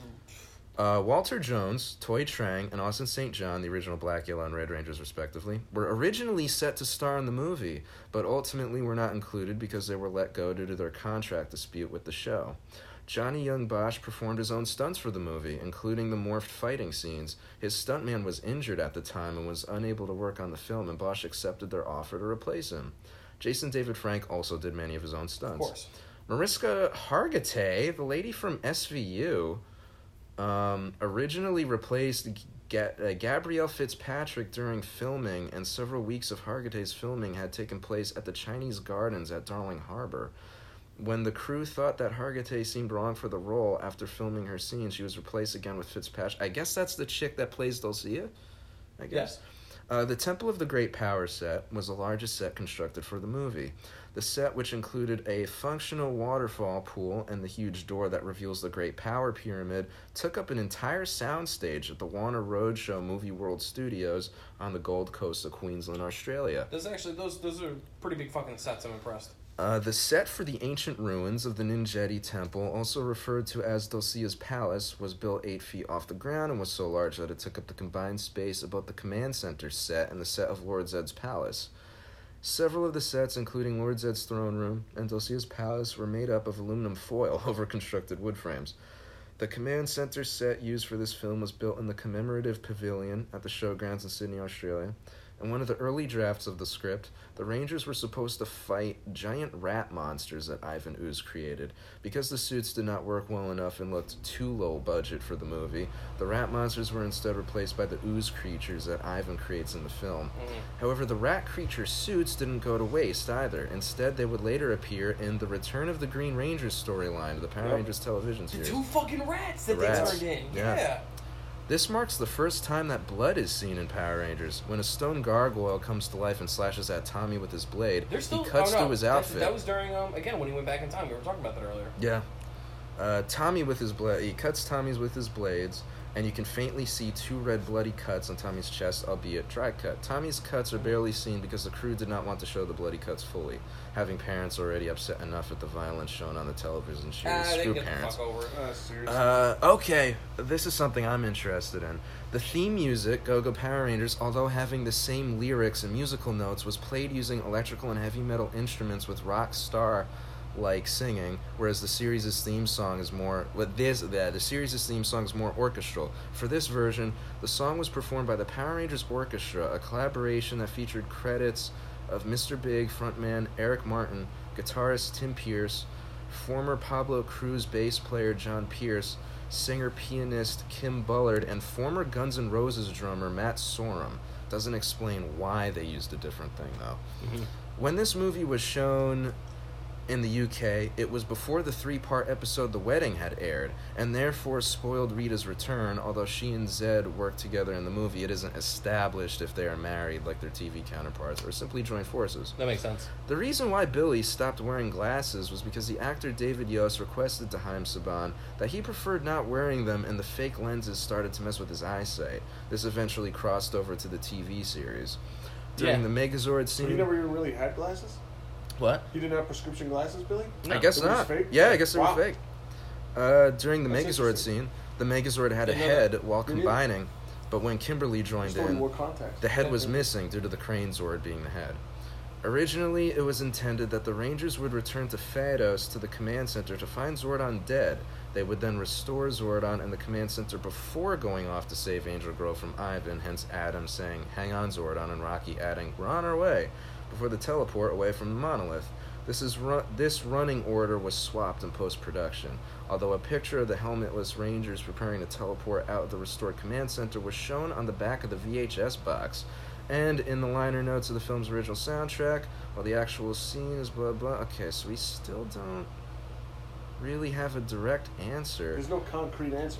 Walter Jones, Toy Trang, and Austin St. John, the original Black, Yellow, and Red Rangers respectively, were originally set to star in the movie, but ultimately were not included because they were let go due to their contract dispute with the show. Johnny Young Bosch performed his own stunts for the movie, including the morphed fighting scenes. His stuntman was injured at the time and was unable to work on the film, and Bosch accepted their offer to replace him. Jason David Frank also did many of his own stunts. Of course. Mariska Hargitay, the lady from SVU, originally replaced Gabrielle Fitzpatrick during filming, and several weeks of Hargitay's filming had taken place at the Chinese Gardens at Darling Harbor. When the crew thought that Hargitay seemed wrong for the role after filming her scene, she was replaced again with Fitzpatrick. I guess that's the chick that plays Dulcia? I guess. Yes. The Temple of the Great Power set was the largest set constructed for the movie. The set, which included a functional waterfall pool and the huge door that reveals the Great Power Pyramid, took up an entire soundstage at the Warner Roadshow Movie World Studios on the Gold Coast of Queensland, Australia. Those are pretty big fucking sets. I'm impressed. The set for the ancient ruins of the Ninjeti Temple, also referred to as Dulcia's Palace, was built 8 feet off the ground and was so large that it took up the combined space of both the Command Center set and the set of Lord Zed's Palace. Several of the sets, including Lord Zed's throne room and Dulcia's Palace, were made up of aluminum foil over constructed wood frames. The Command Center set used for this film was built in the commemorative pavilion at the Showgrounds in Sydney, Australia. In one of the early drafts of the script, the Rangers were supposed to fight giant rat monsters that Ivan Ooze created. Because the suits did not work well enough and looked too low budget for the movie, the rat monsters were instead replaced by the ooze creatures that Ivan creates in the film. However, the rat creature suits didn't go to waste either. Instead, they would later appear in the Return of the Green Rangers storyline of the Power Rangers television series. The 2 fucking rats that The rats. they turned in. Yeah. Yeah. This marks the first time that blood is seen in Power Rangers. When a stone gargoyle comes to life and slashes at Tommy with his blade, he cuts through his outfit. That was during, again, when he went back in time. We were talking about that earlier. Yeah. Tommy with his blade, he cuts Tommy's with his blades, and you can faintly see 2 red bloody cuts on Tommy's chest, albeit dry cut. Tommy's cuts are barely seen because the crew did not want to show the bloody cuts fully, having parents already upset enough at the violence shown on the television series. Screw parents. Okay, this is something I'm interested in. The theme music, Go-Go Power Rangers, although having the same lyrics and musical notes, was played using electrical and heavy metal instruments with rock star-like singing, whereas the series' theme song is more orchestral. For this version, the song was performed by the Power Rangers Orchestra, a collaboration that featured credits of Mr. Big frontman Eric Martin, guitarist Tim Pierce, former Pablo Cruz bass player John Pierce, singer-pianist Kim Bullard, and former Guns N' Roses drummer Matt Sorum. Doesn't explain why they used a different thing, though. Mm-hmm. When this movie was shown in the UK, it was before the 3-part episode The Wedding had aired, and therefore spoiled Rita's return. Although she and Zed work together in the movie, it isn't established if they are married like their TV counterparts or simply join forces. That makes sense. The reason why Billy stopped wearing glasses was because the actor David Yost requested to Haim Saban that he preferred not wearing them, and the fake lenses started to mess with his eyesight. This eventually crossed over to the TV series. During the Megazord So scene... you never even really had glasses? What? You didn't have prescription glasses, Billy? I guess They were not. just fake? Yeah, I guess they Wow. were fake. During the That's Megazord interesting. scene, the Megazord had a Didn't know head that. while Me neither. combining, but when Kimberly joined Just only in, wore contacts. the head was Yeah. missing due to the Crane Zord being the head. Originally, it was intended that the Rangers would return to Phaedos to the command center to find Zordon dead. They would then restore Zordon in the command center before going off to save Angel Grove from Ivan, hence Adam saying, "Hang on, Zordon," and Rocky adding, "We're on our way," before the teleport away from the monolith. This running order was swapped in post-production, although a picture of the helmetless Rangers preparing to teleport out of the restored command center was shown on the back of the VHS box, and in the liner notes of the film's original soundtrack, while the actual scene is blah blah. Okay, so we still don't really have a direct answer. There's no concrete answer.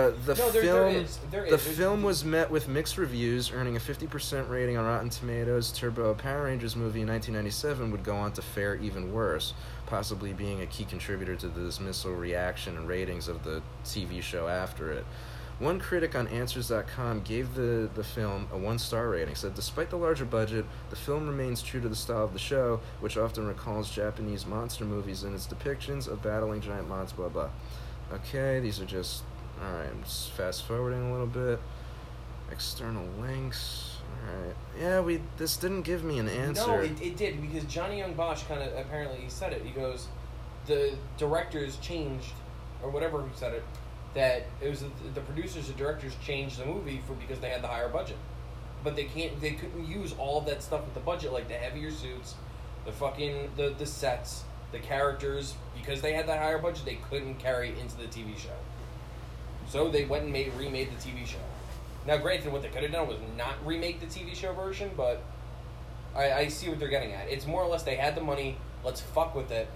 The film was met with mixed reviews, earning a 50% rating on Rotten Tomatoes. Turbo, a Power Rangers movie in 1997, would go on to fare even worse, possibly being a key contributor to the dismissal reaction and ratings of the TV show after it. One critic on Answers.com gave the film a 1-star rating, said despite the larger budget, the film remains true to the style of the show, which often recalls Japanese monster movies in its depictions of battling giant monsters, blah blah. Okay, these are just... Alright, I'm just fast-forwarding a little bit. External links. Alright. Yeah, this didn't give me an answer. No, it did, because Johnny Young Bosch kind of, apparently, he said it. He goes, the directors changed, or whatever he said it, that it was the producers and directors changed the movie because they had the higher budget, but they couldn't use all of that stuff with the budget, like the heavier suits, the fucking the sets, the characters, because they had that higher budget. They couldn't carry into the TV show, so they went and remade the TV show. Now, granted, what they could have done was not remake the TV show version, but I see what they're getting at. It's more or less they had the money. Let's fuck with it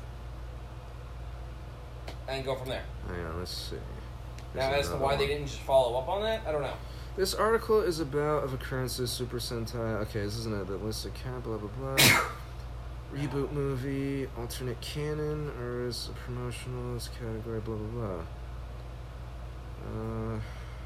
and go from there. Hang on, let's see. Now, as to why they didn't just follow up on that, I don't know. This article is about of occurrences Super Sentai. Okay, this isn't the list of blah blah blah. Reboot movie, alternate canon, or is a promotional this category, blah blah blah.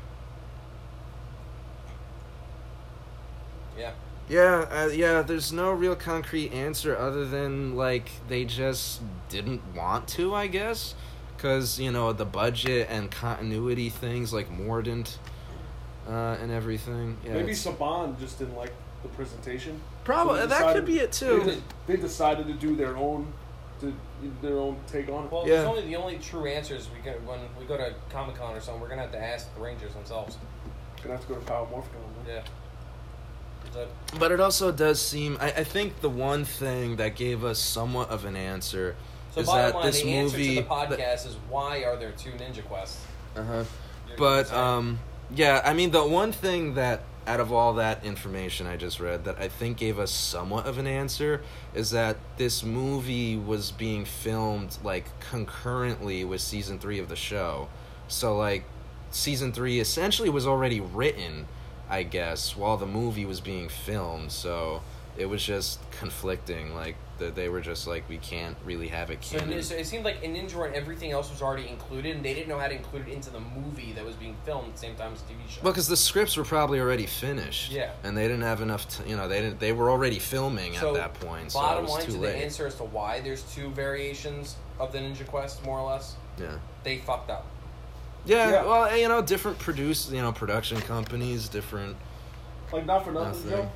Yeah, there's no real concrete answer other than, like, they just didn't want to, I guess. Because, the budget and continuity things like Mordant and everything. Yeah, Maybe Saban just didn't like the presentation. Probably, so that could be it too. They decided to do their own take on it. Well, there's only the only true answers we get when we go to Comic-Con or something. We're gonna have to ask the Rangers themselves. Gonna have to go to Power Morphicon. Yeah. But it also does seem... I think the one thing that gave us somewhat of an answer so is bottom that line, this the movie... answer to the podcast is why are there 2 Ninja Quests? But, yeah, I mean, the one thing that, out of all that information I just read, that I think gave us somewhat of an answer is that this movie was being filmed, like, concurrently with Season 3 of the show. So, like, Season 3 essentially was already written, I guess, while the movie was being filmed, so it was just conflicting. Like, they were just like, we can't really have it canon. So it seemed like in Ninja and everything else was already included, and they didn't know how to include it into the movie that was being filmed at the same time as the TV show. Well, because the scripts were probably already finished. Yeah. And they didn't have enough, they were already filming at that point, so it was bottom line too to late. the answer as to why there's 2 variations of the Ninja Quest, more or less, yeah, they fucked up. Yeah, well, different production companies, different... Like, not for nothing, Joe.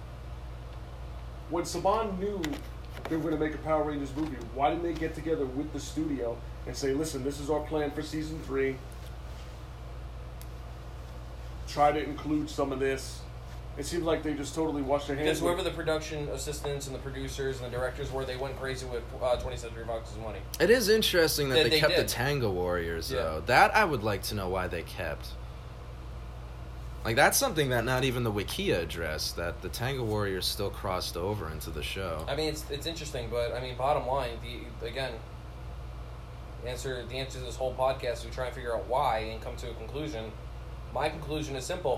When Saban knew they were going to make a Power Rangers movie, why didn't they get together with the studio and say, listen, this is our plan for Season 3. Try to include some of this. It seems like they just totally washed their hands. Because whoever the production assistants and the producers and the directors were, they went crazy with 20th Century Fox's money. It is interesting that they kept did. the Tango Warriors, though. That I would like to know why they kept. Like, that's something that not even the Wikia addressed, that the Tango Warriors still crossed over into the show. I mean, it's interesting, but I mean, bottom line, the answer to this whole podcast, we try and figure out why and come to a conclusion. My conclusion is simple.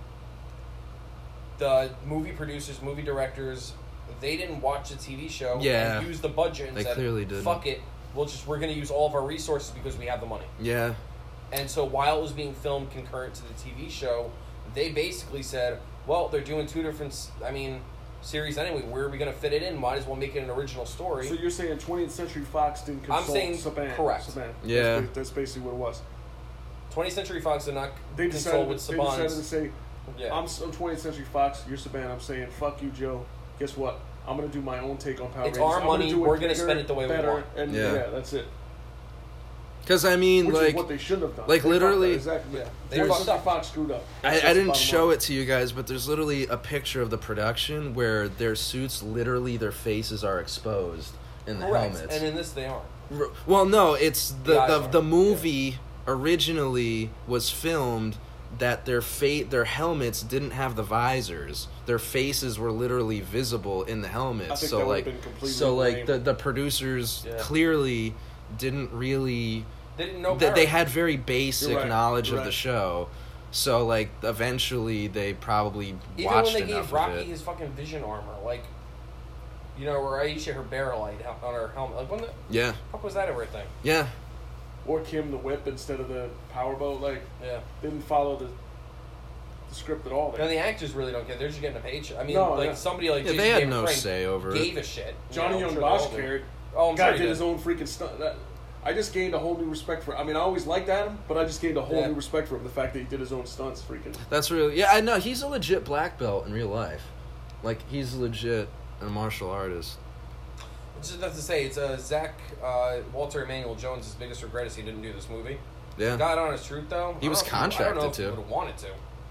The movie producers, movie directors, they didn't watch the TV show and use the budget and they said, clearly didn't. Fuck it, we're going to use all of our resources because we have the money. Yeah. And so while it was being filmed concurrent to the TV show, they basically said, well, they're doing two different, series anyway. Where are we going to fit it in? Might as well make it an original story. So you're saying 20th Century Fox didn't consult Saban? Correct. Saban. Yeah. That's basically what it was. 20th Century Fox did not They consult with Saban. Saban. They decided to say, I'm 20th Century Fox, you're Saban. I'm saying, fuck you, Joe. Guess what? I'm going to do my own take on Power Rangers. It's our money. We're going to spend it the way we want. And yeah, that's it. Because, I mean, which like... is what they shouldn't have done. Like, they literally... Exactly. Yeah. They fucked up. Fox screwed up. I didn't show it to you guys, but there's literally a picture of the production where their suits, literally, their faces are exposed in the helmets. And in this, they aren't. Well, no, it's the movie originally was filmed that their helmets didn't have the visors. Their faces were literally visible in the helmets. I think so that like, been completely so like lame. the producers clearly didn't really. They didn't know. They had very basic knowledge of right. the show. So like eventually they probably even watched when they enough gave Rocky of it. his fucking vision armor, like, you know, or Aisha her barrel light on her helmet, like, when the fuck was that ever a thing? Yeah. Or Kim the Whip instead of the powerboat, like, didn't follow the script at all. No, the actors really don't care. They're just getting a paycheck. I mean, somebody like Jason they had David no Frank say over gave a shit. Johnny Young Bosch cared. Oh, I'm Guy sure he did his own freaking stunt. I just gained a whole new respect for. I mean, I always liked Adam, but I just gained a whole new respect for him. The fact that he did his own stunts, freaking. That's really I know he's a legit black belt in real life. Like he's legit a martial artist. Just enough to say, it's Walter Emmanuel Jones' biggest regret is he didn't do this movie. Yeah. God honest truth, though. He was contracted I don't know if to. he would have wanted to.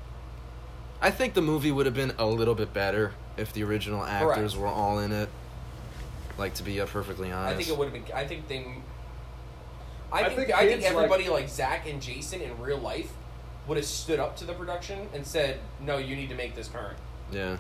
I think the movie would have been a little bit better if the original actors were all in it. Like, to be perfectly honest. I think it would have been. I think everybody like Zach and Jason in real life would have stood up to the production and said, "No, you need to make this current." Yeah.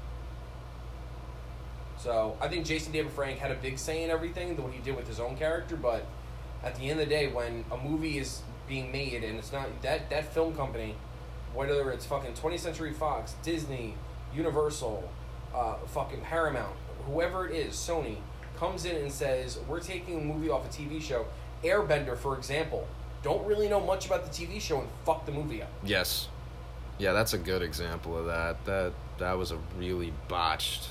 So I think Jason David Frank had a big say in everything, what he did with his own character. But at the end of the day, when a movie is being made and it's not that film company, whether it's fucking 20th Century Fox, Disney, Universal, fucking Paramount, whoever it is, Sony, comes in and says, we're taking a movie off a TV show. Airbender, for example, don't really know much about the TV show and fuck the movie up. Yes. Yeah, that's a good example of that. That was a really botched,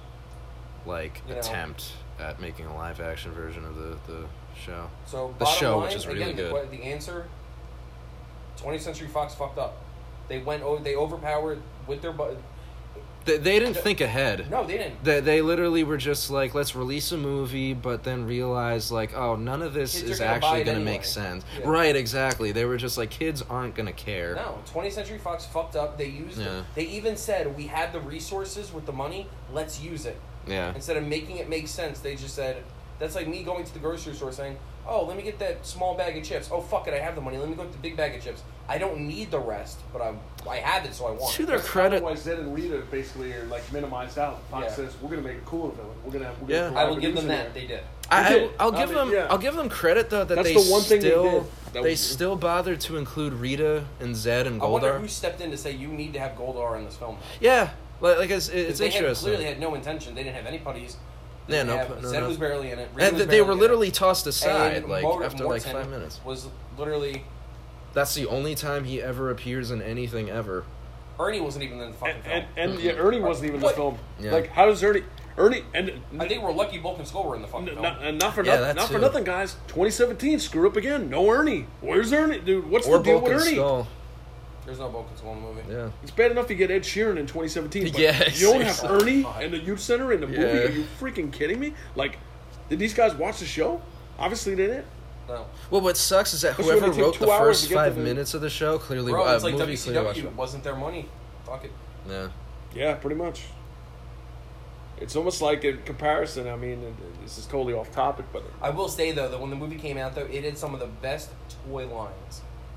attempt at making a live action version of the show. So, the show, line, which is really again, good. The answer, 20th Century Fox fucked up. They overpowered with their They didn't think ahead. No, they didn't. They literally were just like, let's release a movie, but then realize, like, oh, none of this is actually going to make sense. Yeah. Right, exactly. They were just like, kids aren't going to care. No, 20th Century Fox fucked up. They used it. They even said, we had the resources with the money, let's use it. Yeah. Instead of making it make sense, they just said, that's like me going to the grocery store saying, oh, let me get that small bag of chips. Oh, fuck it, I have the money. Let me go get the big bag of chips. I don't need the rest, but I had it, so I want it. To their credit, otherwise Zed and Rita basically are like minimized out. Fox says we're gonna make a cooler villain. We're gonna I will give them that. They did. I'll give them credit though that that's they the one thing they still bothered to include Rita and Zed and Goldar. I wonder who stepped in to say you need to have Goldar in this film. Yeah, like it's interesting. They clearly had no intention. They didn't have any putties. Yeah, Zed was barely in it. And they were literally tossed aside after Morton 5 minutes. Was literally. That's the only time he ever appears in anything ever. Ernie wasn't even in the fucking film. And Ernie wasn't even in the film. Yeah. Like, how does Ernie and I think we're lucky Bulk and Skull were in the fucking film. And not for nothing, guys. 2017, screw up again. No Ernie. Where's Ernie, dude? What's the deal with Ernie? Skull. There's no Bulk and Skull in the movie. Yeah, it's bad enough you get Ed Sheeran in 2017. But you don't have Ernie and the youth center in the movie. Are you freaking kidding me? Like, did these guys watch the show? Obviously they didn't. No. Well, what sucks is that whoever wrote the first 5 minutes of the show clearly it's like WCW. It wasn't their money. Fuck it. Yeah. Yeah, pretty much. It's almost like in comparison. I mean, this is totally off topic, but I will say though that when the movie came out, though, it had some of the best toy lines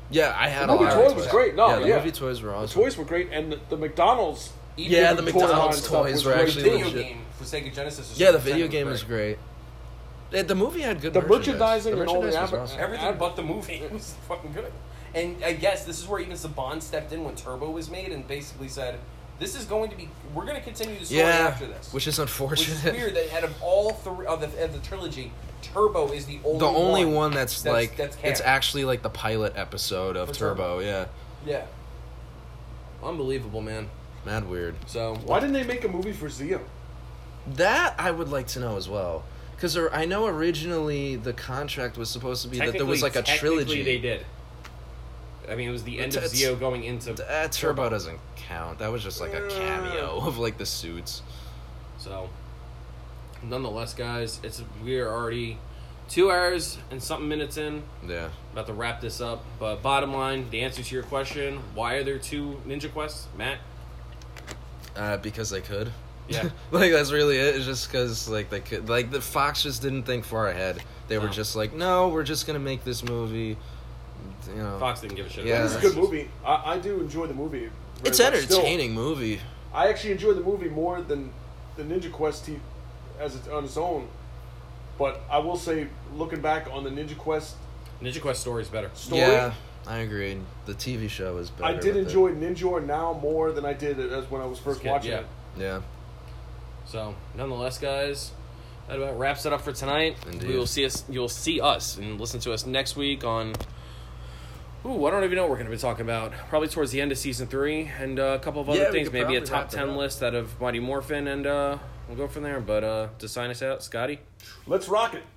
Yeah, I had The a movie lot of toys was great. No, the yeah. movie toys were The awesome. toys were great, and the McDonald's. Yeah, the toy line McDonald's stuff toys was were great, actually too. Video legit. game for Sega Genesis. Yeah, the video game was great. The movie had good The merchandise. merchandising and all the merchandise was adver- awesome. Everything but the movie was fucking good. And I guess this is where even Saban stepped in when Turbo was made and basically said, "This is going to be. We're going to continue the story after this." Which is Which unfortunate. is weird that out of all three of the trilogy, Turbo is the only The only one that's like that's it's canon. actually like the pilot episode of For Turbo. Yeah, Yeah. Unbelievable, man. mad weird. So Why didn't they make a movie for Zeo? That I would like to know as well. Because I know originally the contract was supposed to be that there was like a trilogy. They did. I mean, it was the end of It's- Zeo going into Turbo doesn't count. That was just like a cameo of like the suits. So, nonetheless, guys, we are already 2 hours and something minutes in. Yeah. About to wrap this up. But bottom line, the answer to your question: why are there 2 Ninja Quests, Matt? Because they could. Yeah. Like that's really it. It's just because like they could. Like the Fox just didn't think far ahead. They were No. just like, no, we're just gonna make this movie. You know. Fox didn't give a shit. Yeah. It's a good movie. I do enjoy the movie. very It's much. entertaining movie. I actually enjoy the movie more than the Ninja Quest on its own. But I will say, looking back on the Ninja Quest Ninja Quest story is better. story, Yeah, I agreed. The TV show is better. I did with enjoy Ninja now more than I did as when I was first Kid, watching yeah. it. it. Yeah. So, nonetheless, guys, that about wraps it up for tonight. Indeed. You'll see us and listen to us next week on. Ooh, I don't even know what we're going to be talking about. Probably towards the end of season 3 and a couple of Yeah, other we things. could Maybe a probably top wrap it 10 up. list out of Mighty Morphin, and we'll go from there. But to sign us out, Scotty. Let's rock it.